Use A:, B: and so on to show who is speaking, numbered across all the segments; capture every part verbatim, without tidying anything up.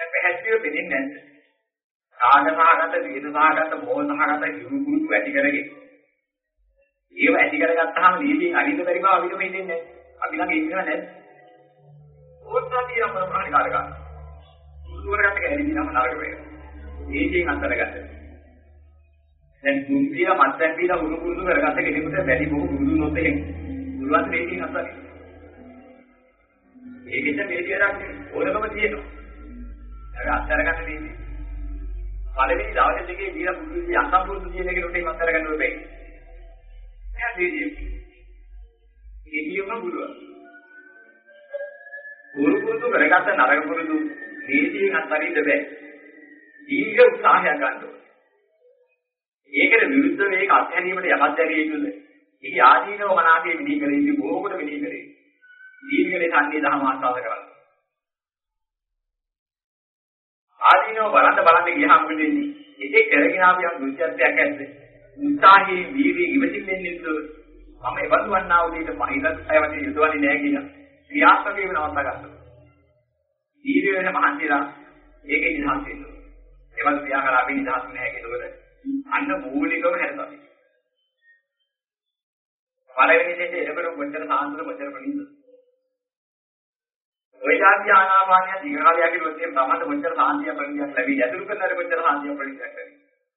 A: පැහැදිලිව දෙන්නේ නැහැ. කාගසහගත, වේදසහගත, මොහසහගත හිරු කුරුතු ඇති කරගෙන. ඒව ඇති කරගත්තාම නීතියෙන් අරින්න බැරි බව අපිට මෙහෙන්නේ නැහැ. අපි ළඟ ඉන්නව නැහැ. ඕත්සාතිය අපරාණ කාර්ය ගන්න. උඩුවරකට කැලිදිනම නරක වෙනවා. නීතියෙන් අත්හැරගත්තා. දැන් දුන්තිය මත්යන් දීලා උණු කුරුතු කරගත්ත කෙනෙකුට වැඩි බොහෝ දුරු නොත් එහෙම. පුළුවන් නීතියෙන් අත්හැරගන්න. ඒකෙන්ද මේ විදියට ඕනකම තියෙනවා. ඒක අත්හැරගන්න නීතිය. පළවෙනි දවසේ දෙකේ දීලා පුදුමයි අසම්පූර්ණ කියන එකට ඒක අත්හැරගන්න ඕනේ. එයා දෙවියන්. ඒ කියම බුදුවා. ගුරු පුරුදු කරගත්ත නරක පුරුදු නීතියෙන් අත්හරින්න බෑ. දීර්ඝ උත්සාහයක් ගන්න ඕනේ. ඒකට විරුද්ධ මේක අත්හැරීමට යමක් දැරිය යුතුද? ඒක ආදීනව මනාපයේ විනී කරේ බොහෝකට විනී කරේ. දීර්ඝලේ සංදී දහම ආස්වාද කරන්න. ආදීනව බලන්න බලන්න ගියාම මොකද වෙන්නේ? ඒකේ කරගෙන ආපු යම් දුෂ්චර්යයක් ඇද්ද? උත්සාහයේ වීර්ය ඉවසිල්ලෙන් නිද්ද මම එවතු වන්නා වූ දෙයට මහිතත් අයවදී යුතුවන්නේ නැහැ කියන ක්‍රියාත්මක වීම නවත්ත ගන්නවා. දීර්ඝ වෙන මහන්සියලා ඒකේ නිදහස් වෙනවා. ඒවත් ක්‍රියා කරලා අපි නිදහස් නැහැ කියනකොට අන්න මූලිකව හැරෙනවා. පළවෙනි දෙයේ එනකොට කොච්චර සාන්තද කොච්චර ප්‍රණීතද? ඔය જાති ආනාපානිය දීර්ඝකාලයක් ඉරුවොත් එහෙම තමයි කොච්චර සාන්තිය ප්‍රණීතයක් ලැබෙයි. ඇතුළු කරනකොට කොච්චර සාන්තිය ප්‍රණීතයක් ලැබෙයි.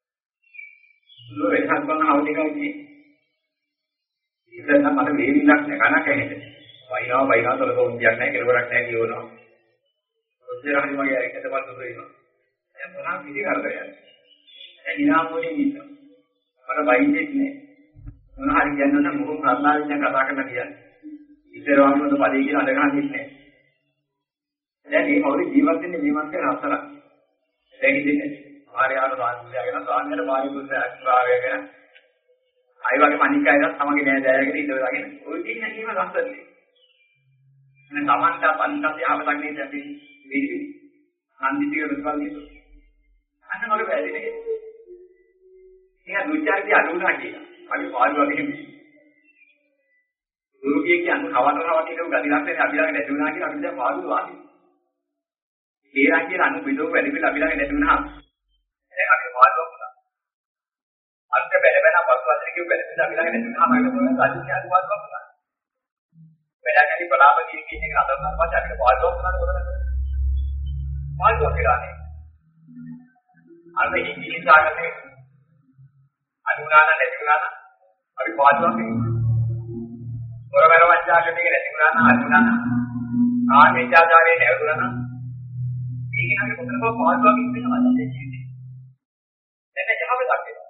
A: ලෝකේ හත්බන් හවුනිකයි. ඉතින් නම් මට වේවිලක් නැකනක් ඇහෙන්නේ. වයින්නවා වයින්නවා තොල තොන්තියක් නැහැ කෙලවරක් නැහැ කියවනවා. ඔච්චර හරි මගේ එකටවත් දුර වෙනවා. දැන් මොනවා පිටි කරදරයක්. දැන් ඉනාමෝනේ ඉන්නවා. මට වයින්ෙත් නැහැ. මොන හරි කියන්න නම් මොකක් ප්‍රඥාවෙන් කතා කරන්න කියන්නේ. ඉතර වගේම පදේ කියන අඳ ගන්නෙත් නැහැ. දැන් මේ මොකද ජීවත් වෙන්නේ මේ මන්ත්‍රේ හතරක්. දැන් ඉතින් ආර්යාන සාන්තියගෙන සාන්තියට පාරිපුත්‍ර අක්‍රාවයගෙන අය වගේ මණික් අයලා තමගේ නෑ දෑයගෙන ඉඳලාගෙන ඔය දින හැම ලස්සනයි. මම තමන්ට පන්සත් යහපතක් නේද අපි මේ හන්දිතික ප්‍රතිපල නේද? අන්න මොකද වැදෙන්නේ? එයා දුච්චාරිය අනුනා කියලා. අපි පාළු වගේ නෙමෙයි. දුරුකිය කියන්නේ කවන්න කවන්න කියන ගති ලක්ෂණ අපි ළඟ නැති වුණා කියලා අපි දැන් පාළු වාසි. ඒලා කියන අනු බිඳෝ වැඩි පිළ අපි ළඟ නැති වුණා. දැන් අපි පාළුවක් වුණා. අන්ත බැල බැල අපස් වශයෙන් කියු බැල බැල අපි ළඟ නැති වුණා මම මොනවද අදින්නේ අනුවාදයක් වුණා. වැඩකලි බලාපදී කියන එක අතරම පස්සේ අපිට පාළුවක් වුණාද මොකද? පාළුවක් කියලානේ. අන්න ඉංග්‍රීසි සාගතේ අනුනාන නැති වුණා නම් අපි පාළුවක් කියනවා. මොරවැර වංචාකටේ නැති වුණා නම් අනුනාන ආමේචාචාරයේ නැවතුණා නම් මේක අපි කොතනක පාළුවක් කියනවා නේද ජීවිතේ. දැන් යහපතක් වෙනවා.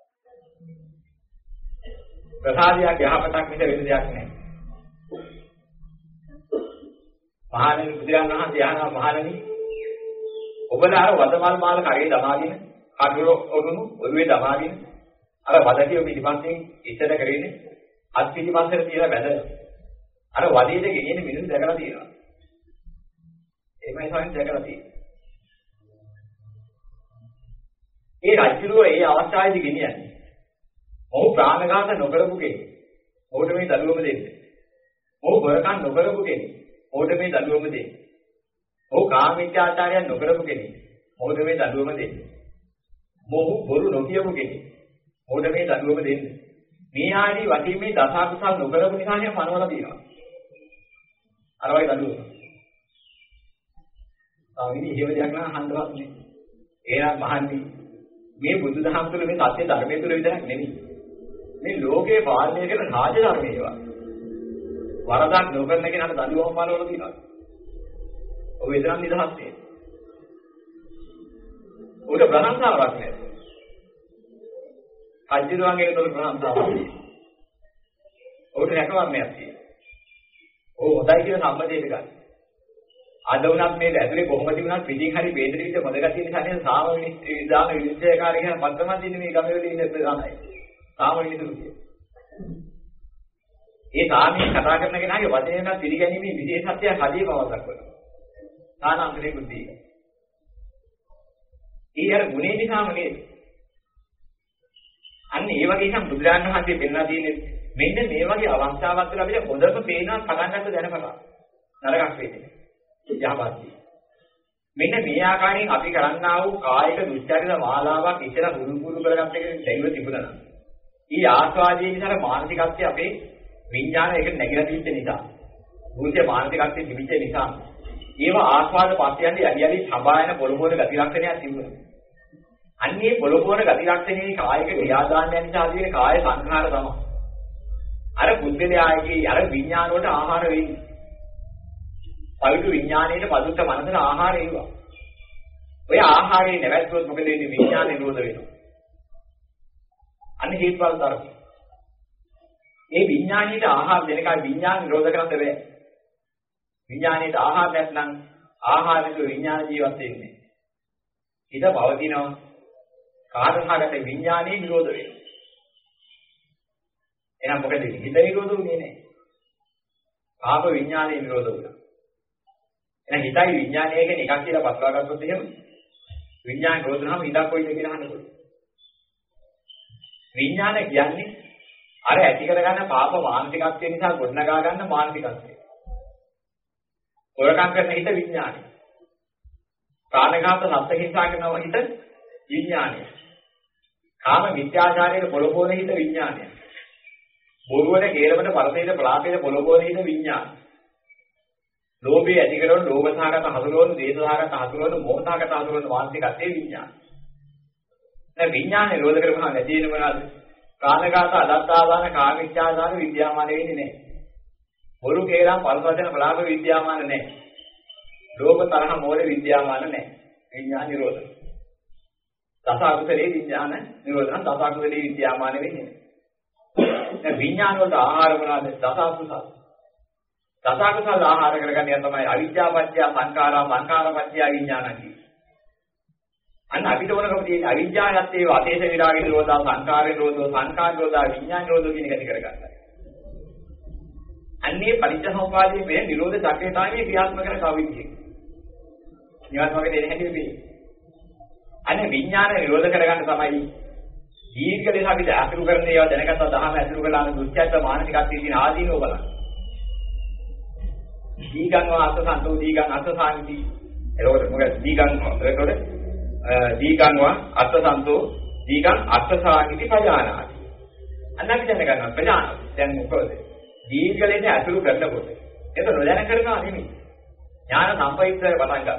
A: ප්‍රසාදියක් යහපතක් මිස වෙන දෙයක් නැහැ. මහණෙනි බුදුරජාණන් වහන්සේ අහනවා මහණෙනි ඔබලා අර වදමල් මාල කරේ දමාගෙන කඩුර ඔරුණු ඔළුවේ දමාගෙන අර වදකිය පිටිපස්සෙන් ඉස්සර කරේනේ අත් පිටිපස්සට තියලා වැදලා අර වදේට ගෙනියන මිනිස්සු දැකලා තියෙනවා. ඒකයි සාහිත්‍ය දැකලා තියෙන්නේ. ඒ රජුරෝ ඒ අවස්ථාවේදී ගෙනියන්නේ. ඔහු ප්‍රාණඝාත නොකරපු කෙනෙක්. ඔහුට මේ දඬුවම දෙන්නේ. ඔහු වරකම් නොකරපු කෙනෙක්. ඔහුට මේ දඬුවම දෙන්නේ. ඔහු කාමීත්‍යාචාරයන් නොකරපු කෙනෙක්. ඔහුට මේ දඬුවම දෙන්නේ. මොහු බොරු නොකියපු කෙනෙක්. ඔහුට මේ දඬුවම දෙන්නේ. මේ ආදී වශයෙන් මේ දසකුසල් නොකරපු නිසා නේ මනවල තියෙනවා. අර වගේ දඬුවම. තාවිනි හේව දෙයක් නම් අහන්නවත් නේ. ඒනම් මහන්නේ මේ බුදුදහම තුළ මේ සත්‍ය ධර්මයේ තුළ විතරක් නෙමෙයි. මේ ලෝකේ පාලනය කරන රාජ ධර්මයේ ඒවා. වරදක් නොකරන කෙනාට දඬුවම් පාලවල තියෙනවා. ඔය විතරක් නිදහස් නේ. උඩ ප්‍රාණාවක් නෑ. අජිරුවන්ගේ තුළ ප්‍රාණාවක් නෑ. උඩ රැකවරණයක් තියෙනවා. ඔය හොඳයි කියන සම්මතයට ගන්න. අද වුණත් මේ ඇතුලේ කොහොමද වුණත් පිටින් හරි වේදෙන විදිහ මොදගතිය නිසා නේද සාමවිනි විදාන විනිශ්චයකාරී කියන පද්දමන් දින්නේ මේ ගමේ වල ඉන්න ප්‍රධානයි. සාමවිනිසුරු කිය. ඒ සාමී කතා කරන කෙනාගේ වචනයෙන් පිළිගැනීමේ විශේෂත්වය හදිේ පවසක් වෙනවා. සානාන්තරේ බුද්ධිය. ඊයර ගුණේ නිසාම නේද? අන්න ඒ වගේ නම් බුදුරජාණන් වහන්සේ පෙන්වා දෙන්නේ මෙන්න මේ වගේ අවස්ථාවක් වල අපිට හොඳම පේනවා පටන් ගන්න දැනපලා. නරකක් වෙන්නේ. යහපත්යි. මෙන්න මේ ආකාරයෙන් අපි කරන්නා වූ කායික දුස්චරිත මාලාවක් ඉතල හුරු පුරු කරගත්ත එක දැයිව තිබුණා නම් ඊ ආස්වාදයේ නිසා මානසිකත්වයේ අපේ විඥානය එක නැగిලා තිබෙච්ච නිසා භූතේ මානසිකත්වයේ තිබෙච්ච නිසා ඒව ආස්වාද පස්යන්දී යලි යලි සබායන පොළොපොළ ගති ලක්ෂණයක් තිබුණා. අන්නේ පොළොපොළ ගති ලක්ෂණේ කායික ක්‍රියාදාමයන් නිසා තියෙන කාය සංඛාර තමයි. අර බුද්ධලයාගේ අර විඥාන වලට ආහාර වෙන්නේ. පවිතු විඥානයේ පදුත්ත මනසට ආහාර එනවා. ඔය ආහාරේ නැවැත්වුවොත් මොකද වෙන්නේ? විඥාන නිරෝධ වෙනවා. අන්න හේතුඵල ධර්ම. ඒ විඥානීයට ආහාර දෙනකල් විඥාන නිරෝධ කරන්න බෑ. විඥානීයට ආහාර නැත්නම් ආහාරක විඥාන ජීවත් වෙන්නේ. හිත පවතිනවා. කාර්යහාරක විඥානයේ නිරෝධ වෙනවා. එහෙනම් මොකද වෙන්නේ? හිත නිරෝධ වෙන්නේ නැහැ. ආප විඥානයේ නිරෝධ වෙනවා. එහෙනම් හිතයි විඥානය කියන එකක් කියලා පස්වා ගත්තොත් එහෙම විඥාන නිරෝධ වුණාම හිතක් කොයිද කියලා අහනකොට විඥාන කියන්නේ අර ඇති කරගන්න පාප මානසිකත්වය නිසා ගොඩනගා ගන්න මානසිකත්වය. හොරකම් කරන හිත විඥානය. ප්‍රාණඝාත සත්ත්ව හිංසා කරන හිත විඥානය. කාම මිත්‍යාචාරයේ පොළොපෝන හිත විඥානය. බොරුවට, කේලමට, පරසයට, පලාපයට පොළොපෝන හිත විඥානය. ලෝභය ඇති කරන ලෝභසහගත හසුරවන, දේශසහගත හසුරවන, මෝහසහගත හසුරවන මානසිකත්වයේ විඥානය. දැන් විඥානය නිරෝධ කරපුවා නැති වෙන මොනවාද? කාණඝාත, අදත්තාදාන, කාමීච්ඡාදාන විද්‍යාමාන වෙන්නේ නැහැ. බොරු කේලම් පල්වචන බලාප විද්‍යාමාන නැහැ. ලෝභ තරහ මෝහ විද්‍යාමාන නැහැ. විඥාන නිරෝධ. දස අකුසලේ විඥාන නිරෝධ නම් දස අකුසලේ විද්‍යාමාන වෙන්නේ නැහැ. දැන් විඥාන වලට ආහාර මොනවාද? දස අකුසල. දස අකුසල ආහාර කරගන්න යන තමයි අවිද්‍යාපත්‍ය සංඛාරා සංඛාරපත්‍ය විඥාන කියන්නේ. අන්න අපිට ඕනකම තියෙන අවිද්‍යාවත් ඒ වාතේස විරාග නිරෝධා සංඛාර නිරෝධෝ සංඛාර නිරෝධා විඥාන නිරෝධෝ කියන එක කරගන්නවා. අන්නේ පරිච්ඡසමුපාදයේ මේ නිරෝධ චක්‍රය තමයි ක්‍රියාත්මක කරන කවිද්දේ. නිවන් මාර්ගයේ දෙන හැටි මේ. අනේ විඥාන නිරෝධ කරගන්න තමයි දීර්ඝ ලෙස අපිට අසුරු කරන ඒවා දැනගත්තා දහම අසුරු කළාම දුක්ඛත් මානසිකත්වයේ තියෙන ආදීනව බලන්න. දීගං වාස සන්තෝ දීගං අස්ස සාමිති. එතකොට මොකද දීගං එතකොට දීගං වා අස්ස සන්තෝ දීගං අස්ස සාමිති පජානාති. අන්න අපි දැනගන්නවා ප්‍රඥාන. දැන් මොකද? දීර්ඝ ලෙස අසුරු කරනකොට ඒක නොදැන කරනවා නෙමෙයි. ඥාන සම්පයිත්‍රය පටන් ගන්නවා.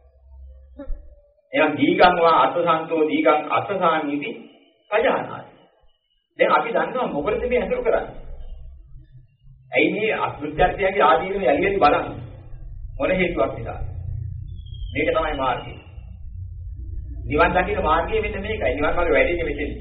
A: එහෙනම් දීගං වා අස්ස සන්තෝ දීගං අස්ස සාමිති පජානාති. දැන් අපි දන්නවා මොකටද මේ අසුරු කරන්නේ? ඇයි මේ අසුරුත්‍යයේ ආදීනම යලියලි බලන්නේ? මොන හේතුවක් නිසා? මේක තමයි මාර්ගය. නිවන් දකින්න මාර්ගය මෙන්න මේකයි. නිවන් මාර්ගය වැඩින්නේ මෙතෙන්.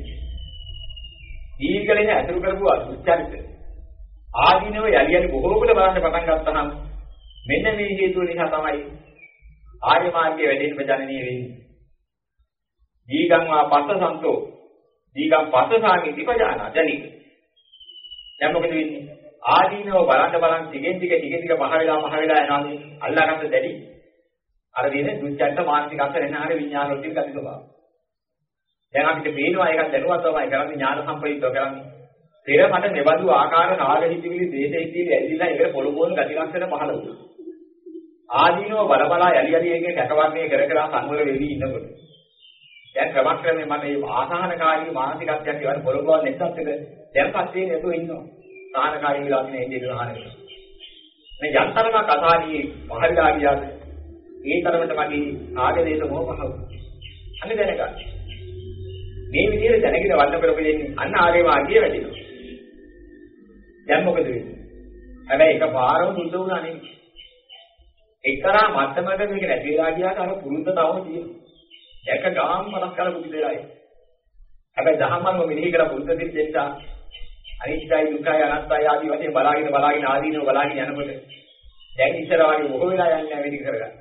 A: දීර්ඝලෙන් අසුරු කරපු අසුරුත්‍යරිත ආදීනම යලියලි බොහෝකට බලන්න පටන් ගත්තහම මෙන්න මේ හේතුව නිසා තමයි ආර්ය මාර්ගයේ වැඩෙන්න ප්‍රජනනීය වෙන්නේ. දීගං වා පස්ස සන්තෝ දීගං පස්ස සාමිති පජානා ජනික. දැන් මොකද වෙන්නේ? ආදීනව බලන්න බලන් ටිකෙන් ටික ටිකෙන් ටික මහ වෙලා මහ වෙලා යනවා මේ අල්ලාගත්ත දැඩි අර දින දුච්චන්ත මානසික අසර එන ආර විඥාන වලින් ගති ස්වභාව. දැන් අපිට පේනවා ඒකක් දැනුවත් තමයි කරන්නේ ඥාන සම්ප්‍රයුක්තව කරන්නේ. පෙර මට මෙබඳු ආකාර නාග හිතිවිලි දේශ හිතිවිලි ඇවිල්ලා ඒකට පොළොපොන ගති ලක්ෂණ පහළ වුණා. ආදීනව බල බලා යලි යලි එකේ කැටවන්නේ කර කර සංවර වෙවි ඉන්නකොට දැන් ක්‍රමක්‍රමයෙන් මම මේ ආසහනකාරී මානසිකත්වයක් කියන පොළොපොන නැත්නම් එක දැන්පත් වෙන්නේ නැතුව ඉන්නවා. සාහනකාරී විලා කියන ඉන්නේ විහාරෙ. මේ යන්තරම කතාදී මහරිලා ගියාද ඒ තරමට මගේ ආගදේශ මොහ පහව. අන්න දැනගන්න. මේ විදිහට දැනගෙන වන්න කරපෙන්නේ අන්න ආර්ය මාර්ගයේ වැඩිනවා. දැන් මොකද වෙන්නේ? හැබැයි එකපාරම දුන්න උනා නෙමෙයි. එක්තරා මට්ටමකට මේක නැති වෙලා ගියාට අර පුරුද්ද තවම තියෙනවා. දැක ගාම් මනස් කරලා පුදු දෙලා ඒ. හැබැයි දහම්මම මෙනෙහි කරලා පුරුද්ද දෙච්ච අනිත්‍යයි දුකයි අනාත්මයි ආදී වශයෙන් බලාගෙන බලාගෙන ආදීනව බලාගෙන යනකොට දැන් ඉස්සර වගේ මොක වෙලා යන්නේ නැහැ මේක කරගන්න.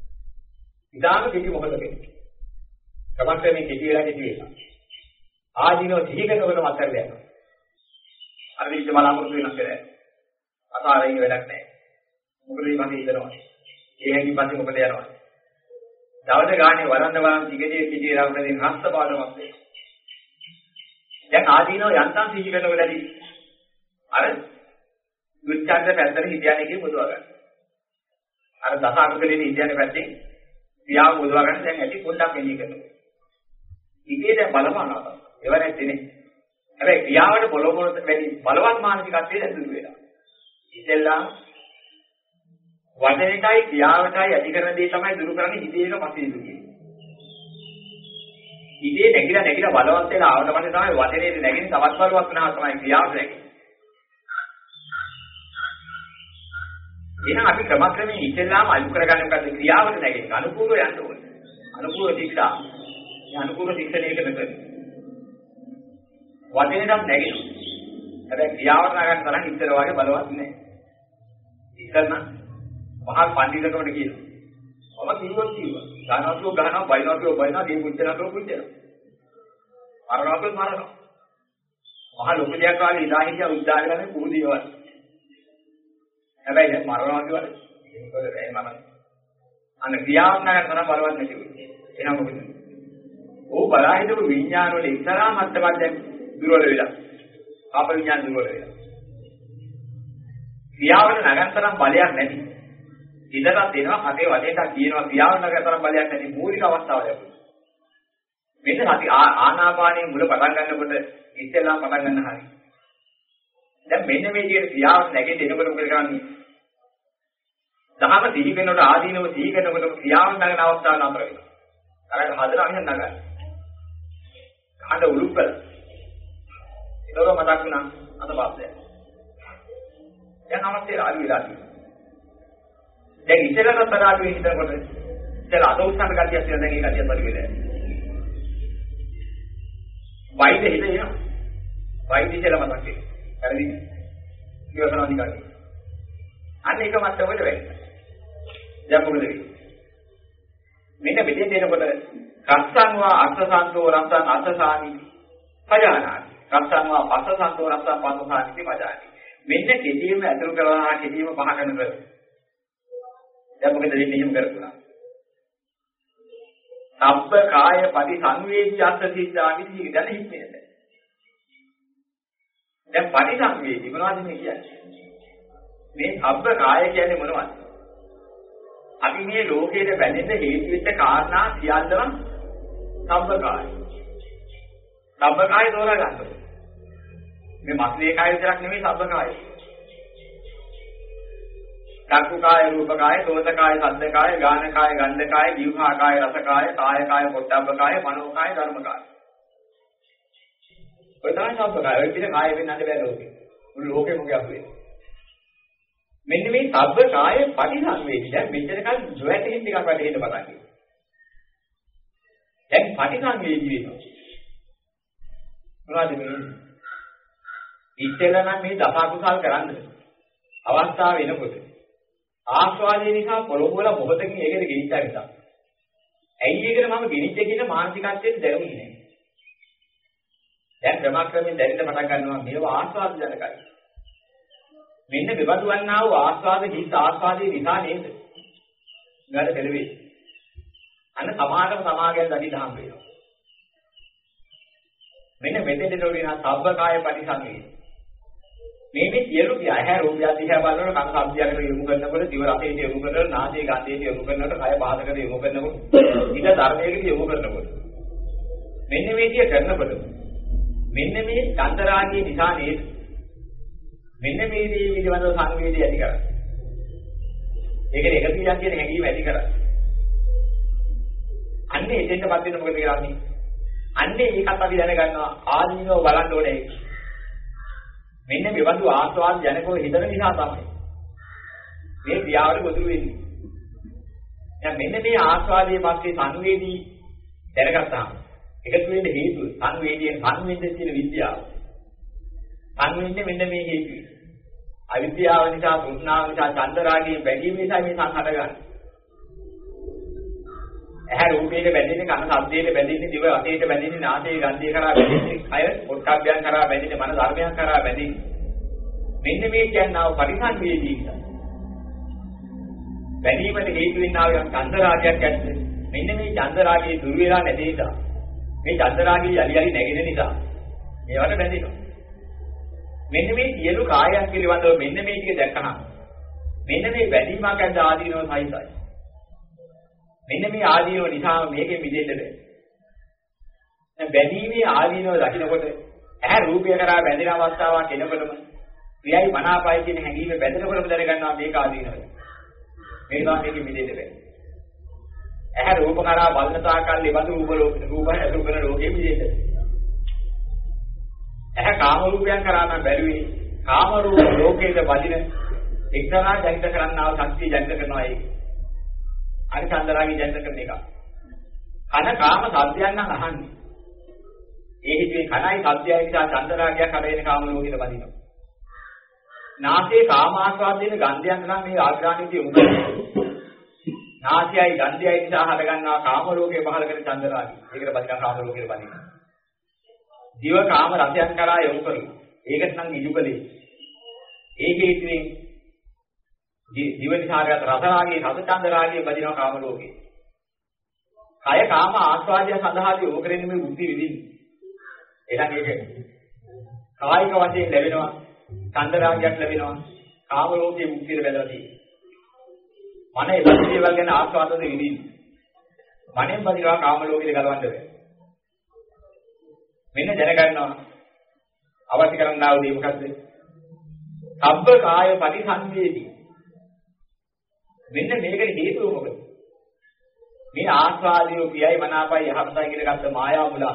A: ඉදාම කිසි මොකටද? කමක්‍රමේ කිසි වෙලා කිසි වෙලා. ආදීනව සිහි කරනකොට මතර යනවා. අර විදිහට බලාපොරොත්තු වෙනස් කරලා. අසාරින් වැඩක් නැහැ. මොකද මේ මගේ හිතනවා. ඒ හැංගි පස්සේ මොකද යනවා? දවස ගානේ වරන්න වරන් දිගදී පිටියේ රවුමෙන් හස්ත පාඩමක් වෙයි. දැන් ආදීනව යන්තම් සිහි කරනකොට ඇති අර දුච්ඡන්ද පැත්තට හිතයන්නේ කියන බුදුවා ගන්න. අර දස අකුසලේ හිතයන්නේ පැත්තේ ක්‍රියාව උදවා ගන්න දැන් ඇති පොඩ්ඩක් එන්නේ කරනවා. ඉතින් දැන් බලපානවා. ඒව නැත්තේ. හැබැයි ක්‍රියාවට පොළොමොන වැඩි බලවත් මානසිකත්වයේ ඇතුළු වෙලා. ඉතින්ලා වචනයටයි ක්‍රියාවටයි ඇති කරන දේ තමයි දුරු කරන්නේ හිතේක පස්සේ දුන්නේ. හිතේ නැగిලා නැగిලා බලවත් වෙලා ආවට පස්සේ තමයි වචනයේ නැගින් තවත් බලවත් වෙනවා තමයි ක්‍රියාවට නැගෙන්නේ. එහෙනම් අපි ක්‍රමක්‍රමයෙන් ඉස්සෙල්ලාම අලු කරගන්න මොකද්ද ක්‍රියාවට නැගෙන්නේ අනුකූලව යන්න ඕනේ. අනුකූල ශික්ෂා. මේ අනුකූල ශික්ෂණයක මෙතන. වචනයටත් නැගෙනවා. හැබැයි ක්‍රියාවට නගන්න තරම් ඉතර වගේ බලවත් නැහැ. ඉස්සෙල්ලා මහා පඬිතුකමට කියනවා. මම කිව්වොත් කිව්වා. ගානවතුෝ ගහනවා, බයිනවතුෝ බයිනවා, දී පුච්චනවතුෝ පුච්චනවා. මරණවතුෝ මරනවා. මහා ලොකු දෙයක් කාලේ ඉඳා හිටියා උද්දාන ගන්නේ කුරුදියවත්. හැබැයි දැන් මරනවා කියවල ඒකවල රැයි මම අන්න ක්‍රියාවක් නගන්න තරම් බලවත් නැති වෙන්නේ. එහෙනම් මොකද? ඕ බලා හිටපු විඥාන වල ඉතරා මට්ටමක් දැන් දුර්වල වෙලා. ආප විඥාන දුර්වල වෙලා. ක්‍රියාවට නගන්න තරම් බලයක් නැති. ඉඳලා දෙනවා හතේ වදේට කියනවා ක්‍රියාව නගන්න තරම් බලයක් නැති මූලික අවස්ථාව ලැබුණා. මෙන්න අපි ආනාපානයේ මුල පටන් ගන්නකොට ඉස්සෙල්ලා පටන් ගන්න හරියි. දැන් මෙන්න මේ විදිහට ක්‍රියාවක් නැගෙන්න එනකොට මොකද කරන්නේ? දහම සිහි කරනකොට ආදීනව සිහි කරනකොට ක්‍රියාවක් නගන අවස්ථාව නතර වෙනවා. අරක හදලා අහින්න නගන්න. කඩ උලුප්පල. ඒක මතක් වුණා අතපස්සේ. දැන් අවස්ථේ ආදි වෙලා තියෙනවා. දැන් ඉතලකට තරාටු හිතනකොට ඉතල අත උස්සන්න ගතියක් තියෙනවා දැන් ඒ ගතිය පරි වෙලා. වයිද හිත එනවා. වයිද ඉතල මතක් වෙනවා. හරිද? ඉවසනවා නිකන්. අන්න ඒක මට්ටමකට වෙයි. දැන් මොකද වෙන්නේ? මෙන්න මෙතෙන් එනකොට රස්සංවා අස්සසන්තෝ රස්සං අස්සසානි පජානාති. රස්සංවා පස්සසන්තෝ රස්සං පස්සසානි පජානාති. මෙන්න කෙටියෙම අතුරු කරනවා කෙටියෙම පහ කරනකොට. දැන් මොකද වෙන්නේ එහෙම කරපුවා? සබ්බ කාය පටි සංවේදීයස්ස සිද්ධාමිති කියන දැන හිතේ. දැන් පරිසංවේදී මොනවද මේ කියන්නේ? මේ අබ්බ කාය කියන්නේ මොනවද? අපි මේ ලෝකයේ බැඳෙන්න හේතු වෙච්ච කාරණා සියල්ලම සබ්බ කාය. සබ්බ කාය තෝරා ගන්න ඕනේ. මේ මස්ලේ කාය විතරක් නෙමෙයි සබ්බ කාය. චක්කු කාය, රූප කාය, සෝත කාය, ශබ්ද කාය, ගාන කාය, ගන්ධ කාය, જીවහා කාය, රස කාය, කාය කාය, පොට්ටබ්බ කාය, මනෝ කාය, ධර්ම කාය. ඔය තමයි සබ්බකාය. ඔය පිට කාය වෙන්නත් බෑ ලෝකේ. මුළු ලෝකෙම මොකක්ද වෙන්නේ? මෙන්න මේ සබ්බකාය පටිසංවේදී. දැන් මෙච්චර කල් ජොයටින් ටිකක් වැඩෙන්න පටන් ගන්නවා. දැන් පටිසංවේදී වෙනවා. මොනවද මේ? ඉස්සෙල්ලා නම් මේ දසකුසල් කරන්න අවස්ථාව වෙනකොට ආස්වාදයේ නිසා පොළොව වල මොහොතකින් ඒකද ගෙනිච්චා නිසා. ඇයි ඒකට මම ගෙනිච්ච කියන මානසිකත්වයෙන් දැනුනේ නැහැ. දැන් ක්‍රමක්‍රමයෙන් දැනෙන්න පටන් ගන්නවා මේවා ආස්වාද ජනකයි. මෙන්න මෙබඳු වන්නා වූ ආස්වාද හිත ආස්වාදයේ නිසා නේද? ඊළඟ කෙලෙවේ. අන්න සමාගම සමාගයෙන් දඩි දහම් වෙනවා. මෙන්න මෙතෙන්ට නෝරින සබ්බකාය පරිසංවේදී. මේ මේ සියලු කිය ඇහැ රූපය දිහා බලනකොට කන ශබ්දයකට යොමු කරනකොට දිව රසයට යොමු කරනකොට නාසයේ ගන්ධයට යොමු කරනකොට කය පහසකට යොමු කරනකොට ඊට ධර්මයකට යොමු කරනකොට මෙන්න මේ කිය කරනකොට මෙන්න මේ චන්දරාගයේ නිසා නේද? මෙන්න මේ දේ පිළිබඳව සංවේදී ඇති කරන්නේ. ඒකනේ එකතියක් කියන හැඟීම ඇති කරන්නේ. අන්නේ එතෙන්ටපත් වෙන මොකද කරන්නේ? අන්නේ ඒකත් අපි දැනගන්නවා ආදීනව බලන්න ඕනේ. මෙන්න මෙවඳු ආස්වාද ජනකෝ හිතන නිසා තමයි මේ ක්‍රියාවට ගොදුරු වෙන්නේ. දැන් මෙන්න මේ ආස්වාදයේ පස්සේ සංවේදී දැනගත්තාම එකතු වෙන්න හේතුව සංවේදීන් සංවේදයෙන් තියෙන විද්‍යාව. සංවේදන්නේ මෙන්න මේ හේතුව. අවිද්‍යාව නිසා, තෘෂ්ණාව නිසා, චන්දරාගයේ බැඳීම නිසා මේ සංහත ගන්න. ඇහැ රූපයට බැඳෙන්නේ, කන ශබ්දයට බැඳෙන්නේ, දිව රසයට බැඳෙන්නේ, නාසයේ ගන්ධය කරා බැඳෙන්නේ, කය පොට්ටබ්බයන් කරා බැඳෙන්නේ, මන ධර්මයන් කරා බැඳෙන්නේ. මෙන්න මේ කියනවා පරිසංවේදී නිසා. බැඳීමට හේතු වෙනා වූ චන්දරාගයක් ඇත්තේ. මෙන්න මේ චන්දරාගයේ දුර වේලා නැති නිසා. මේ චන්දරාගී යලි යලි නැගෙන නිසා මේවට බැඳෙනවා. මෙන්න මේ සියලු කායයන් පිළිබඳව මෙන්න මේ ටික දැක්කහම මෙන්න මේ වැඩිමක් ඇද්ද ආදීනව සහිතයි. මෙන්න මේ ආදීනව නිසා මේකෙන් මිදෙන්න බෑ. දැන් බැඳීමේ ආදීනව දකින්නකොට ඇහැ රූපය කරා බැඳෙන අවස්ථාවක් එනකොටම ප්‍රියයි මනාපයි කියන හැඟීම බැඳෙනකොටම දැනගන්නවා මේක ආදීනවයි. මේක තමයි මේකෙන් මිදෙන්න බෑ. ඇහැ රූප කරා බලන තාකල් ඉවතු රූප ලෝක රූප ඇතුළු කරන ලෝකෙ මිදෙන්න. ඇහැ කාම රූපයන් කරා නම් බැලුවේ කාම රූප ලෝකයේ බදින එක්තරා ජනිත කරන්නා වූ ශක්තිය ජනිත කරනවා ඒක. අර චන්දරාගේ ජනිත කරන එක. කන කාම සත්‍යයන් නම් අහන්නේ. ඒ හිතේ කනයි සත්‍යයයි නිසා චන්දරාගයක් කරේන කාම ලෝකෙට බදිනවා. නාසයේ කාම ආස්වාදයෙන් ගන්ධයන් නම් මේ ආග්‍රහණයේදී උඹ. නාසයයි ගන්ධයයි නිසා හද ගන්නවා කාම ලෝකේ පහල කරන චන්දරාගය. ඒකට බදිනා කාම ලෝකෙට බදිනවා. දිව කාම රසයන් කරා යොමු කරනවා. ඒකට නම් ඉදුකලේ. ඒකේ ඉතින් දිවනිසාරගත රසරාගයේ රස චන්දරාගයේ බදිනවා කාම ලෝකේ. කය කාම ආස්වාදය සඳහාදී ඕක කරන්නේ මේ බුද්ධි විදින්නේ. එහෙනම් ඒක කායික වශයෙන් ලැබෙනවා චන්දරාගයක් ලැබෙනවා කාම ලෝකයේ මුක්තියට බැඳලා තියෙනවා. මන ඒ දේවල් ගැන ආස්වාදයෙන් විඳින්නේ. මනෙන් බදිනවා කාම ලෝකෙට ගලවන්න බැහැ. මෙන්න දැනගන්නවා අවශ්‍ය කරන්නා වූ දේ මොකද්ද? සබ්බ කාය පරිසංවේදී. මෙන්න මේකට හේතුව මොකද? මේ ආස්වාදියෝ පියයි මනාපයි යහපතයි කියලා ගත්ත මායා මුලා.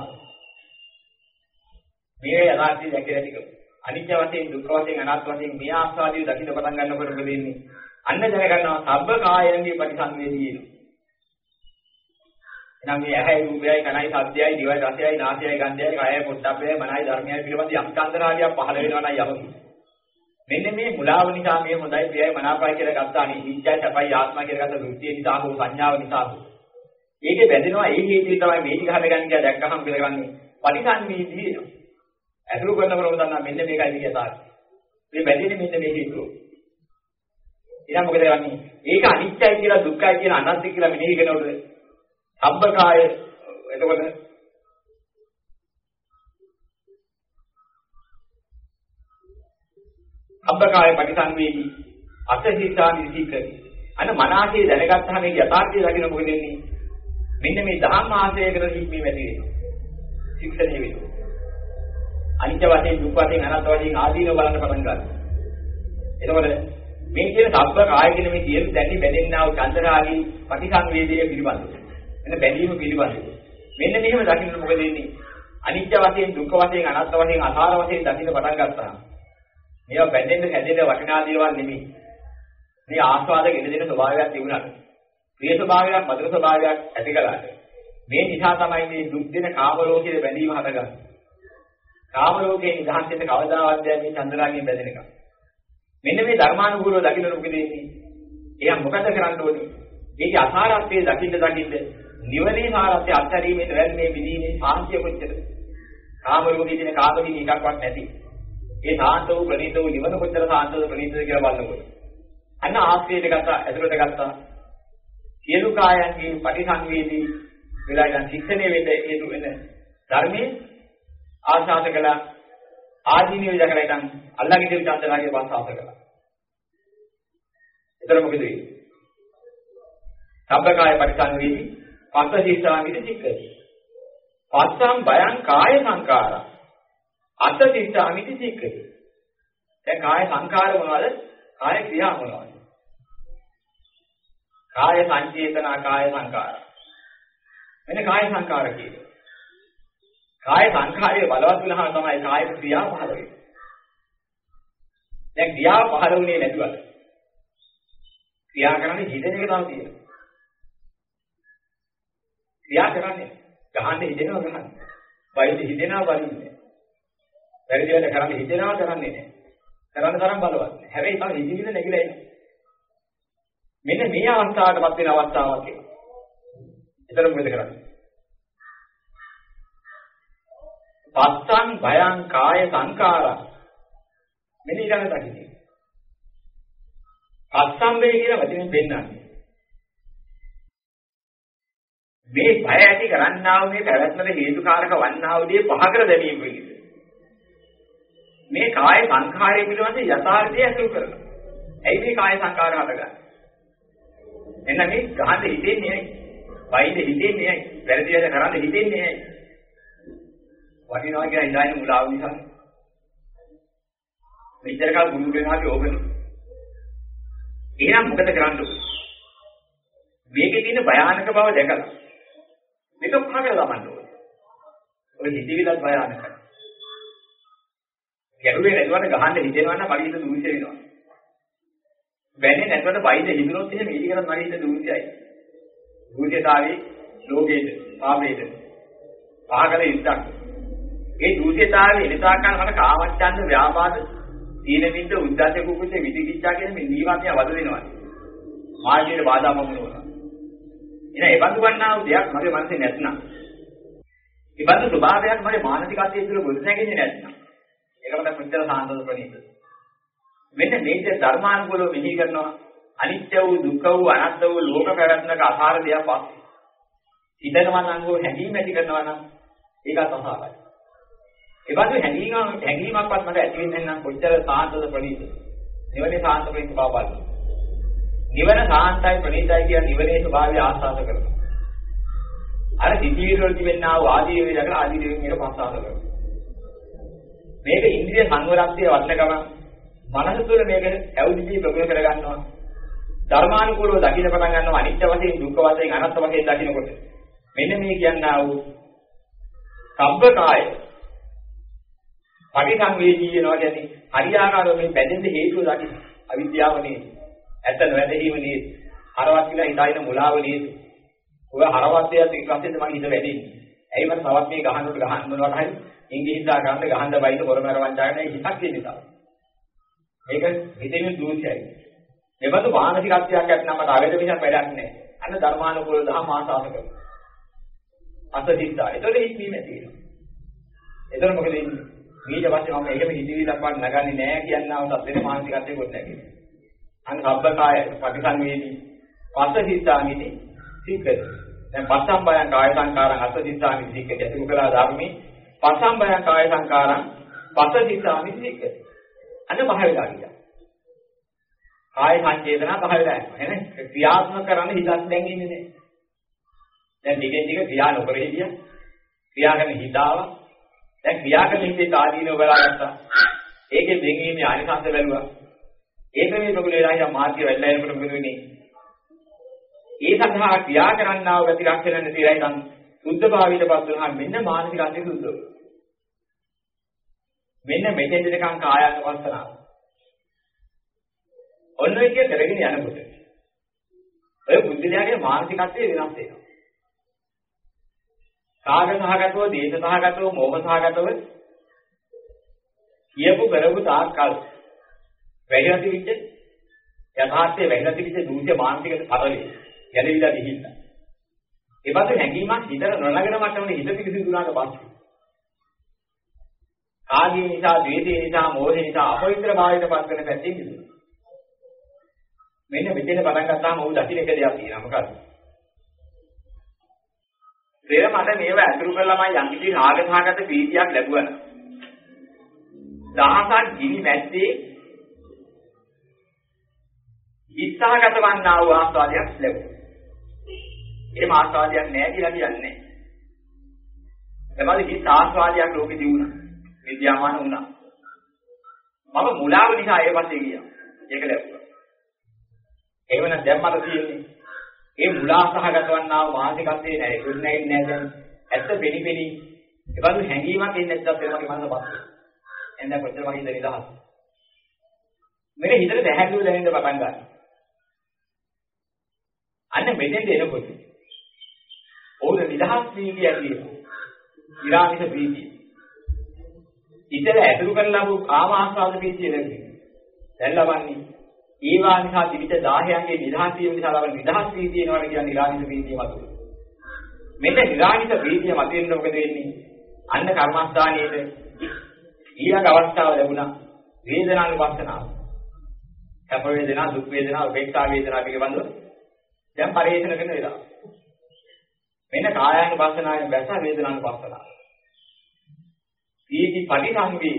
A: මේ යථාර්ථය දැකලා ටික. අනිත්‍ය වශයෙන් දුක්ඛ වශයෙන් අනාත්ම වශයෙන් මේ ආස්වාදියෝ දකින්න පටන් ගන්නකොට මොකද වෙන්නේ? අන්න දැනගන්නවා සබ්බ කායයන්ගේ පරිසංවේදී වෙනවා. එහෙනම් මේ ඇහැයි රූපයයි කනයි ශබ්දයයි දිවයි රසයයි නාසයයි ගන්ධයයි කයයි පොට්ටබ්බයයි මනයි ධර්මයයි පිළිබඳ යම් චන්දරාගයක් පහළ වෙනවා නම් යමකි. මෙන්න මේ මුලාව නිසා මේ හොඳයි ප්‍රියයි මනාපයි කියලා ගත්තා නේ නිත්‍යයි සපයි ආත්මයි කියලා ගත්ත දෘෂ්ටිය නිසා හෝ සංඥාව නිසා හෝ ඒකේ බැඳෙනවා ඒ හේතුව තමයි මේ ටික හදගන්නේ කියලා දැක්කහම පිළිගන්නේ පරිසංවේදී වෙනවා. අතුරු කරනකොට ඔබ දන්නා මෙන්න මේකයි කියතාවි. මේ බැඳෙන්නේ මෙන්න මේ හේතුව. ඊළඟ මොකද කරන්නේ? ඒක අනිත්‍යයි කියලා දුක්ඛයි කියලා අනත්ත්‍ය කියලා මෙනෙහි කරනකොට සබ්බකාය එතකොට සබ්බකාය පරිසංවේදී අසහිතානි විචිකරි. අන්න මනසේ දැනගත්තාම මේ යථාර්ථය දකින්න මොකද වෙන්නේ? මෙන්න මේ ධම්ම ආශ්‍රයයකට හික්මීම ඇති වෙනවා. ශික්ෂණය වෙනවා. අනිත්‍ය වශයෙන් දුක් වශයෙන් අනාත්ම වශයෙන් ආදීනව බලන්න පටන් ගන්නවා. එතකොට මේ කියන සබ්බ කාය කියන මේ සියලු දැටි බැඳෙන්නා වූ චන්දරාගී පටිසංවේදයේ පිළිබඳව. මෙන්න බැඳීම පිළිබඳව. මෙන්න මෙහෙම දකින්න මොකද වෙන්නේ? අනිත්‍ය වශයෙන් දුක් වශයෙන් අනාත්ම වශයෙන් අසාර වශයෙන් දකින්න පටන් ගත්තා. මේවා බැඳෙන්න හැදෙන්න වටිනා දේවල් නෙමෙයි. මේ ආස්වාදක ඉඳ දෙන ස්වභාවයක් තිබුණාට. ප්‍රිය ස්වභාවයක් මధుර ස්වභාවයක් ඇති කළාට. මේ නිසා තමයි මේ දුක් දෙන කාම ලෝකයේ බැඳීම හටගන්නේ. කාම ලෝකයේ නිදහස් වෙන්න කවදාවත් මේ චන්දරාගයෙන් බැඳෙන එක. මෙන්න මේ ධර්මානුකූලව දකින්න මොකද වෙන්නේ? එයා මොකද කරන්න ඕනේ? මේකේ අසාරත්වයේ දකින්න දකින්න නිවනේ සාරත්වය අත්හැරීමේ වැන්නේ විදීනේ සාන්තිය කොච්චරද? කාම ලෝකයේ තියෙන කාමකින් එකක්වත් නැති. ඒ සාන්ත වූ ප්‍රණීත වූ නිවන කොච්චර සාන්තද ප්‍රණීතද කියලා බලනකොට. අන්න ආශ්‍රයයට ගත්තා, ඇතුළට ගත්තා. සියලු කායයන්ගේ පටිසංවේදී වෙලා යන ශික්ෂණය වෙන්න හේතු වෙන ධර්මයේ ආශාස කළා. ආදීනිය විදකලා ඉතින් අල්ලාගේ දෙවි චන්දරාගේ වාසාස කළා. එතන මොකද වෙන්නේ? සබ්බකාය පරිසංවේදී පස්සදීසාමිති චික්කති. පස්සම් බයං කාය සංකාරා. අත්තදීසාමිති චික්කති. දැන් කාය සංකාර මොනවද? කාය ක්‍රියා මොනවද? කාය සංචේතනා කාය සංකාර. මෙන්න කාය සංකාර කියන්නේ. කාය සංඛාරයේ බලවත් වෙනහම තමයි කාය ක්‍රියා පහළ වෙන්නේ. දැන් ක්‍රියා පහළ වුණේ නැතුව ක්‍රියා කරන්නේ හිතෙන එක තමයි තියෙන්නේ. ක්‍රියා කරන්නේ ගහන්නේ හිතෙනවා ගහන්නේ. වයිද හිතෙනවා වයින්නේ. වැඩි දෙයක් කරන්නේ හිතෙනවා කරන්නේ නැහැ. කරන්න තරම් බලවත් නැහැ. හැබැයි තව හිතවිල්ල නැగిලා එනවා. මෙන්න මේ අවස්ථාවටපත් වෙන අවස්ථාවක් ඒක. ඒතර මොකද කරන්නේ? පස්සං භයං කාය සංකාරං මෙන්න ඊළඟ දකින්නේ. පස්සම්බේ කියන වචනේ පෙන්නන්නේ. මේ භය ඇති කරන්නා වූ මේ පැවැත්මට හේතුකාරක වන්නා වූ දේ පහ කර දැමීම පිණිස. මේ කාය සංඛාරය පිළිබඳ යථාර්ථය අසු කරනවා. ඇයි මේ කාය සංඛාර හටගන්නේ? එන්න මේ ගහන්න හිතෙන්නේ ඇයි? වයින් හිතෙන්නේ නැහැ. වැරදි වැඩ කරන්න හිතෙන්නේ නැහැ. වටිනවා කියලා ඉඳාගෙන මුලාව නිසා. මෙච්චර කාල ගුරු කෙනාගේ ඕකනේ. එහෙනම් මොකද කරන්න ඕනේ? මේකේ තියෙන භයානක බව දැකලා මේක පහකට දාන්න ඕනේ. ඔය හිතවිලත් භයානකයි. ගැරුවේ නැතුවට ගහන්න හිතෙනවා නම් මරින්ද දුවිසෙ වෙනවා. බැන්නේ නැතුවට බයිද හිතුනොත් එහෙම ඊට කරන් මරින්ද දුවිසෙයි. දුවිසෙතාවේ ලෝකයේද පාපයේද පහකල ඉස්සක්. ඒ දුවිසෙතාවේ එනතාකන් මට කාමච්ඡන්ද ව්‍යාපාද තීන බින්ද උද්දච්ච කුකුච්ච විදිකිච්ඡා කියන මේ නීවරණය වද වෙනවා. මාර්ගයේ බාධා වමුණනවා. එන ඒ බඳු වන්නා වූ දෙයක් මගේ මනසේ නැත්නම් ඒ බඳු ස්වභාවයක් මගේ මානසිකත්වයේ තුල ගොඩ නැගෙන්නේ නැත්නම් ඒකට මුචතර සාන්තව ප්‍රණීත. මෙන්න මේක ධර්මානුකූලව මෙහි කරනවා. අනිත්‍ය වූ දුක්ඛ වූ අනාත්ම වූ ලෝක පැවැත්මක අසාර දෙයක් පස්සේ. හිතනවා නම් හෝ හැඟීම් ඇති කරනවා නම් ඒකත් අසාරයි. ඒ වගේ හැඟීම හැඟීමක්වත් මට ඇති වෙන්නේ නැත්නම් කොච්චර සාන්තද ප්‍රණීත. නිවනේ සාන්ත ප්‍රණීත බව බලන්න. නිවන සාන්තයි ප්‍රණීතයි කියන නිවනේ ස්වභාවය ආස්වාද කරනවා. අර සිතිවිලි වල තිබෙනා වූ ආදී වේ දකලා ආදී වේ මේක පස්සාද කරනවා. මේක ඉන්ද්‍රිය සංවරත්වයේ වටනකම මනස තුළ මේක ඇවුදිදී ප්‍රගුණ කර ගන්නවා. ධර්මානුකූලව දකින්න පටන් ගන්නවා. අනිත්‍ය වශයෙන් දුක්ඛ වශයෙන් අනාත්ම වශයෙන් දකින්නකොට මෙන්න මේ කියනා වූ සබ්බකාය පරිසංවේදී වෙනවා කියන්නේ හරියාකාරව මේ බැඳෙන්න හේතුව දකින්න. අවිද්‍යාව නේ. ඇත්ත නොවැදීම නේ. හරවත් කියලා හිතාගෙන මුලාව නේ. ඔය හරවත් දෙයක් එක වශයෙන්ද මගේ හිත වැඩින්නේ. ඇයි මම තවත් මේ ගහනකොට ගහන්න මොනවට හරි ඉංග්‍රීසිදා ගන්න ගහන්න බයිද පොරමර වංචාගෙන හිතක් කියන නිසා. මේක හිතෙන දූෂ්‍යයි. මෙබඳු මානසිකත්වයක් ඇත්නම් මට අවේද මිසක් වැඩක් නැහැ. අන්න ධර්මානුකූල දහම ආසාස කරනවා. අසදිත්තා. ඒතකොට හිතීම ඇති වෙනවා. ඒතකොට මොකද වෙන්නේ? ඊට පස්සේ මම ඒකම හිතවිලක් වත් නගන්නේ නැහැ කියනවා සත්‍යෙට මානසිකත්වයේ කොට නැගෙන්නේ. අන්න සබ්බකාය පටිසංවේදී පස්සදිත්තාමිති සික්කද. දැන් පස්සම්බයං කාය සංකාරං අසදිත්තාමිති සික්කද. ඒක උකලා ධර්මී පස්සම්බයං කාය සංකාරං පස්සදිත්තාමිති සික්කද. අන්න පහ වෙලා ගියා. කාය සංචේතනා පහ වෙලා යනවා. එහෙනම් ක්‍රියාත්මක කරන්න හිතක් දැන් ඉන්නේ නැහැ. දැන් ටිකෙන් ටික ක්‍රියා නොකර හිටියා. ක්‍රියා කරන හිතාව. දැන් ක්‍රියා කරන හිතේ ආදීනව බලාගත්තා. ඒකේ දෙංගීමේ ආනිසංස බැලුවා. ඒක මේ ප්‍රගුණ වෙලා ඉතින් මාර්ගය වෙලා යනකොට මොකද වෙන්නේ? ඒ සඳහා ක්‍රියා කරන්නා වූ ගති ලක්ෂණ නැතිලා ඉතින් සුද්ධ භාවයටපත් වුණා. මෙන්න මානසික අන්ති සුද්ධ. මෙන්න මෙතෙන් දෙනකන් කායानुපස්සනාව. ඔන්න ඔය කිය කරගෙන යනකොට ඔය බුද්ධිලයාගේ මානසිකත්වය වෙනස් වෙනවා. කාග සහගතව, දේශ සහගතව, මෝහ සහගතව කියපු කරපු තාක්කල් වැහිලා තිබිච්ච යථාර්ථයේ වැහිලා තිබිච්ච දූෂ්‍ය මානසික තරලේ ගැලවිලා ගිහිල්ලා. ඒ පස්සේ හැඟීමක් හිතර නොනගන මට්ටමේ හිත පිසිදුනාට පස්සේ කාගේ නිසා, ද්වේෂේ නිසා, මෝහේ නිසා අපවිත්‍ර භාවයට පත් වෙන පැත්තෙන් මිදුණා. මෙන්න මෙතන පටන් ගත්තාම ඔහු දකින්න එක දෙයක් තියෙනවා. මොකද්ද? පෙර මට මේව අතුරු කරලාමයි යම් කිසි රාගසහගත ප්‍රීතියක් ලැබුවා. දහසක් ගිනි මැද්දේ ඉස්සහගත වන්නා වූ ආස්වාදයක් ලැබුවා. එහෙම ආස්වාදයක් නැහැ කියලා කියන්නේ. එතකොට හිත ආස්වාදයක් ලෝකෙදී වුණා. විද්‍යාමාන වුණා. මම මුලාව නිසා ඒ පස්සේ ගියා. ඒක ලැබුවා. එහෙමනම් දැන් මට තියෙන්නේ ඒ මුලා සහගත වන්නා වූ මානසිකත්වයේ නැහැ. දුක් නැගින්නේ නැහැ දැන්. ඇත්ත පිළිපිලි. ඒ වගේ හැඟීමක් එන්නේ නැත්නම් ඒ වගේ මනස පස්සේ. එන්න කොච්චර වගේ ඉඳලා ඉඳහස්. මේක හිතට දැහැල්ලුව දැනෙන්න පටන් ගන්නවා. අන්න මෙතෙන්ට එනකොට ඕන නිදහස් වී කියන්නේ ඊරාමිත ප්‍රීතිය. ඉතල ඇතුළු කරලා වූ කාම ආස්වාද ප්‍රීතිය ලැබෙනවා. දැන් ලබන්නේ ඊවා නිසා දිවිත දාහයන්ගේ නිදහස් වීම නිසා ලබන නිදහස් ප්‍රීතිය වෙනවා කියන්නේ ඊරාමිත ප්‍රීතිය මතුව. මෙන්න ඊරාමිත ප්‍රීතිය මතුවෙන්න මොකද වෙන්නේ? අන්න කර්මස්ථානයේද ඊළඟ අවස්ථාව ලැබුණා වේදනානුපස්සනාව. සැප වේදනා, දුක් වේදනා, උපේක්ෂා වේදනා පිළිබඳව දැන් පරිේෂණ කරන වෙලාව. මෙන්න කායානුපස්සනාවෙන් බැස වේදනානුපස්සනාව. ඊටි පරිසංවේ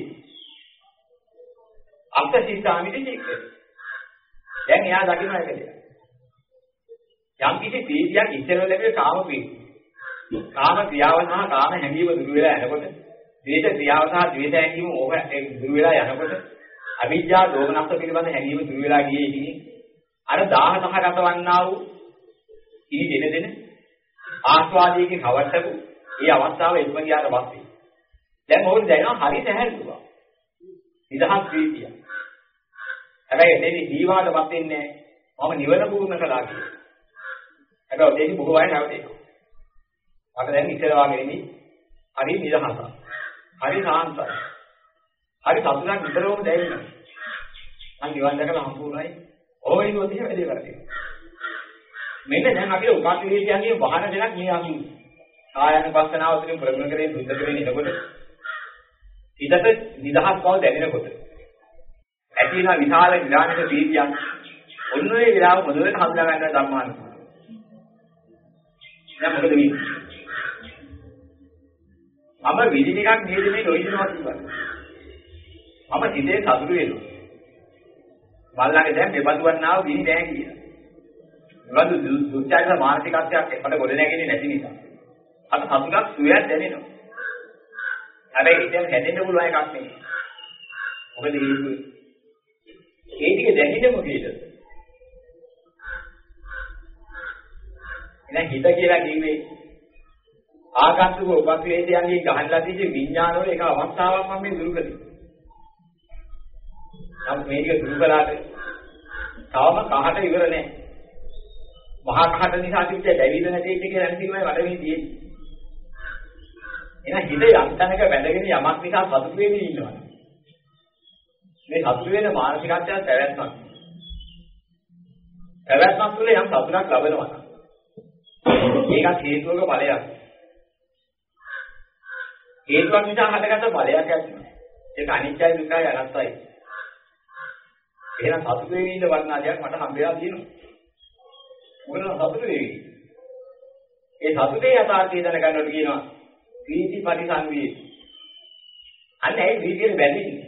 A: අක්ෂිතාමිති චික්ක. දැන් එයා දකින්න එකද? යම් කිසි ප්‍රීතියක් ඉස්සෙල්ලා ලැබෙන කාම ප්‍රීතිය. කාම ක්‍රියාව සහ කාම හැඟීම දුරු වෙලා යනකොට, ද්වේෂ ක්‍රියාව සහ ද්වේෂ හැඟීම ඕක දුරු වෙලා යනකොට, අවිජ්ජා දෝමනස්ස පිළිබඳ හැඟීම දුරු වෙලා ගියේ ඉතින් අර දාහතහගත වන්නා වූ ඉනි දෙන දෙන ආස්වාදයේ කවට්ටපු ඒ අවස්ථාව එක්ම ගියාට පස්සේ දැන් මොකද දැනෙනවා හරි සැහැල්ලුවා. නිදහස් ප්‍රීතිය. හැබැයි එතෙන්දී දීවාටපත් වෙන්නේ මම නිවන පුරුණ කළා කියලා. හැබැයි ඔතේදී බොහෝ අය නැවතෙනවා. මට දැන් ඉතල වගේ නෙමෙයි හරි නිදහසක්. හරි සාන්තයි. හරි සතුටක් විතරම දැනෙනවා. මම නිවන් දැකලා සම්පූර්ණයි. ඕයි නොදී වැඩි කරන්නේ. මෙන්න දැන් අපිට උපාසකේතියන්ගේ වහන දෙනක් මේ අසු. ආයන පස්සනාව තුළින් ප්‍රගුණ කරේ බුද්ධ කරේ එනකොට හිතට නිදහස් බව දැනෙනකොට ඇති වෙන විශාල විඥානික ප්‍රීතියක් ඔන්න ඔය විලාව මොදලට හඳුනා ගන්න ධර්මාන. දැන් මොකද වෙන්නේ? මම විදි ටිකක් නේද මේ නොඉදනවා කිව්වා. මම හිතේ සතුටු වෙනවා. මල්ලාගේ දැන් මෙබඳු වන්නාව විදි නෑ කියලා. මෙබඳු දුක්ඛාන මානසිකත්වයක් එකට ගොඩ නැගෙන්නේ නැති නිසා. අත සතුටක් සුවයක් දැනෙනවා. හැබැයි ඉතින් හැදෙන්න පුළුවන් එකක් නෙමෙයි. මොකද හේතුව? ඒ ටික දැනෙන්නේ මොකේද? එහෙනම් හිත කියලා කිව්වේ ආගන්තුක උපක්ලේශයන්ගේ ගහන්නලා තියෙන විඥානවල එක අවස්ථාවක් මම මේ දුරු කළේ. නම් මේක දුරු කළාට තවම කහට ඉවර නැහැ. මහා කහට නිසා තිබ්බ දැවිද නැති එක කියලා හිතීමයි වැඩ මේ තියෙන්නේ. එහෙනම් හිත යන්තනක බැඳගෙන යමක් නිසා සතුට වෙන්නේ ඉන්නවා. මේ සතුට වෙන මානසිකත්වය පැවැත්මක්. පැවැත්මක් තුළ යම් සතුටක් ලබනවා. ඒකත් හේතුවක ඵලයක්. හේතුවක් නිසා හටගත්ත ඵලයක් ඇතිවෙනවා. ඒක අනිත්‍යයි දුක්ඛයි අනාත්තයි. එහෙනම් සතුට වෙමින් ඉන්න වර්ණාදයක් මට හම්බෙලා තියෙනවා. මොකද සතුට වෙවි. ඒ සතුටේ යථාර්ථය දැනගන්නකොට කියනවා ප්‍රීති පරිසංවේදී. අන්න ඒ ප්‍රීතියෙන් බැඳෙන්නේ.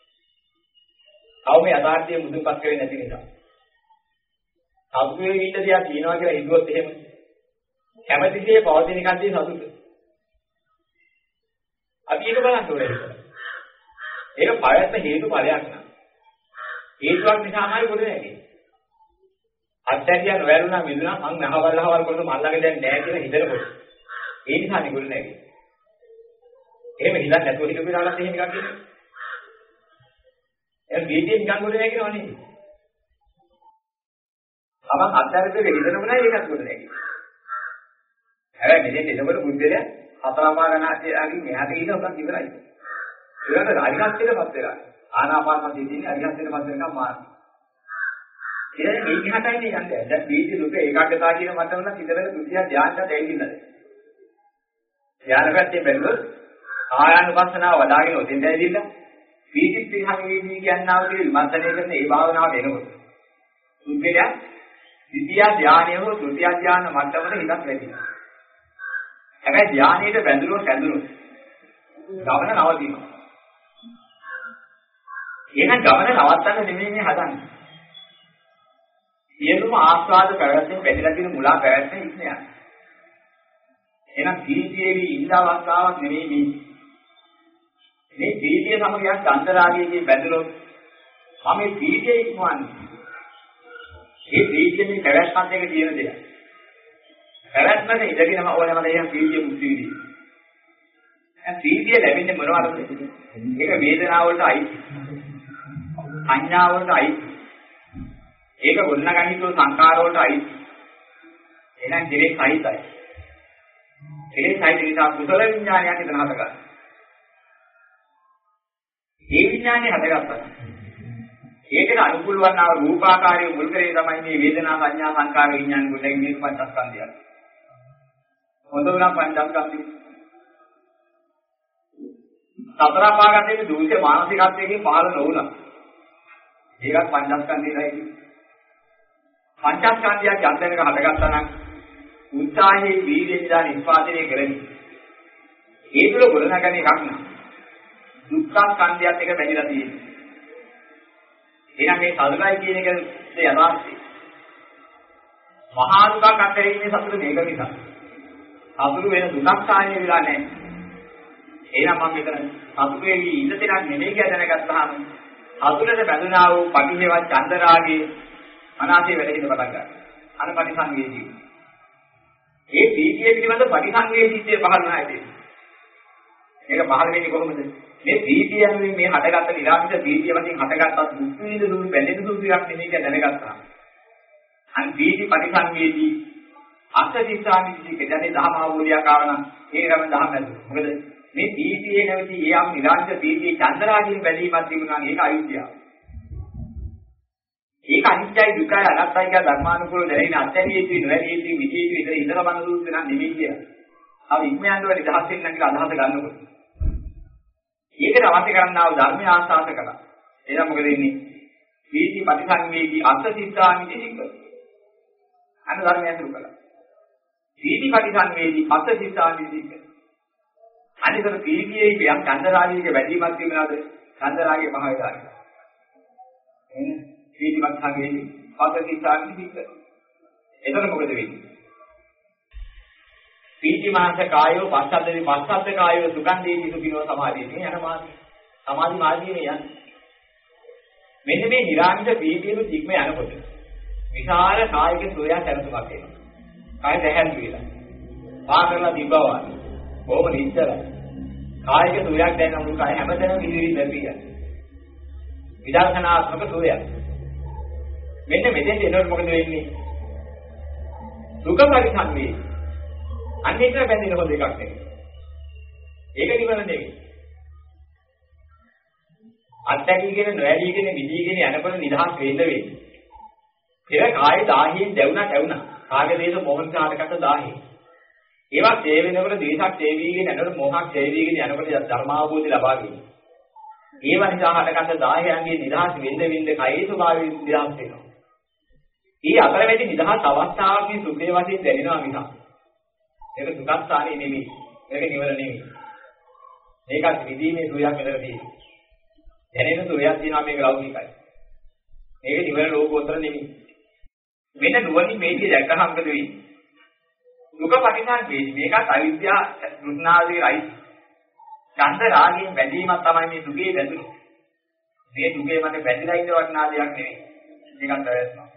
A: අවමේ යථාර්ථය මුදුන්පත් කරේ නැති නිසා. සතුට වෙමින් ඉන්න දෙයක් කියනවා කියලා හිතුවොත් එහෙම කැමැතිසේ පවතින කන්දී සතුට. අපි ඒක බලන්න ඕනේ. ඒක පයත්න හේතු ඵලයක් නා. හේතුවක් නිසාමයි ගොඩ නැගෙන්නේ. අත්‍යතිය නොවැළුණා මිදුණා මං නහවල්හවල් කරන මල්ලගේ දැන් නැහැ කියලා හිතනකොට. ඒ නිසානේ ගොඩ නැගෙන්නේ. එහෙම හිතන්න නැතුව හිතපු දාලත් එහෙම එකක් කියන්නේ. එහෙනම් වීදියේ නිකන් ගොඩ නැගෙනව නෙමෙයි. අපක් අත්‍යතියේ හිතනම නෑ ඒකත් ගොඩ නැගෙන්නේ. හැබැයි මෙතෙන් එනකොට බුද්ධලයා හතරමා ගණනාදී මෙහාට ගිහින් උගන් ඉවරයි. ඒකට අරිහත්ත්වයටපත් වෙලා. ආනාපාන සතිය තියෙන්නේ අරිහත්ත්වයටපත් වෙනකම් මාර්ගය. ඒ මේක හටයිනේ යන්නේ. දැන් වීදි දුක ඒකාග්‍රතාව කියන මට්ටම නම් ඉතල දුතිය ධ්‍යානට දෙයින්නද. ධ්‍යාන පැත්තේ බැලුවොත් ආයානුපස්සනාව වඩාගෙන ඔතෙන් දැයිදින්න. වීදි ත්‍රිහංගේදී කියනවා කියන විමර්ශනය කරන ඒ භාවනාව වෙනකොට. බුද්ධලයා ද්විතිය ධ්‍යානය හෝ තෘතිය ධ්‍යාන මට්ටමට හිතක් වැඩිනවා. හැබැයි ධානයේට බැඳුනොත් ඇඳුනොත් ගමන නවතිනවා. එහෙනම් ගමන නවත්තන්න නෙමෙයි මේ හදන්නේ. සියලුම ආස්වාද පැවැත්මෙන් බැඳලා තියෙන මුලා පැවැත්ම ඉන්නේ යන. එහෙනම් සීතියේදී ඉන්න අවස්ථාවක් නෙමෙයි මේ. මේ සීතිය සමගියක් ගන්ධරාගයේ බැඳුනොත් මම මේ සීතියේ ඉක්මවන්නේ. මේ සීතියේ පැවැත්මත් එක තියෙන දෙයක්. පැවැත්මට ඉඳගෙනම ඕනම දෙයක් සීතිය මුක්ති විදි. දැන් සීතිය ලැබෙන්නේ මොනවද? ඒක වේදනාව වලට අයිති. සංඥා වලට අයිති. ඒක ගොඩනගන්නේ සංකාර වලට අයිති. එහෙනම් කෙලෙස් සහිතයි. කෙලෙස් සහිත නිසා කුසල විඥානයක් ඉදන හදගන්න. මේ විඥානේ හදගත්තා. ඒකට අනුකූල වන්නා රූපාකාරයේ මුල් කරේ තමයි මේ වේදනා සංඥා සංකාර විඥාන ගොඩනැගී මේ පංචස්කන්ධය. හොඳ උනා පංචස්කන්ධය. සතර පාගතේ දුෂ්‍ය මානසිකත්වයෙන් පහළ නොවුණා. ඒකත් පංචස්කන්ධයයි. පංචස්කන්ධයක් යන්තනක හදගත්තා නම් උත්සාහයේ වීර්යයෙන් නිස්පාදනය කරන්නේ. ඒ තුල ගොඩනගන එකක් නා. දුක්ඛ ස්කන්ධයත් එක බැඳිලා තියෙනවා. එහෙනම් මේ සතරයි කියන එක යථාර්ථය. මහා දුකක් අත්හැරීමේ සතුට මේක නිසා. සතුට වෙන දුකක් සාහනය වෙලා නැහැ. එහෙනම් මම මෙතන සතුට වෙවි ඉඳ දෙයක් නෙමෙයි කියලා දැනගත්තාම සතුටට බැඳුනා වූ පටිඝේවත් චන්දරාගේ අනාසේ වැඩිහිඳ පටන් ගන්නවා. අර පටිසංවේදී. ඒ ප්‍රීතිය පිළිබඳ පටිසංවේදීත්වය පහළ වෙනා ඉතින්. මේක පහළ වෙන්නේ කොහොමද? මේ ප්‍රීතිය යනුවෙන් මේ හටගත්ත නිරාමිත ප්‍රීතිය වශයෙන් හටගත්තත් දුක් විඳ දුක් බැඳෙන දුක් ටිකක් නෙමෙයි කියලා දැනගත්තා. අන් ප්‍රීති පටිසංවේදී අත්‍යතිසාමිති කියන්නේ දහම ආවෝලියා කාරණ ඒකම දහම නේද? මොකද මේ ප්‍රීතියේ නැවති ඒ යම් නිරාමිත ප්‍රීතිය චන්දරාගයෙන් බැඳීමක් තිබුණා නම් ඒක අවිද්‍යාව. ඒක අනිත්‍යයි දුකයි අනාත්තයි කියලා ධර්මානුකූලව දැනෙන අත්‍යවශ්‍ය නොවැළී විදිහට විතර ඉඳලා බඳ දුක් වෙනා නෙමෙයි කියලා. අපි ඉක්මයන්ව නිදහස් වෙන්න කියලා අදහස ගන්නකොට. ඒකට අවශ්‍ය කරන්නා වූ ධර්මය ආස්වාද කළා. එහෙනම් මොකද වෙන්නේ? ප්‍රීති පටිසංවේදී අත්‍යතිසාමිති සික්ක. අන්න ධර්මය අතුරු කළා. ප්‍රීති පටිසංවේදී අත්‍යතිසාමිති සික්ක. අනිතර ප්‍රීතියේ යම් චන්දරාගයේ වැඩිමත් වෙනවාද? චන්දරාගයේ පහ වෙලා යනවා. එහෙනම් ප්‍රීති පටිසංවේදී අත්‍යතිසාමිති සික්ක. එතන මොකද වෙන්නේ? ප්‍රීති මානස කායෝ පස්සද්දේ පස්සද්ද කායෝ සුගන්ධේති සුඛිනෝ සමාධියේ යන මාර්ගය. සමාධි මාර්ගයේ යන්නේ. මෙන්න මේ නිරාමිත ප්‍රීතියම තික්ම යනකොට විශාල කායික සෝයා සැලසුමක් එනවා. කාය දැහැල්ලු වෙලා. පාකරලා දිබ්බවා. බොහොම නිශ්චලයි. කායික සෝයක් දැන මුළු කාය හැමතැනම ඉදිරි ලැබිය. විදර්ශනාත්මක සෝයක්. මෙන්න මෙතෙන් එනකොට මොකද වෙන්නේ? සුඛ පරිසංවේ. අන්නේක බැඳෙන හොඳ එකක් නෙවෙයි. ඒක නිවන නෙවෙයි. අත්‍යකීගෙන නොඇලීගෙන විදීගෙන යනකොට නිදහස් වෙන්න වෙන්නේ. පෙර කාය දාහියෙන් දැවුණා දැවුණා. කාගදේශ මොහොන් කාටකට දාහි. ඒවා තේ වෙනකොට දේශක් තේ වීගෙන යනකොට මොහක් තේ වීගෙන යනකොට ධර්මාවබෝධය ලබා ගැනීම. ඒවා නිසා හටගන්න දාහයන්ගේ නිදහස් වෙන්න වෙන්න කයේ ස්වභාවයෙන් නිදහස් වෙනවා. ඊ අතරමැදි නිදහස් අවස්ථාවකින් සුඛේ වශයෙන් දැනෙනවා මිසක්. ඒක දුක්ඛ ස්ථානේ නෙමෙයි. ඒක නිවන නෙමෙයි. මේකත් විදීමේ සුවයක් මෙතන තියෙනවා. දැනෙන සුවයක් තියෙනවා මේක ලෞකිකයි. මේක නිවන ලෝකෝත්තර නෙමෙයි. මෙන්න නුවණින් මේකේ දැක්කහම මොකද වෙන්නේ? දුක පටිසංවේදී මේකත් අවිද්‍යාව තෘෂ්ණාවේ රයි. ඡන්ද රාගයෙන් බැඳීමක් තමයි මේ දුකේ බැඳුනේ. මේ දුකේ මට බැඳිලා ඉන්න වටිනා දෙයක් නෙමෙයි. මේකත් වැරද්දක්.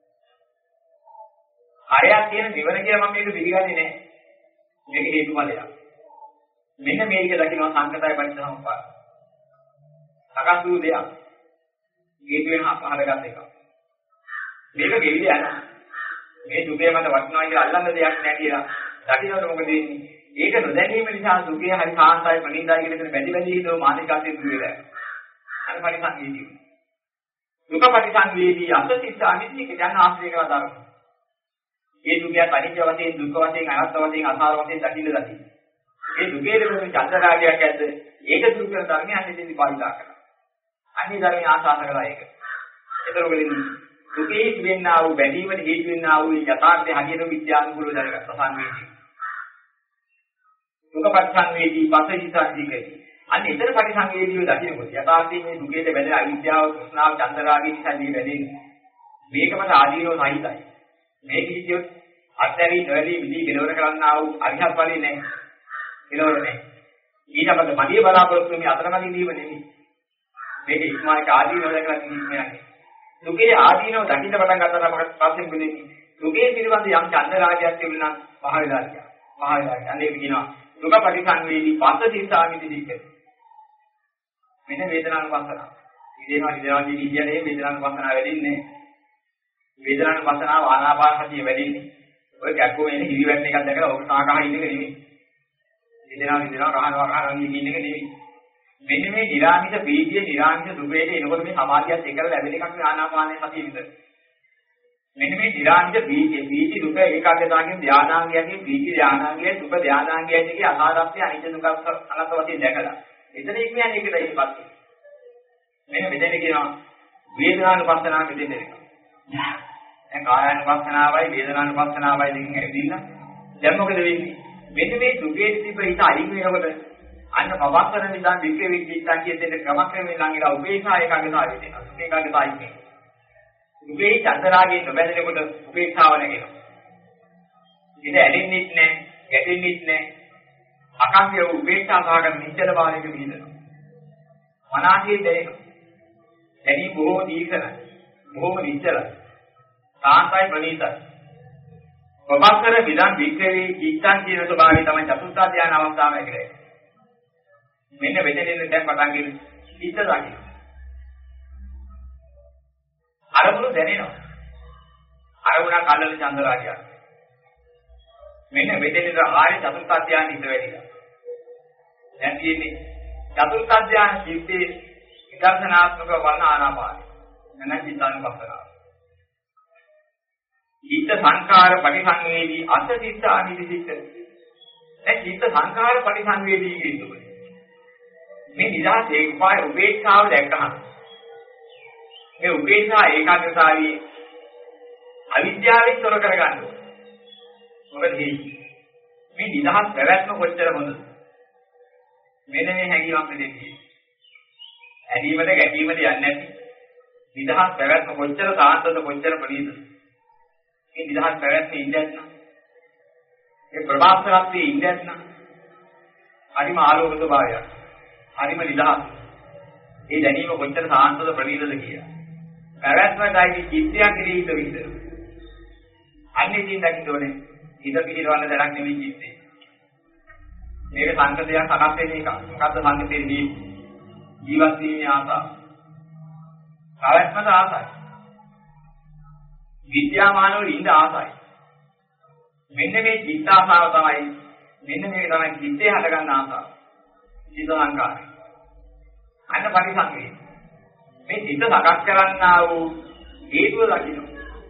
A: හරයක් තියෙන නිවන කියලා මම මේක පිළිගන්නේ නැහැ. මේක හේතුඵලයක්. මෙන්න මේක දකින්න සංකතය පරිසම්පාද. සකස් වූ දෙයක්. හේතු වෙන හරගත් එකක්. මේක ගෙවිල යනවා. මේ දුකේ මට වටිනවා කියලා අල්ලන්න දෙයක් නැහැ කියලා දකින්නකොට මොකද වෙන්නේ? ඒක නොදැනීම නිසා දුකේ හරි සාන්තයි ප්‍රණීතයි කියන බැඳි බැඳි හිතව මානසිකත්වයෙන් දුර වෙලා යනවා. අර පරිසංවේදී. දුක පරිසංවේදී අසතිස්සාමිති කියන ආශ්‍රය කරන ධර්ම. මේ දුකේ අනිත්‍ය වශයෙන් දුක් වශයෙන් අනාත්ම වශයෙන් අසාර වශයෙන් දකින්න දකින්න. මේ දුකේ දෙන චන්දරාගයක් ඇද්ද? ඒක දුක් කරන ධර්මය අනිත්‍යදී පාවිච්චි කරනවා. අනිත් ධර්මය ආශාස කරලා ඒක. ඒතරොගලින් දුකේ තිබෙනා වූ බැඳීමට හේතු වෙනා වූ යථාර්ථය හරියට විද්‍යානුකූලව දැනගත්ත සංවේදී. දුක පරිසංවේදී පසහිතාදීකේ. අන්න ඊතර පරිසංවේදීව දකිනකොට යථාර්ථයේ මේ දුකේට බැඳෙන අවිද්‍යාව, තෘෂ්ණාව, චන්දරාගය නිසා මේ බැඳෙන්නේ. මේකමද ආදීනෝ සහිතයි. මේ කිසියොත් අත්හැරී නොඇලී විදි කෙලවර කරන්නා වූ අරිහත් ඵලෙ නැහැ. කෙලවර නැහැ. ඊටපස්සේ මදිය බලාපොරොත්තු මේ අතරමැදි දීම නෙමෙයි. මේක ඉස්මායික ආදීනෝ දැකලා කියන්නේ. දුකේ ආදීනෝ දකින්න පටන් ගන්නකොට පස්සේ මොකද වෙන්නේ? දුකේ පිළිබඳ යම් චන්දරාගයක් තිබුණා නම් පහ වෙලා ගියා. පහ වෙලා ගියා. අනේ කියනවා දුක පරිසංවේදී පස්සදීසාමිති දික්ක. මෙන්න වේදනානුපස්සනාව. ඉදේනවා ඉදේනවා කියන්නේ වේදනානුපස්සනාව වැඩින්නේ. වේදනානුපස්සනාව ආනාපාන සතිය වැඩින්නේ. ඔය කැක්කෝ එන්නේ හිරි වැටෙන එකක් දැකලා ඔක සාකහා ඉන්න එක නෙමෙයි. ඉදේනවා ඉදේනවා කහනවා කහනවා කියන එක නෙමෙයි. මෙන්න මේ නිරාමිත බීජය නිරාමිත දුබේට එනකොට මේ සමාධියත් එක්කලා ලැබෙන එකක් නේ ආනාපානයේ සතිය විතර. මෙන්න මේ නිරාමිත බීජය බීජ දුක ඒකාග්‍රතාවකින් ධානාංගයන්ගේ බීජ ධානාංගයේ දුක ධානාංගයන්ගේ ආහාරප්පේ අනිත්‍ය දුක අනත් වශයෙන් දැකලා. එතන ඉක්මයන් ඒකට ඉපත්. මෙන්න මෙතන කියනවා වේදනානුපස්සනාව මෙතෙන් දෙනවා. දැන් කායානුපස්සනාවයි වේදනානුපස්සනාවයි දෙකෙන් ඇවිදින්න. දැන් මොකද වෙන්නේ? මෙන්න මේ දුකේ තිබෙ හිත අයින් වෙනකොට අන්න පවත්තන නිදාන් වික්‍රේ විචිත්තා කියන දෙක ක්‍රමක්‍රමයෙන් ළඟිලා උපේක්ෂා ඒකාග්‍රතාවය දෙනවා. ඒකාග්‍රතාවයි මේ. දුකේ චන්දරාගයෙන් නොබැඳෙනකොට උපේක්ෂාව නැගෙනවා. ඉත ඇලෙන්නෙත් නැහැ, ගැටෙන්නෙත් නැහැ. අකම්පිය උපේක්ෂා සහගත නිශ්චල භාවයක විඳිනවා. මනසේ දැනෙනවා. දැනි බොහෝ දීර්ඝයි. බොහෝ නිශ්චලයි. සාන්තයි ප්‍රණීතයි. ඔබතර විදන් වික්‍රේ චිත්තං කියන ස්වභාවය තමයි චතුර්ථ ධ්‍යාන අවස්ථාවයි කියන්නේ. මෙන්න වෙතෙන් දැන් පටන් ගන්න චිත්ත දකින්න. අරමුණු දැනෙනවා. අරමුණ කල්ලල චන්දරාජය. මෙන්න වෙතෙන් ආර්ය චතුර්ථ ධ්‍යාන ඉඳ වැඩිලා. දැන් තියෙන්නේ චතුර්ථ ධ්‍යාන චිත්තේ විදර්ශනාත්මක වර්ණ ආනාපානයි. නැත්නම් චිත්තානුපස්සනාව. චිත්ත සංකාර පරිසංවේදී අස චිත්තානිදි චිත්ත. දැන් චිත්ත සංකාර පරිසංවේදී කියන්නේ මේ නිදහස් ඒකපාය උපේක්ෂාව දැක්කහම මේ උපේක්ෂා ඒකාග්‍රතාවයේ අවිද්‍යාවෙන් තොර කරගන්න ඕනේ. මොකද මේ නිදහස් පැවැත්ම කොච්චර හොඳද? මෙන්න මේ හැඟීමක් දෙන්නේ. ඇදීමද ගැටීමද යන්නේ නැති නිදහස් පැවැත්ම කොච්චර සාන්තද කොච්චර ප්‍රණීතද? මේ නිදහස් පැවැත්ම ඉඳන් නම් ඒ ප්‍රභාස්වරත්වයේ ඉඳන් නම් හරිම ආලෝක ස්වභාවයක්. හරිම නිදහස්. ඒ දැනීම කොච්චර සාන්තද ප්‍රණීතද කියලා. පැවැත්මයි චිත්තයක් ඉරිහිත විතර. අන්නේ දින් දකින්න ඕනේ. හිත පිළිවන්න දැනක් නෙවෙයි චිත්තේ. මේක සංකතයක් සකස් වෙන එක. මොකද්ද සංකතේදී? ජීවත් වීමේ ආසාව. පැවැත්මට ආසයි. විද්‍යාමානව ඉඳ ආසයි. මෙන්න මේ චිත්ත ආසාව තමයි මෙන්න මේක තමයි චිත්තේ හටගන්න ආසාව. චිත්ත සංකාරය. අන්න පරිසංවේ. මේ චිත්ත සකස් කරන්නා වූ හේතුව දකින්න.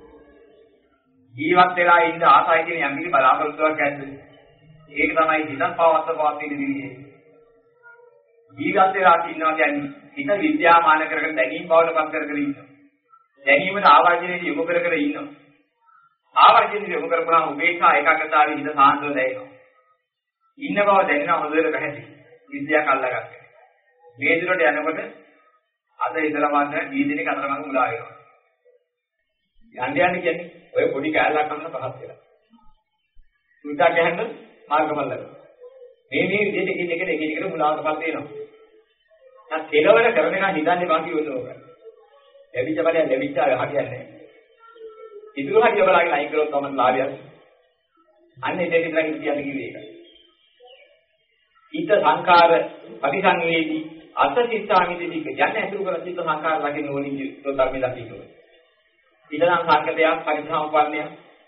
A: ජීවත් වෙලා ඉඳ ආසයි කියන යම් කිසි බලාපොරොත්තුවක් ඇද්ද? ඒක තමයි හිතක් පවත්ත පවත්ින විදිහේ. ජීවත් වෙලා ඉන්නවා කියන්නේ හිත විද්‍යාමාන කරගෙන දැනීම බවට පත් කරගෙන ඉන්නවා. දැනීමට ආවර්ජනයේ යොමු කර කර ඉන්නවා. ආවර්ජනයේ යොමු කරපුවාම උපේක්ෂා ඒකාග්‍රතාවයේ හිත සාන්තව දැනෙනවා. ඉන්න බව දැනෙනවා හොඳට පැහැදිලි. විද්‍යාවක් අල්ලගන්න. මේ දුරට යනකොට අද ඉඳලා මාත්‍ර දීදිනේ කතරමඟ මුලා වෙනවා. යන්න යන්න කියන්නේ ඔය පොඩි කෑල්ලක් ගන්න පහත් වෙලා. සුටා ගහන්න මාර්ගමල් ලක. මේ මේ විදිහට එකින් එකට එකින් එකට මුලාවටපත් වෙනවා. දැන් කෙලවර කරන එක නිදන්නේ බාකි වෙනවා. ලැබිච්ච බලය ලැබිච්ච අය හරියන්නේ නැහැ. ඉදිරිය හරිය බලගෙන අයින් කරොත් තමයි ලාභයක්. අන්න ඒක විතරයි කියන්නේ කිව්වේ ඒක. චිත්ත සංකාර පරිසංවේදී අස චිත්තාමිතික යන්නේ අතුරු කර චිත්ත සංකාර ලකින ඕනින් ධර්මයේ දකින්න. ඊළඟ සංකතයක් පරිසම්පන්නය.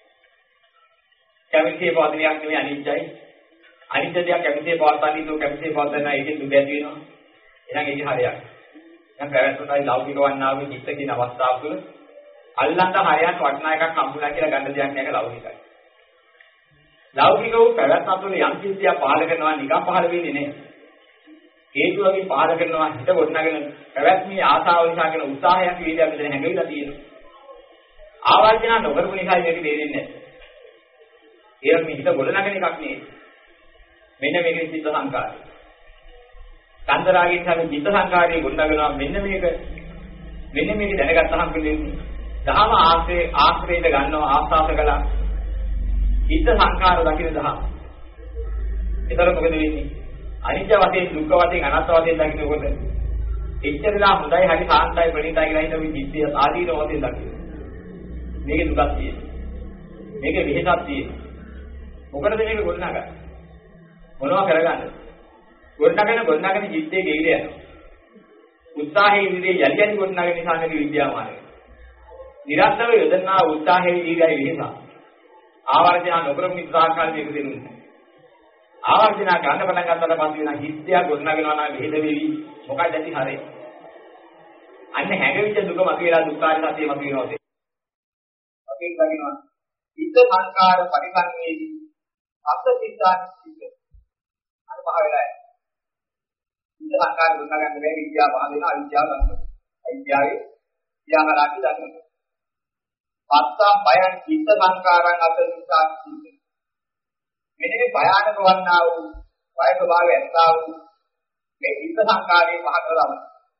A: කැමිතේ පොදිනියක් නෙවෙයි අනිත්‍යයි. අනිත්‍ය දෙයක් කැමිතේ පවත්තන්නේ તો කැමිතේ පවත්තන එකේ දුක ඇති වෙනවා. එහෙනම් ඒක හරියක්. දැන් පැවැත්මයි ලෞකික වන්නා වූ චිත්ත කියන අවස්ථාව තුළ අල්ලන්න හරියට වටනා එකක් හම්බුනා කියලා ගන්න දෙයක් නැහැ ලෞකිකයි. ලෞකික වූ පැවැත්ම තුළ යම් කිසියක් පහල කරනවා නිකම් පහල වෙන්නේ නැහැ. හේතුවකින් පහල කරනවා හිත ගොඩනගෙන පැවැත්මේ ආසාව නිසා කියන උත්සාහයක් වේදයක් මෙතන හැඟවිලා තියෙනවා. ආවර්ජන නොකරපු නිසා මේක තේරෙන්නේ නැහැ. ඒක මේ හිත ගොඩනගෙන එකක් නෙවෙයි. මෙන්න මේකේ චිත්ත සංකාරය. චන්දරාගයෙන් තමයි චිත්ත සංකාරයේ ගොඩනගනවා මෙන්න මේක. මෙන්න මේක දැනගත්තාම කියන්නේ දහම ආශ්‍රේ ආශ්‍රේත ගන්නවා ආස්වාද කළා. චිත්ත සංකාර දකින්න දහම. ඒතර මොකද වෙන්නේ? අනිත්‍ය වශයෙන් දුක්ඛ වශයෙන් අනාත්ම වශයෙන් දකින්නකොට එච්චරලා හොඳයි හරි සාන්තයි ප්‍රණීතයි කියලා හිතන මේ චිත්තය ආදීන වශයෙන් දකින්න. මේකේ දුකක් තියෙනවා. මේකේ විහෙසක් තියෙනවා. මොකටද මේක ගොඩනගන්නේ? මොනවා කරගන්නද? ගොඩනගන ගොඩනගන චිත්තේ ගෙවිල යනවා. උත්සාහයේ විදිහේ යලි යලි ගොඩනගන නිසා මේක විද්‍යාමානයි. නිරන්තරව යොදනා උත්සාහයේ දීගයි විහෙස. ආවර්ජන නොකරමු ඉස්සාකාරී මේක දෙන්නේ. ආවර්ජන ගන්න පටන් ගන්නකොට පස්සේ වෙන හිත්ය ගොඩනගනවා නම් හේද වෙවි මොකක්ද ඇති හරේ. අන්න හැඟවිච්ච දුක මතුවලා දුක්ඛාර සත්‍ය මතුවෙනවා. අපේ ගන්නවා. චිත්ත සංකාර පරිසංවේදී අස චිත්තාන චිත්ත. අර පහ වෙලා යනවා. චිත්ත සංකාර ගොඩනගන්න බැහැ විද්‍යාව පහ දෙන අවිද්‍යාව ගන්නවා. අවිද්‍යාවේ ක්‍රියාවලාපී දකිනවා. පස්සා බයං චිත්ත සංකාරං අස චිත්තාන චිත්ත. මෙන්න මේ භයානක වන්නා වූ බය ස්වභාවය ඇත්තා වූ මේ චිත්ත සංකාරයේ පහ කරලා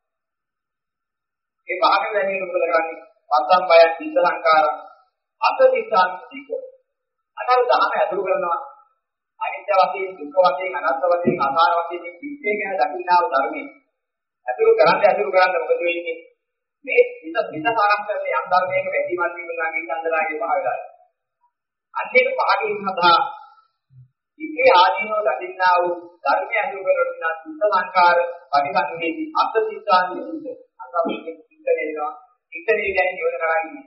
A: ඒ පහක දැනීම මොකද කරන්නේ? පස්සම් බය චිත්ත සංකාරං අත චිත්තාන් චිත්ත. අතර දහම ඇතුළු කරනවා. අනිත්‍ය වශයෙන්, දුක්ඛ වශයෙන්, අනාත්ම වශයෙන්, අසාර වශයෙන් මේ විශ්ේ ගැන දකින්නා වූ ධර්මයේ ඇතුළු කරන්නේ ඇතුළු කරන්නේ මොකද වෙන්නේ? මේ හිත හිත සාරාංශයෙන් යම් ධර්මයක වැඩිමත් වීමලා කියන අන්දරාගේ පහළයි. අන්නේක පහකින් සඳහා ඉන්නේ ආදීනෝ දකින්නා වූ ධර්මය ඇතුළු කරගෙන සුද්ධ සංකාර පරිසංවේදී අත් සිතාන්නේ සුද්ධ. අසමිකේ ඉන්දේනවා. ඉන්දේ ගැන නිවන කරන්නේ.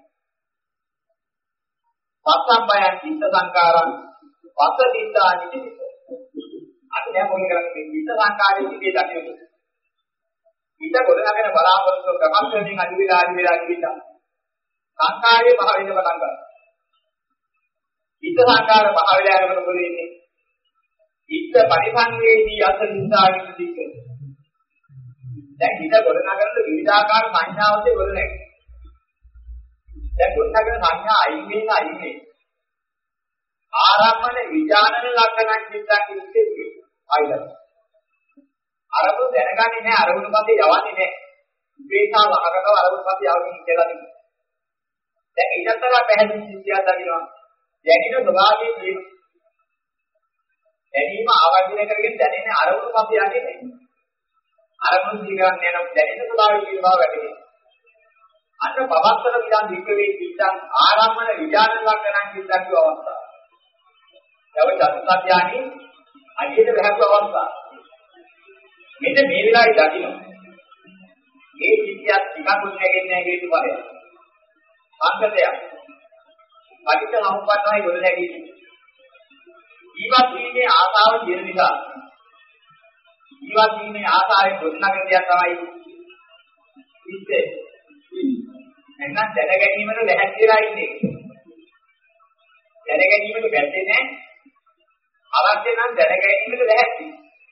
A: පස්සම්බයන් චිත්ත සංකාරං පස්ස දින්දා නිදිත. අද දැන් මොකද කරන්නේ? චිත්ත සංකාරයේ සිටේ දකින්න. ඊට ගොඩනගෙන බලාපොරොත්තු ක්‍රමස්වයෙන් අඩු වෙලා අඩු වෙලා ගිහින් සංකාරයේ පහ වෙන පටන් ගන්නවා. චිත්ත සංකාර පහ වෙලා යනකොට මොකද වෙන්නේ? චිත්ත පරිසංවේදී අසලින්දා නිදිත. දැන් හිත ගොඩනගන විවිධාකාර සංඥාවලදී ගොඩනැගෙනවා. දැන් ගොඩනගන සංඥා අයින් වෙන අයින් වෙන ආරම්මන විඥානන ලක්ෂණන් චිත්තක් ඉන්නේ අයිලක්. අරමුණු දැනගන්නේ නැහැ අරමුණු පස්සේ යවන්නේ නැහැ. උපේක්ෂා වහකටව අරමුණු පස්සේ යවන්නේ කියලා තියෙනවා. දැන් ඊටතර පැහැදිලි සිද්ධියක් දකින්නවා. දැනෙන ස්වභාවයේ තියෙන. දැනීම ආවර්ජනය කරගෙන දැනෙන අරමුණු පස්සේ යන්නේ නැහැ. අරමුණු දිගන්නේ යන දැනෙන ස්වභාවයේ තියෙන බව වැටහෙනවා. අන්න පවත්තර විදාන් වික්‍රේ චිත්තං ආරම්මන විඥාන ලක්ෂණන් චිත්තක් කිය අවස්ථාව. යව චතුත්ථඥානි අධියට බහපු අවස්ථාව. මෙන්න මේ වෙලාවේ දකින්න. මේ චිත්තයක් ටිකකුත් නැගෙන්නේ නැහැ කියන බලය. අන්තදයක්. පටිච්ච සමුප්පන්නයි ගොඩ නැගෙන්නේ. ඊවත් වීමේ ආසාව තියෙන නිසා. ඊවත් වීමේ ආසාවේ ගොඩනගෙන දෙයක් තමයි ඉස්සේ. එහෙනම් දැන ගැනීමට ලැහැත්තිලා ඉන්නේ. දැන ගැනීමට බැස්සේ නැහැ. අවශ්‍ය නම් දැන ගැනීමට ලැහැත්ති.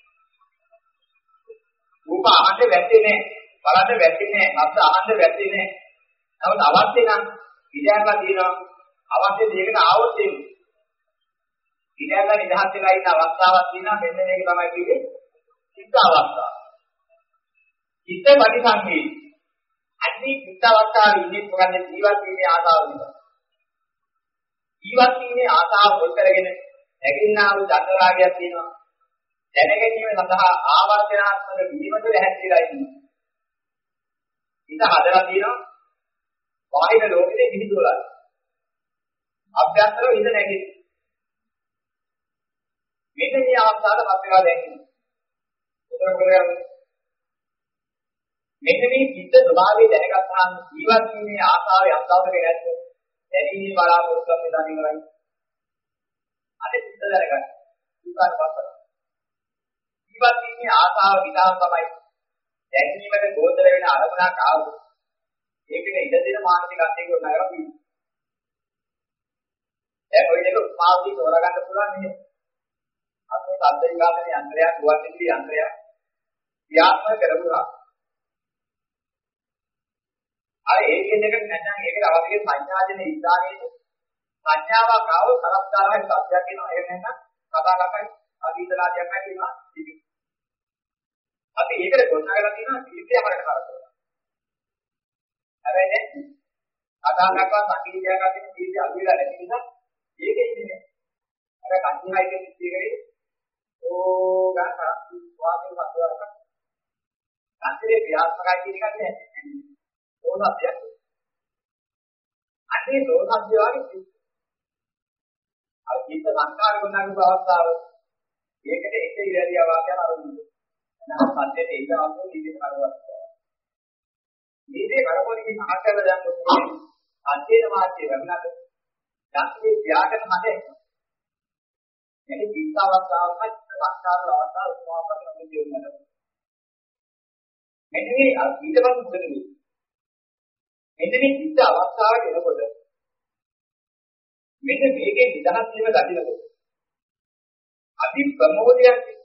A: රූප අහන්න වැටෙන්නේ නැහැ. බලන්න වැටෙන්නේ නැහැ. ශබ්ද අහන්න වැටෙන්නේ නැහැ. නමුත් අවශ්‍ය නම් විද්‍යාවක් තියෙනවා. අවශ්‍ය දෙයකට ආවොත් එන්නේ. විද්‍යාව නිදහස් වෙලා ඉන්න අවස්ථාවක් තියෙනවා. මෙන්න මේක තමයි කිව්වේ චිත්ත අවස්ථාව. චිත්ත පරිසංවේදී අනිත් චිත්ත අවස්ථාවේ ඉන්නේ මොකද ජීවත් වීමේ ආසාව නිසා. ජීවත් වීමේ ආසාව පොත් කරගෙන නැගින්නා වූ චන්ද්‍රාගයක් තියෙනවා. දැනගැනීම සඳහා ආවර්ජනාත්මක වීමද ලැහැත්තිලා ඉන්නවා. ඉත හදලා තියෙනවා. බාහිර ලෝකෙදී විහිදුවලා. අභ්‍යන්තරව ඉඳ නැගිටින. මෙන්න මේ අවස්ථාවට පත් වෙලා දැනෙනවා. උතර කරගන්න. මෙන්න මේ චිත්ත ස්වභාවය දැනගත්තාම ජීවත් වීමේ ආසාවේ අත්දැකීම නැත්නම් දැනීමේ බලාපොරොත්තු වෙන දනිනවයි. අද චිත්ත දැනගන්න. විපාක පස්සට. ජීවත් වීමේ ආසාව විතරක් තමයි දැනීමට ගෝචර වෙන අරමුණක් ආවොත් ඒකේ ඉඳ දෙන මානසිකත්වයක උනාරා තියෙනවා. දැන් ඔය දෙක උපාදී තෝරගන්න පුළුවන් නේ. අතේ සද්ද විකාශන යන්ත්‍රයක්, ගුවන්විදුලි යන්ත්‍රයක් ක්‍රියාත්මක කරගුණා. අර ඒකෙන් එකට නැත්නම් ඒකට අවශ්‍ය සංඥාජන ඉස්දානයේ සංඥාවක් ආවොත් කරස්තරයි සත්‍යයක් වෙනවා. ඒක නැත්නම් කතා කරපයි අදීතලාදයක් නැතිනවා. අපි ඒකට ගොඩනගලා තියෙනවා ජීවිතය අපරට කරකවනවා. හැබැයි දැන් කතා කරපුවා සංකීර්ණයක් අතින් ජීවිතය අදිලා නැති නිසා ඒකේ ඉන්නේ. අර කන්තිහයිකේ ඉතිරේ ඕ ගන්න වාගේ වස්තුවක්. අන්තිමේ ක්‍රියාත්මකයි කියන එක නෑ. ඕනක්යක්. අන්නේ දෝෂය වගේ අර චිත්ත සංකාර ගොඩනගන අවස්ථාව ඒකට එක ඉරියව්ව වාක්‍යන අරුන්නේ. නම් පද්දේ ඒක අවුල් නිදින කරවස්తా. මේකේ කරපොලිකේ මහත්කල දැන් මොකද? අධ්‍යයන වාක්‍ය වෙනනද? ධාතුවේ ත්‍යාගන හදේ. මේ චිත්ත අවස්ථාවක සංස්කාර අවස්ථාව උපමාපන්න දෙන්නේ. මෙන්න මේ ඊටපස්සේ මොකද වෙන්නේ? මෙන්න මේ චිත්ත අවස්ථාවට එනකොට මෙන්න මේකේ නිදහස් වීම දකින්නකොට අති ප්‍රමෝදයක් චිත්ත